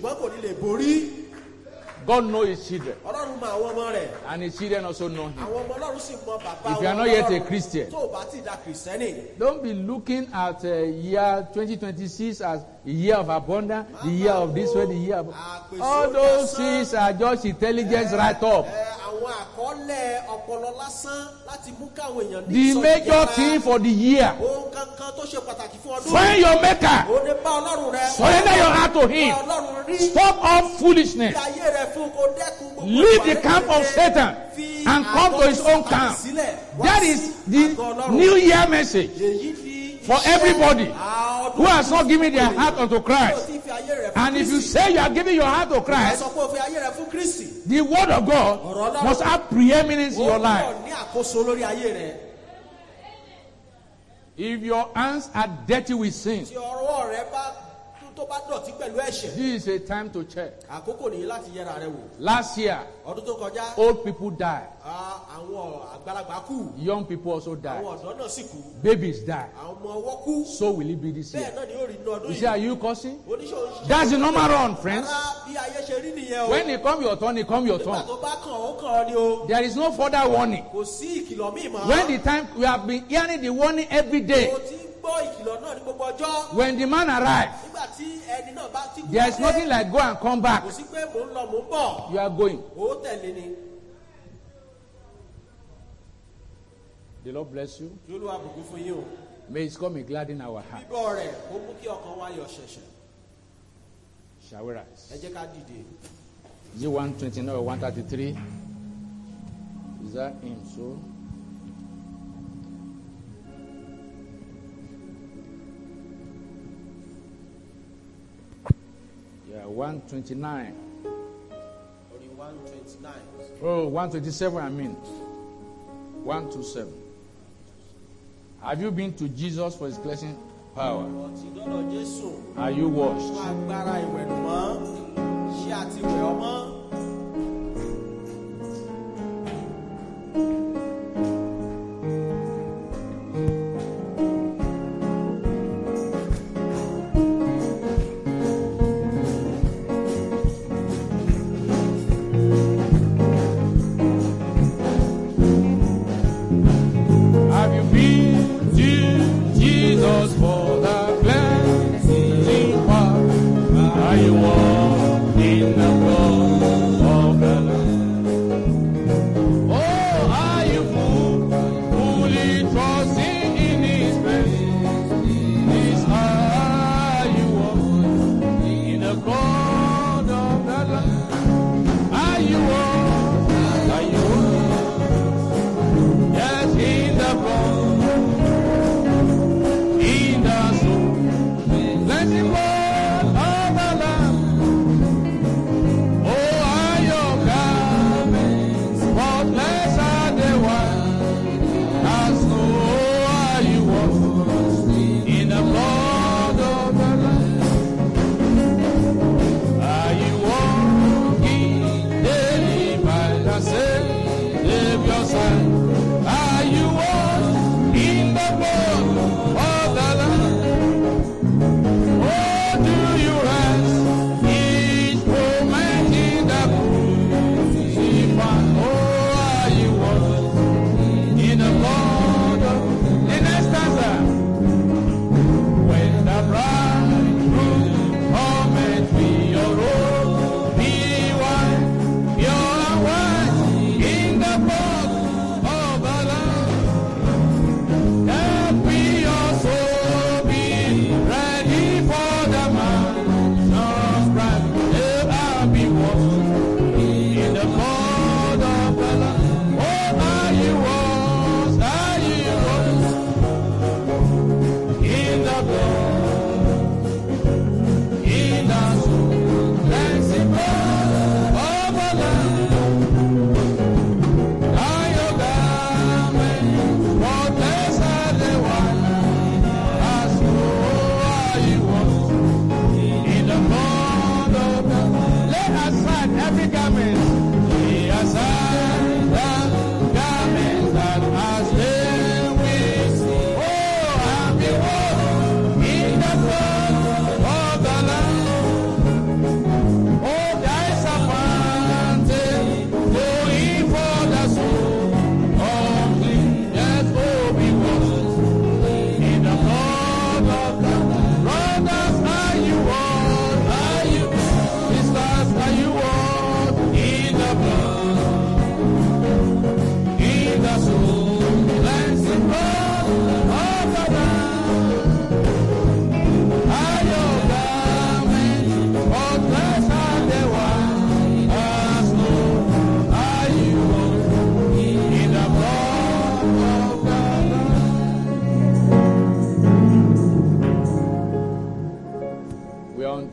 God knows his children. And his children also know him. If you are not yet a Christian, don't be looking at year 2026 as the year of abundance, the year of this way, the year of... All those things are just intelligence right up. The major thing for the year, find your maker. Surrender your heart to him. Stop all foolishness. Leave the camp of Satan and come to his own camp. That is the New Year message for everybody who has not given their heart unto Christ. And if you say you are giving your heart to Christ, the word of God must have preeminence in your life. If your hands are dirty with sin, this is a time to check. Last year, old people died. Young people also died. Babies died. So will it be this year? You say, are you cursing? That's the normal run, friends. When it comes your turn, it comes your turn. There is no further warning. When the time, we have been hearing the warning every day. When the man arrives, there is nothing like go and come back. You are going. The Lord bless you. May His coming gladden our heart. Shall we rise? Is it 129 or 133? Is that him? So. Yeah, 129. Only 129. Oh, 127, I mean. 127. Have you been to Jesus for his cleansing power? Are you washed? In the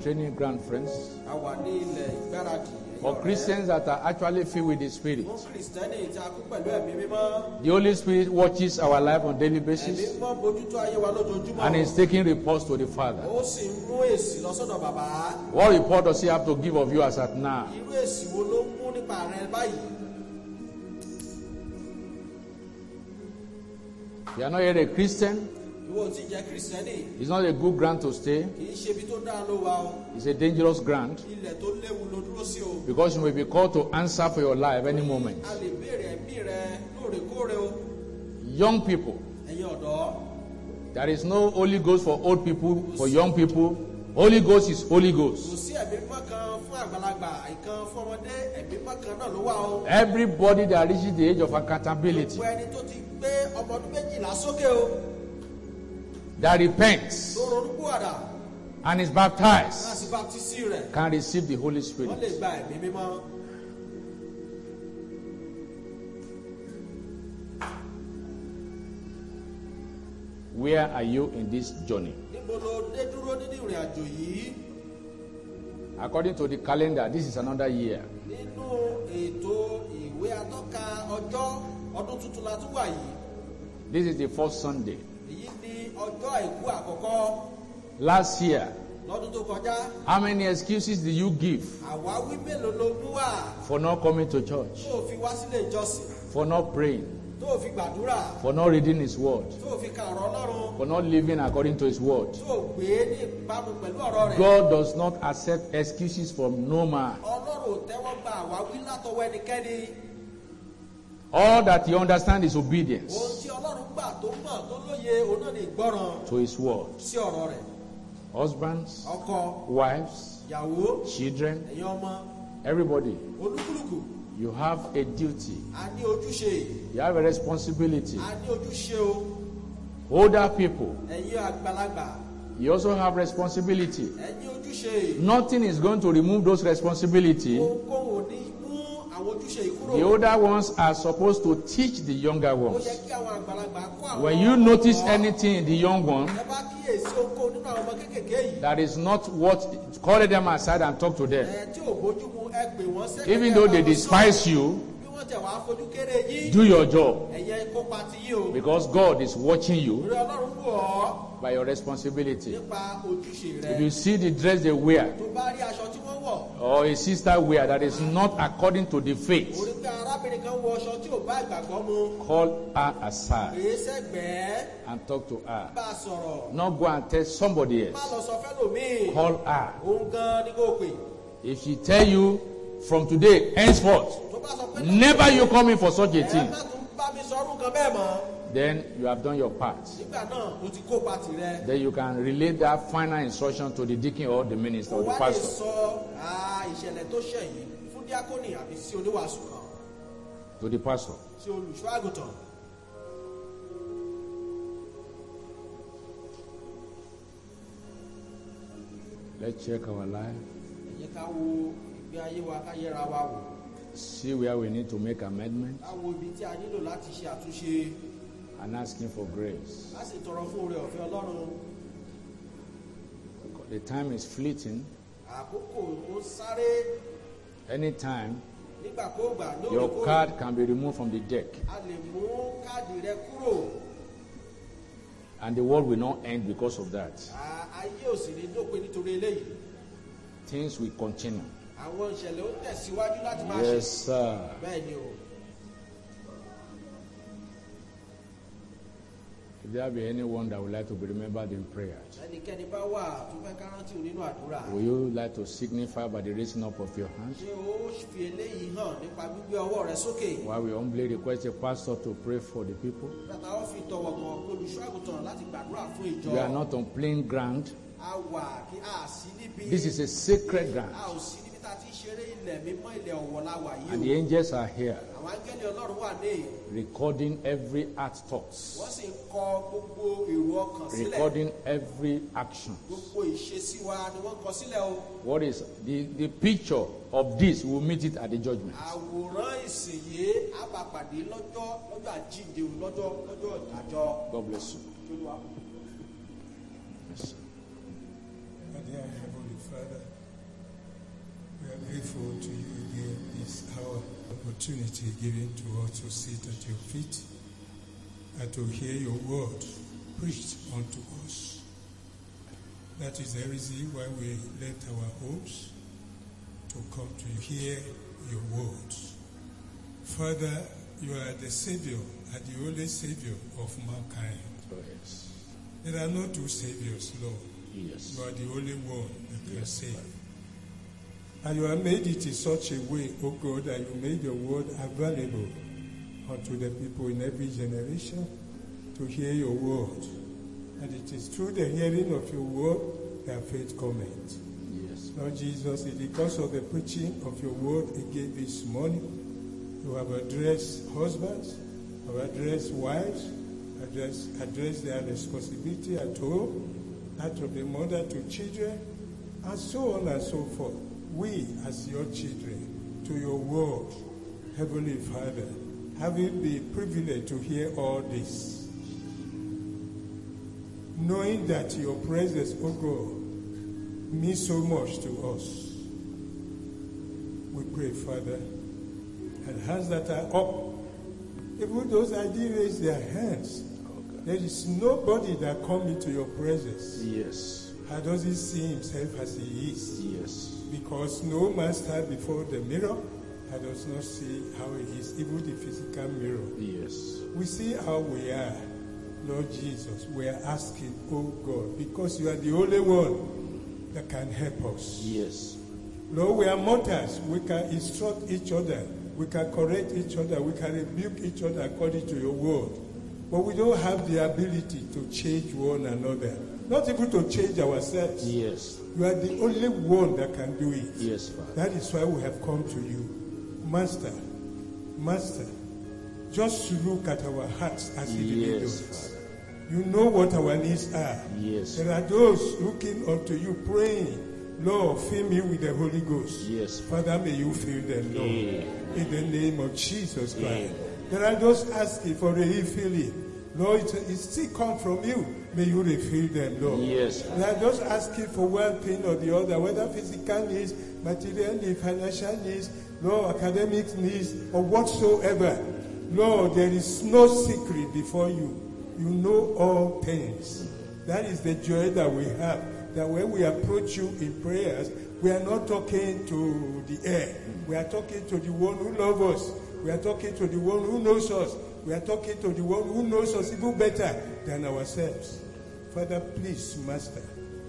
training ground, friends. For Christians that are actually filled with the Spirit. The Holy Spirit watches our life on a daily basis and is taking reports to the Father. What report does he have to give of you as at now? You are not yet a Christian. It's not a good ground to stay. It's a dangerous ground. Because you may be called to answer for your life any moment. Young people. There is no Holy Ghost for old people, for young people. Holy Ghost is Holy Ghost. Everybody that reaches the age of accountability, that repents and is baptized, can receive the Holy Spirit. Where are you in this journey? According to the calendar, this is another year. This is the first Sunday. Last year, how many excuses did you give for not coming to church, for not praying, for not reading His word, for not living according to His word? God does not accept excuses from no man. All that He understands is obedience to His word. Husbands, wives, children, everybody. You have a duty. You have a responsibility. Older people, you also have responsibility. Nothing is going to remove those responsibilities. The older ones are supposed to teach the younger ones. When you notice anything in the young one that is not what, call them aside and talk to them. Even though they despise you, do your job, because God is watching you by your responsibility. If you see the dress they wear, or a sister wear that is not according to the faith, call her aside and talk to her. Not go and tell somebody else. Call her. If she tell you from today henceforth, never you come in for such a thing, then you have done your part. Then you can relate that final instruction to the deacon or the minister or the pastor. To the pastor. Let's check our life. See where we need to make amendments. And asking for grace. The time is fleeting. Anytime your card can be removed from the deck. And the world will not end because of that. Things will continue. Yes, sir. If there be anyone that would like to be remembered in prayers, will you like to signify by the raising up of your hands? While we humbly request the pastor to pray for the people. We are not on plain ground. This is a sacred ground. And the angels are here, recording every act thoughts, recording every action. What is the picture of this? We'll meet it at the judgment. God bless you. Dear Heavenly Father, grateful to you again this hour, opportunity given to us to sit at your feet and to hear your word preached unto us. That is the reason why we left our homes to come to hear your words. Father, you are the Savior and the only Savior of mankind. Oh, yes. There are no two Saviors, Lord. Yes. You are the only one that can save. And you have made it in such a way, O God, that you made your word available unto the people in every generation to hear your word. And it is through the hearing of your word that faith cometh. Yes. Lord Jesus, it's because of the preaching of your word again this morning, you have addressed husbands, you have addressed wives, addressed their responsibility at home, that of the mother to children, and so on and so forth. We, as your children, to your word, Heavenly Father, having the privilege to hear all this, knowing that your presence, O God, means so much to us, we pray, Father, and hands that are up, even those that didn't raise their hands, there is nobody that comes into your presence. Yes. How does he see himself as he is? Yes. Because no man stands before the mirror and does not see how he is, even the physical mirror. Yes. We see how we are, Lord Jesus. We are asking, oh God, because you are the only one that can help us. Yes. Lord, we are mortals. We can instruct each other. We can correct each other. We can rebuke each other according to your word. But we don't have the ability to change one another. Not even to change ourselves. Yes. You are the only one that can do it. Yes, Father. That is why we have come to you. Master, just look at our hearts as individuals. Yes, Father. You know what our needs are. Yes. There are those looking unto you, praying, Lord, fill me with the Holy Ghost. Yes. Father, may you fill them, Lord. In the name of Jesus Christ. There are those asking for a refilling. Lord, it still comes from you. May you refill them, Lord. Yes. They are just asking for one thing or the other, whether physical needs, material needs, financial needs, Lord, academic needs, or whatsoever. Lord, there is no secret before you. You know all things. That is the joy that we have. That when we approach you in prayers, we are not talking to the air. We are talking to the one who loves us. We are talking to the one who knows us. We are talking to the one who knows us even better than ourselves. Father, please, Master,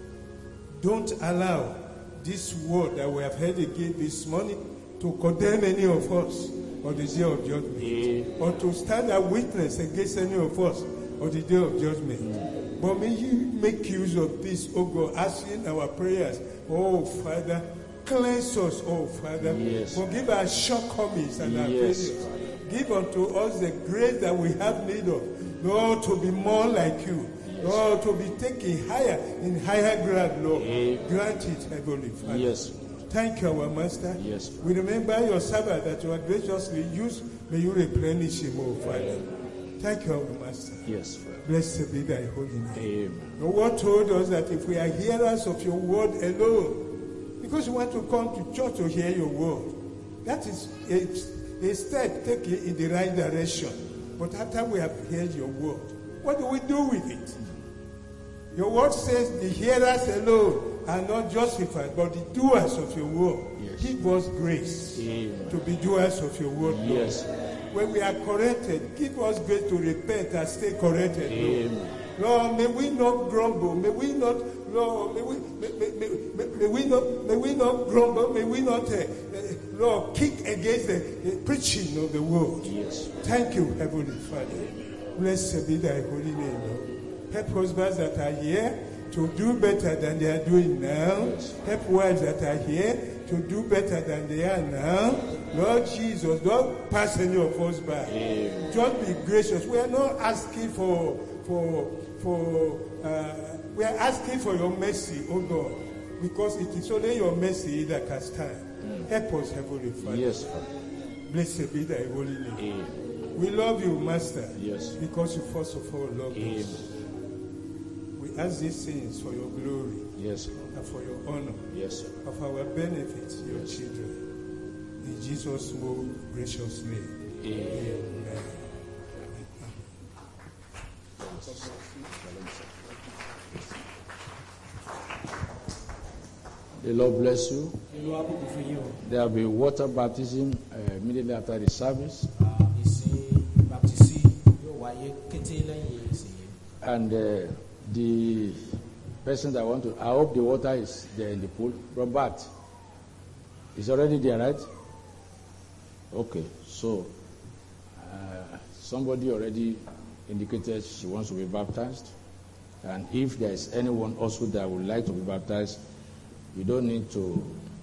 don't allow this word that we have heard again this morning to condemn any of us on the day of judgment, or to stand a witness against any of us on the day of judgment. But may you make use of this, oh God, asking our prayers. Oh, Father, cleanse us, oh, Father. Yes. Forgive our shortcomings and our failures. Give unto us the grace that we have need of. Lord, to be more like you. Lord, to be taken higher, in higher ground, Lord. Grant it, Heavenly Father. Yes. Thank you, our Master. Yes. We remember your servant that you have graciously used. May you replenish him, oh Father. Thank you, our Master. Yes, Father. Blessed be thy holy name. Amen. Your word told us that if we are hearers of your word alone, because you want to come to church to hear your word, that is a step taken in the right direction. But after we have heard your word, what do we do with it? Your word says the hearers alone are not justified, but the doers of your word. Yes. Give us grace to be doers of your word, Lord. Yes. When we are corrected, give us grace to repent and stay corrected, Lord. Lord, may we not grumble. May we not, Lord, may we not grumble. May we not, Lord, kick against the preaching of the word. Yes. Thank you, Heavenly Father. Blessed be thy holy name, Lord. Help husbands that are here to do better than they are doing now. Yes. Help wives that are here to do better than they are now. Lord Jesus, don't pass any of us by. Just be gracious. We are not asking we are asking for your mercy, oh God, because it is only your mercy that can stand. Help us, Heavenly Father. Yes, Father. Blessed be thy holy name. Amen. We love you, Master. Yes. Because you first of all love us. We ask these things for your glory. Yes, Lord. And for your honor. Yes, sir. Of our benefits, your children. In Jesus' most gracious name. Amen. The Lord bless you. There will be water baptism immediately after the service. And the person that I hope the water is there in the pool. Robert, is already there, right? Okay, so somebody already indicated she wants to be baptized. And if there is anyone also that would like to be baptized, you don't need to,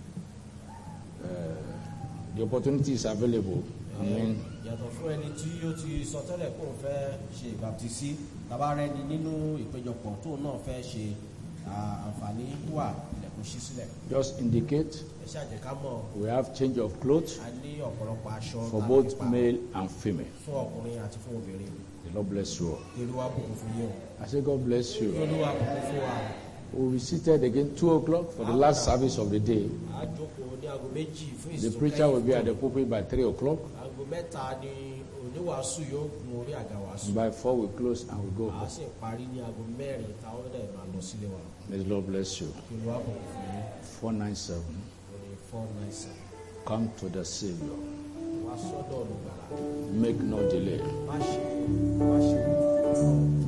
the opportunity is available. I mean, just indicate. We have change of clothes for both male and female. The Lord bless you all. I say God bless you. We'll be seated again 2 o'clock for the last service of the day. The preacher will be at the pulpit by 3 o'clock. By 4 we close and we go home. May the Lord bless you. 497. Come to the Savior. Make no delay.